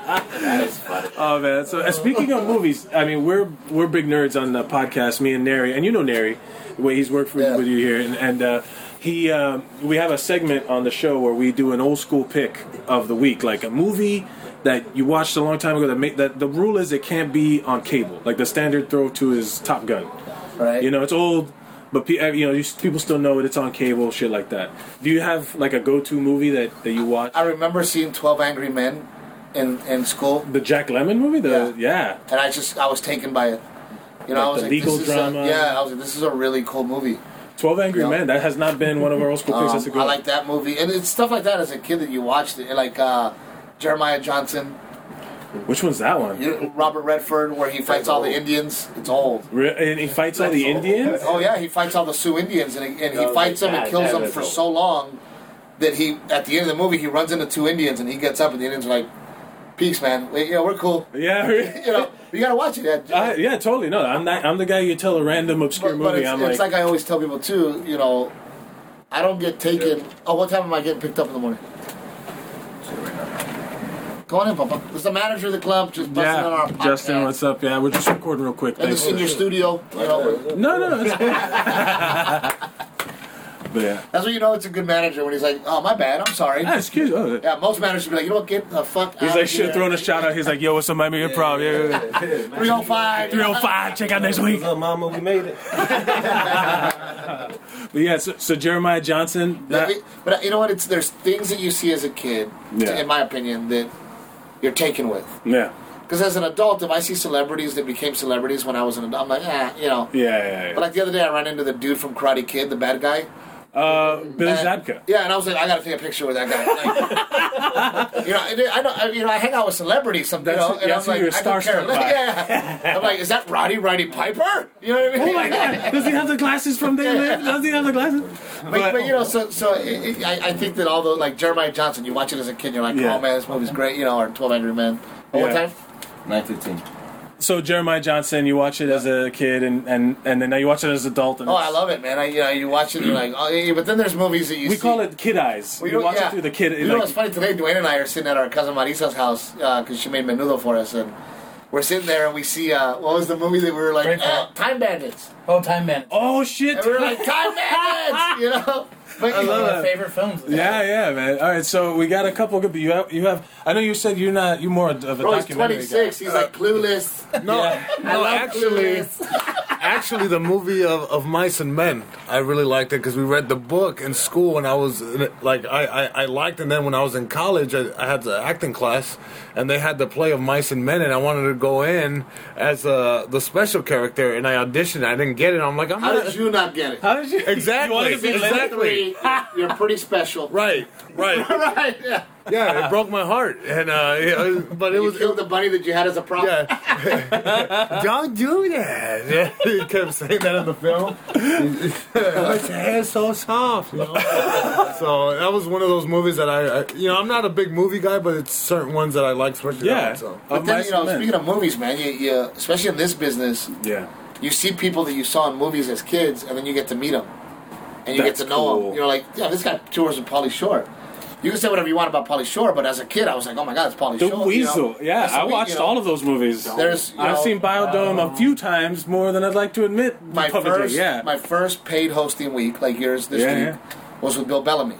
Oh man! So uh, speaking of movies, I mean, we're we're big nerds on the podcast. Me and Neri, and you know Neri, the way he's worked with,
Yeah.
with you here, and, and uh, he uh, we have a segment on the show where we do an old school pick of the week, like a movie that you watched a long time ago. That make that the rule is it can't be on cable. Like the standard throw to is Top Gun.
Right.
You know, it's old, but pe- you know, you, people still know it. It's on cable, shit like that. Do you have like a go-to movie that, that you watch?
I remember seeing twelve Angry Men in, in school.
The Jack Lemmon movie? The yeah.
And I just, I was taken by it. You know,
Like
I was
the
like,
legal
this is
drama.
A, yeah, I was like, this is a really cool movie.
twelve Angry
You know?
Men. That has not been one of our old school picks.
Um,
That's a good
I
one.
like that movie. And it's stuff like that as a kid that you watched. It. Like uh, Jeremiah Johnson.
Which one's that one?
You know, Robert Redford, where he fights all the Indians. It's old.
Re- and he fights all the Indians?
Oh yeah, he fights all the Sioux Indians, and he, and he
Oh,
fights them and
that-
kills
that
them
is
for
old.
so long that he, at the end of the movie, he runs into two Indians, and he gets up, and the Indians are like, "Peace, man. We, you know, we're cool."
Yeah,
you know, you gotta watch it. Yeah,
I, yeah, totally. No, I'm not. I'm the guy you tell a random obscure
but,
movie.
but it's,
I'm
it's
like,
like I always tell people too. You know, I don't get taken. Oh, what time am I getting picked up in the morning? Go on in, Papa. This is the manager of the club, just busting on our
yeah,
podcast.
Justin, what's up? Yeah, we're just recording real quick.
In the
Thanks.
senior studio, you know.
No, no, no. it's- but yeah.
That's when you know it's a good manager when he's like, "Oh, my bad, I'm sorry."
Ah, excuse me. Oh,
Yeah, most managers be like, "You know what? Get the fuck
He's
out
like,
of
shit,
here."
throwing a shout out. He's like, yo, what's up, Miami Improv? Yeah, yeah, yeah.
three oh five
three oh five, check out next week.
What's up, mama? We made it.
But yeah, so, so Jeremiah Johnson.
Yeah,
That,
we- but you know what? It's there's things that you see as a kid,
Yeah.
in my opinion, that you're taken with.
yeah.
Because as an adult, if I see celebrities that became celebrities when I was an adult, I'm like, ah, you know.
Yeah, yeah, yeah.
But like the other day, I ran into the dude from Karate Kid, the bad guy.
Uh, Billy
And-
Zabka.
Yeah, and I was like, I gotta take a picture with that guy. Like, you know, I, I don't, I, you know, I hang out with celebrities, some, you
That's-
know, and
yeah,
I'm
so
like,
you're
I don't care.
starstruck by.
Yeah, I'm like, is that Roddy Roddy Piper? You know what I mean?
Oh my God! Does he have the glasses from They Live? Does he have the glasses?
But, but you know, so so it, it, I, I think that all the like Jeremiah Johnson, you watch it as a kid, you're like,
Yeah.
oh man, this movie's great, you know, or twelve Angry Men. One more
Yeah.
time.
nine fifteen.
So Jeremiah Johnson, you watch it as a kid, and, and, and then now you watch it as an adult. And
Oh,
it's-
I love it, man. I, you know, you watch it, and you're like, oh, yeah, but then there's movies that you
We
see.
call it kid eyes.
We
you
don't-
watch
yeah.
it through the kid.
You know
like,
what's funny? Today, Dwayne and I are sitting at our cousin Marisa's house because she made menudo for us, and we're sitting there and we see uh, what was the movie that we were like, uh, Time Bandits.
Oh, Time Bandits.
Oh shit!
And we were like, Time Bandits, you know. But
I
you know,
love
My
that.
favorite films.
Yeah, yeah, man. All right, so we got a couple good. You have, you have. I know you said you're not. You're more of a
Bro, he's
documentary
twenty-six.
guy.
He's like Clueless.
No,
I
no,
love
actually,
Clueless.
actually, the movie of, of Mice and Men, I really liked it because we read the book in school when I was, like, I, I, I liked it. And then when I was in college, I, I had the acting class, and they had the play of Mice and Men, and I wanted to go in as uh, the special character, and I auditioned. I didn't get it. I'm like, I'm
How
not...
did you not get it?
How did you?
Exactly.
You wanted to be
exactly.
You're pretty special.
Right, right.
Right, yeah.
Yeah, it broke my heart. And uh, yeah, but it
You
was...
killed the bunny that you had as a prop.
Yeah. Don't do that. Yeah, he kept saying that in the film. His hair's so soft. You know? So that was one of those movies that I, I, you know, I'm not a big movie guy, but it's certain ones that I like, especially
Yeah.
that one. So.
But then, you know, speaking of movies, man, you, you especially in this business,
Yeah.
you see people that you saw in movies as kids, and then you get to meet them, and you
That's
get to know
cool.
them. You're like, yeah, this guy tours with Pauly Shore. You can say whatever you want about Pauly Shore, but as a kid, I was like, oh my god, it's Pauly
The
Shore.
Weasel.
You know?
Yeah,
That's the
I
we-
watched
you know,
all of those movies.
There's, you
I've
know,
seen Biodome a few times, more than I'd like to admit.
my
publicly.
first,
yeah.
my first paid hosting week, like yours this
Yeah,
week, was with Bill Bellamy.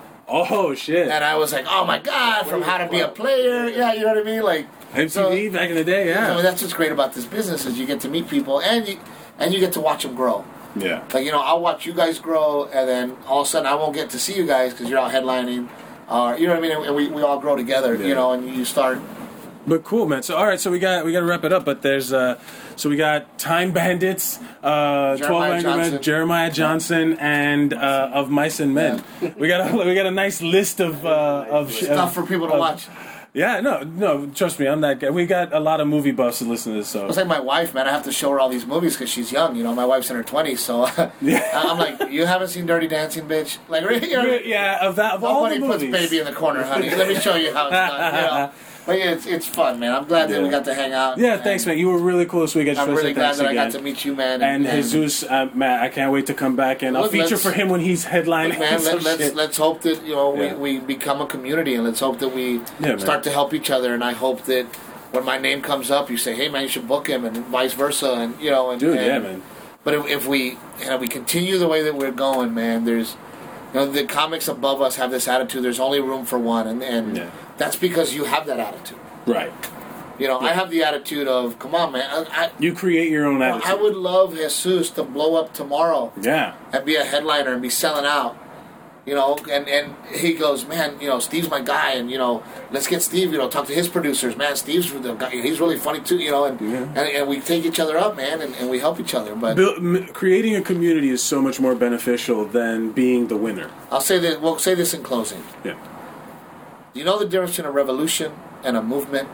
Oh shit.
And I was like, oh my god, from How to Be a Player, yeah, you know what I mean, like
M T V back in the day. Yeah.
I mean, that's what's great about this business is you get to meet people and you and you get to watch them grow.
Yeah.
Like, you know, I'll watch you guys grow, and then all of a sudden I won't get to see you guys because you're out headlining, or you know what I mean, and we, we all grow together,
Yeah.
you know, and you start.
But cool, man. So all right, so we got we got to wrap it up. But there's uh, so we got Time Bandits, uh, Twelve Angry Men, Jeremiah Johnson, and uh, of Mice and Men. We got a we got a nice list of uh, of
Stuff for people to
of-
watch.
Yeah, no, no. Trust me, I'm that guy. We got a lot of movie buffs to listen to this. So
It's like my wife, man. I have to show her all these movies because she's young. You know, my wife's in her twenties, so I'm like, you haven't seen Dirty Dancing, bitch? Like, you know,
yeah, of that of all
nobody
the
puts
movies.
baby in the corner, honey. Let me show you how it's done. You know? But yeah, it's it's fun, man. I'm glad that we
Yeah.
got to hang out.
Yeah,
and
thanks, man. You were really cool this week. I just
I'm
wanna say
really glad
thanks
that I got
again.
to meet you, man.
And Jesus, uh, Matt, I can't wait to come back and I'll
Look,
feature
let's-
for him when he's headlining.
Look, man,
some
let, let's
shit.
let's hope that you know
Yeah.
we, we become a community, and let's hope that we
man.
start to help each other. And I hope that when my name comes up, you say, "Hey, man, you should book him," and vice versa. And you know, and,
Dude,
and-
yeah, man.
But if, if we you know, we continue the way that we're going, man, there's you know the comics above us have this attitude. There's only room for one, and and
Yeah.
that's because you have that attitude.
Right.
You know, I have the attitude of, "Come on, man." I, I,
You create your own
Well,
attitude.
I would love Jesus to blow up tomorrow
Yeah.
and be a headliner and be selling out. You know, and, and he goes, man, you know, Steve's my guy, and, you know, let's get Steve, you know, talk to his producers. Man, Steve's the guy, he's really funny, too, you know, and and, and we take each other up, man, and, and we help each other. But
Build, m- creating a community is so much more beneficial than being the winner.
I'll say that, we'll say this in closing.
Yeah.
You know the difference between a revolution and a movement?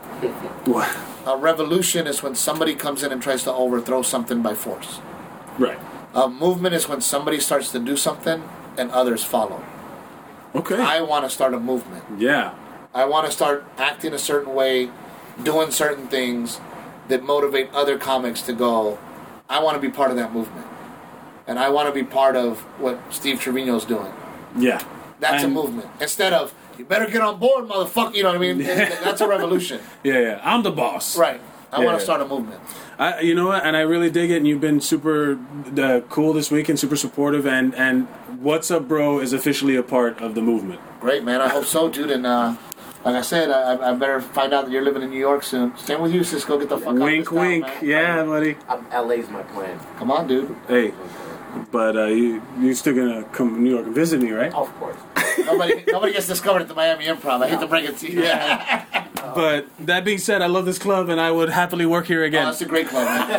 What?
A revolution is when somebody comes in and tries to overthrow something by force.
Right.
A movement is when somebody starts to do something and others follow.
Okay.
I want to start a movement.
Yeah.
I want to start acting a certain way, doing certain things that motivate other comics to go, I want to be part of that movement. And I want to be part of what Steve Trevino's doing.
Yeah.
That's
And-
a movement. Instead of, you better get on board, motherfucker. You know what I mean? That's a revolution.
Yeah, yeah. I'm the boss.
Right. I
Yeah,
want
yeah.
to start a movement.
I, you know what? And I really dig it. And you've been super uh, cool this week and super supportive. And, and What's Up, Bro is officially a part of the movement.
Great, man. I hope so, dude. And uh, like I said, I, I better find out that you're living in New York soon. Same with you, Cisco. Get the fuck out
Wink,
of this
wink.
town, man.
Yeah, buddy.
Um, L A's my plan.
Come on, dude.
Hey. But uh, you, you're still going to come to New York and visit me, right?
Of course.
nobody, nobody gets discovered at the Miami Improv. I hate to break it to you.
Yeah. But that being said, I love this club and I would happily work here again.
Oh, that's a great club, man. no,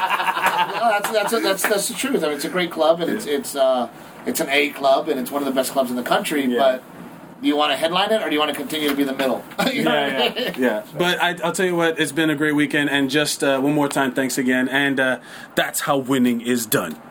that's, that's, that's, that's the truth. I mean, it's a great club, and it's it's uh, it's an A club, and it's one of the best clubs in the country.
Yeah.
But do you want to headline it, or do you want to continue to be the middle? You know what I
yeah,
mean?
yeah, yeah. But I, I'll tell you what, it's been a great weekend, and just uh, one more time, thanks again. And uh, that's how winning is done.